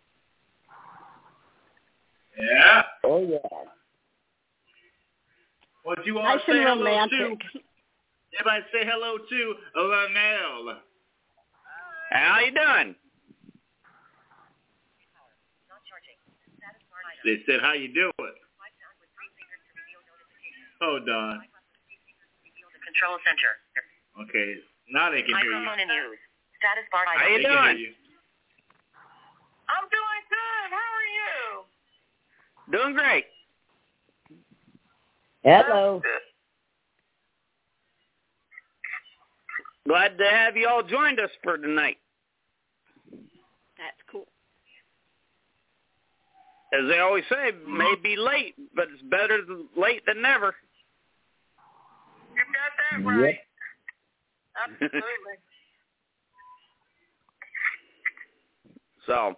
Yeah? Oh, yeah. What you want Nice to say and hello romantic. to? Everybody say hello to Lanelle. How you doing? They said, how you doing? Hold on. Control center. Okay, now they can hear you. Microphone in use. Status bar. How you They can hear doing? you. I'm doing good. How are you? Doing great. Hello. Glad to have you all joined us for tonight. That's cool. As they always say, may be late, but it's better late than never. You got that Yep. right. Absolutely. So,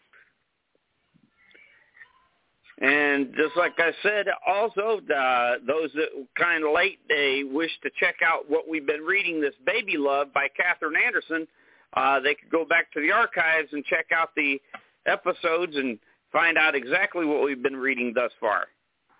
and just like I said, also, uh, those that were kind of late, they wish to check out what we've been reading, this Baby Love by Catherine Anderson. Uh, they could go back to the archives and check out the episodes and find out exactly what we've been reading thus far.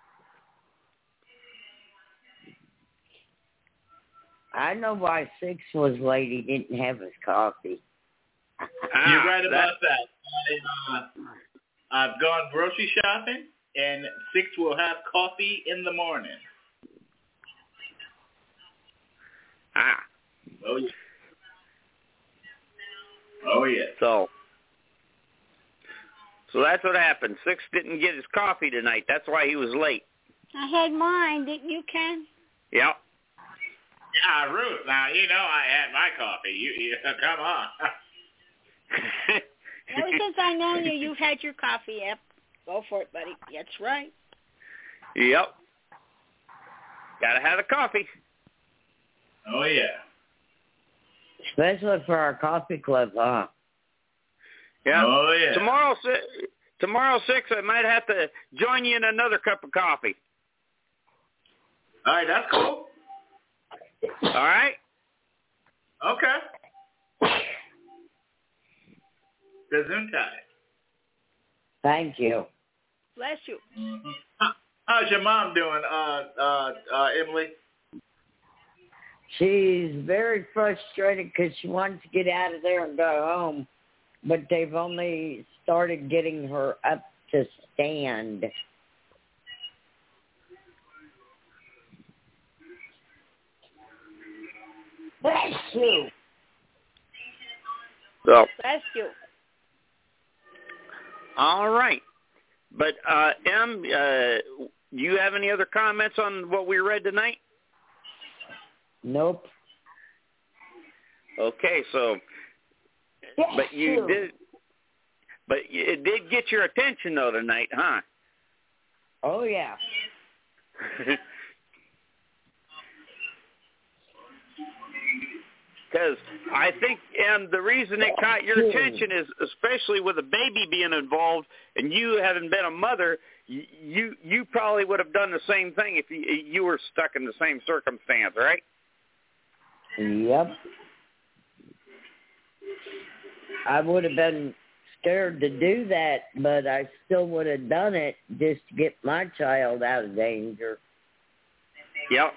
I know why Six was late. He didn't have his coffee. Ah, You're right about that. that. I, uh, I've gone grocery shopping, and Six will have coffee in the morning. Ah, Oh, yeah. Oh, yeah. so, so that's what happened. Six didn't get his coffee tonight. That's why he was late. I had mine, didn't you, Ken? Yep. Yeah, Ruth, now, you know I had my coffee. You, you Come on. Ever since I known you, you've had your coffee. Yep. Go for it, buddy. That's right. Yep. Gotta have a coffee. Oh, yeah. Especially for our coffee club, huh? Yeah. Oh, yeah. Tomorrow, si- tomorrow six, I might have to join you in another cup of coffee. All right, that's cool. All right? Okay. Gesundheit. Thank you. Bless you. Mm-hmm. How, how's your mom doing, uh, uh, uh, Emily? She's very frustrated because she wants to get out of there and go home, but they've only started getting her up to stand. Bless you. So, Bless you. all right. But, uh, Em, uh, you have any other comments on what we read tonight? Nope. Okay, so, Bless but you you. did, but it did get your attention though tonight, huh? Oh, yeah. Because I think, and the reason it caught your attention is, especially with a baby being involved, and you having been a mother, you you probably would have done the same thing if you, you were stuck in the same circumstance, right? Yep. I would have been scared to do that, but I still would have done it just to get my child out of danger. Yep.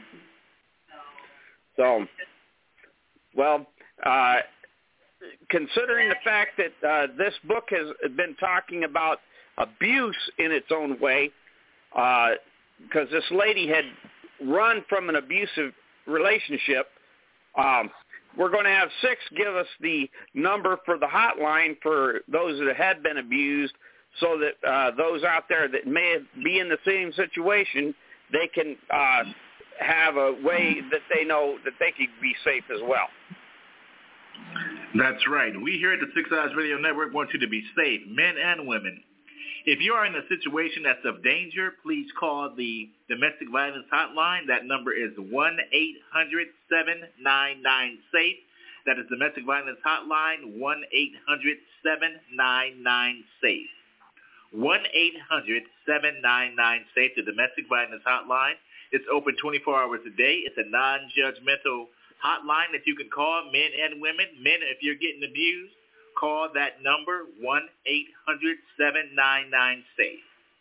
So, well, uh, considering the fact that uh, this book has been talking about abuse in its own way, because uh, this lady had run from an abusive relationship, um, we're going to have Six give us the number for the hotline for those that had been abused, so that uh, those out there that may be in the same situation, they can uh, have a way that they know that they can be safe as well. That's right. We here at the Six Eyes Radio Network want you to be safe, men and women. If you are in a situation that's of danger, please call the Domestic Violence Hotline. That number is one eight hundred seven nine nine SAFE. That is Domestic Violence Hotline, one eight hundred seven nine nine SAFE. one eight hundred seven nine nine SAFE, the Domestic Violence Hotline. It's open twenty-four hours a day. It's a non-judgmental hotline that you can call, men and women. Men, if you're getting abused, call that number, one eight hundred seven nine nine SAFE.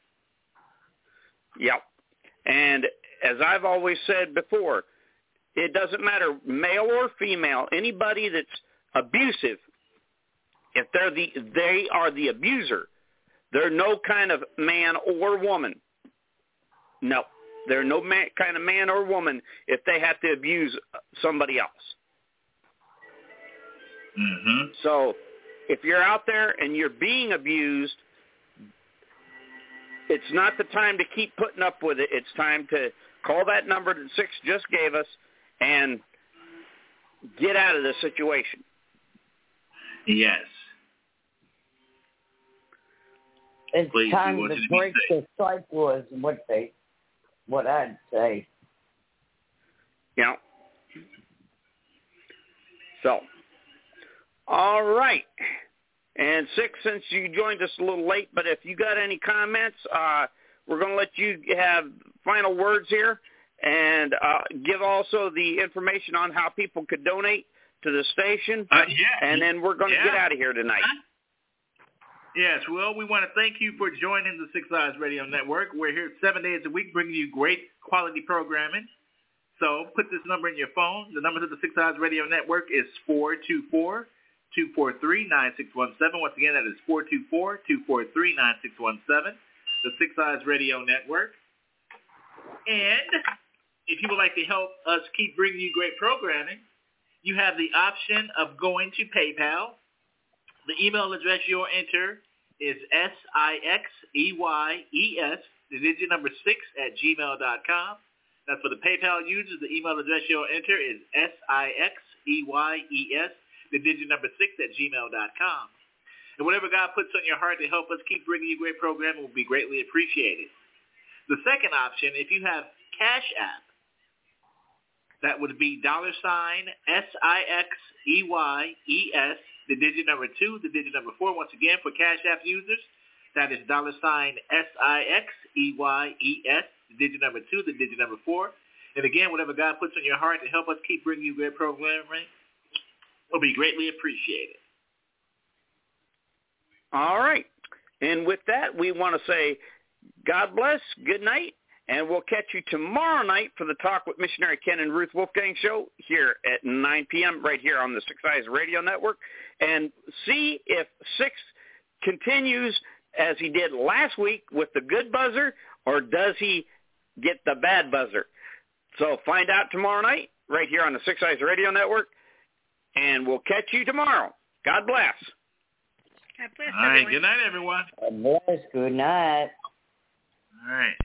Yep. And as I've always said before, it doesn't matter, male or female, anybody that's abusive, if they're the, they are the abuser, they're no kind of man or woman. No. They're no man, kind of man or woman if they have to abuse somebody else. Mm-hmm. So if you're out there and you're being abused, it's not the time to keep putting up with it. It's time to call that number that Six just gave us and get out of the situation. Yes. It's Please, time we want to you to be break safe. the cycle is what they, what I'd say. Yeah. So, all right. And Six, since you joined us a little late, but if you got any comments, uh, we're going to let you have final words here and uh, give also the information on how people could donate to the station. Uh, yeah. And then we're going to yeah. get out of here tonight. Yes, well, we want to thank you for joining the Six Eyes Radio Network. We're here seven days a week bringing you great quality programming. So put this number in your phone. The number to the Six Eyes Radio Network is four two four, two four three, nine six one seven. Once again, that is four two four, two four three, nine six one seven, the Six Eyes Radio Network. And if you would like to help us keep bringing you great programming, you have the option of going to PayPal. The email address you'll enter is S I X E Y E S, the digit number six at gmail dot com. That's for the PayPal users. The email address you'll enter is S I X E Y E S, the digit number six at gmail dot com. And whatever God puts on your heart to help us keep bringing you great programming will be greatly appreciated. The second option, if you have Cash App, that would be dollar sign S I X E Y E S, the digit number two, the digit number four. Once again, for Cash App users, that is dollar sign S I X E Y E S, the digit number two, the digit number four. And again, whatever God puts on your heart to help us keep bringing you great programming will be greatly appreciated. All right. And with that, we want to say God bless, good night, and we'll catch you tomorrow night for the Talk with Missionary Ken and Ruth Wolfgang show here at nine p.m. right here on the Six Eyes Radio Network. And see if Six continues as he did last week with the good buzzer, or does he get the bad buzzer? So find out tomorrow night right here on the Six Eyes Radio Network, and we'll catch you tomorrow. God bless. God bless All right, everyone. good night, everyone. God bless. Good night. All right.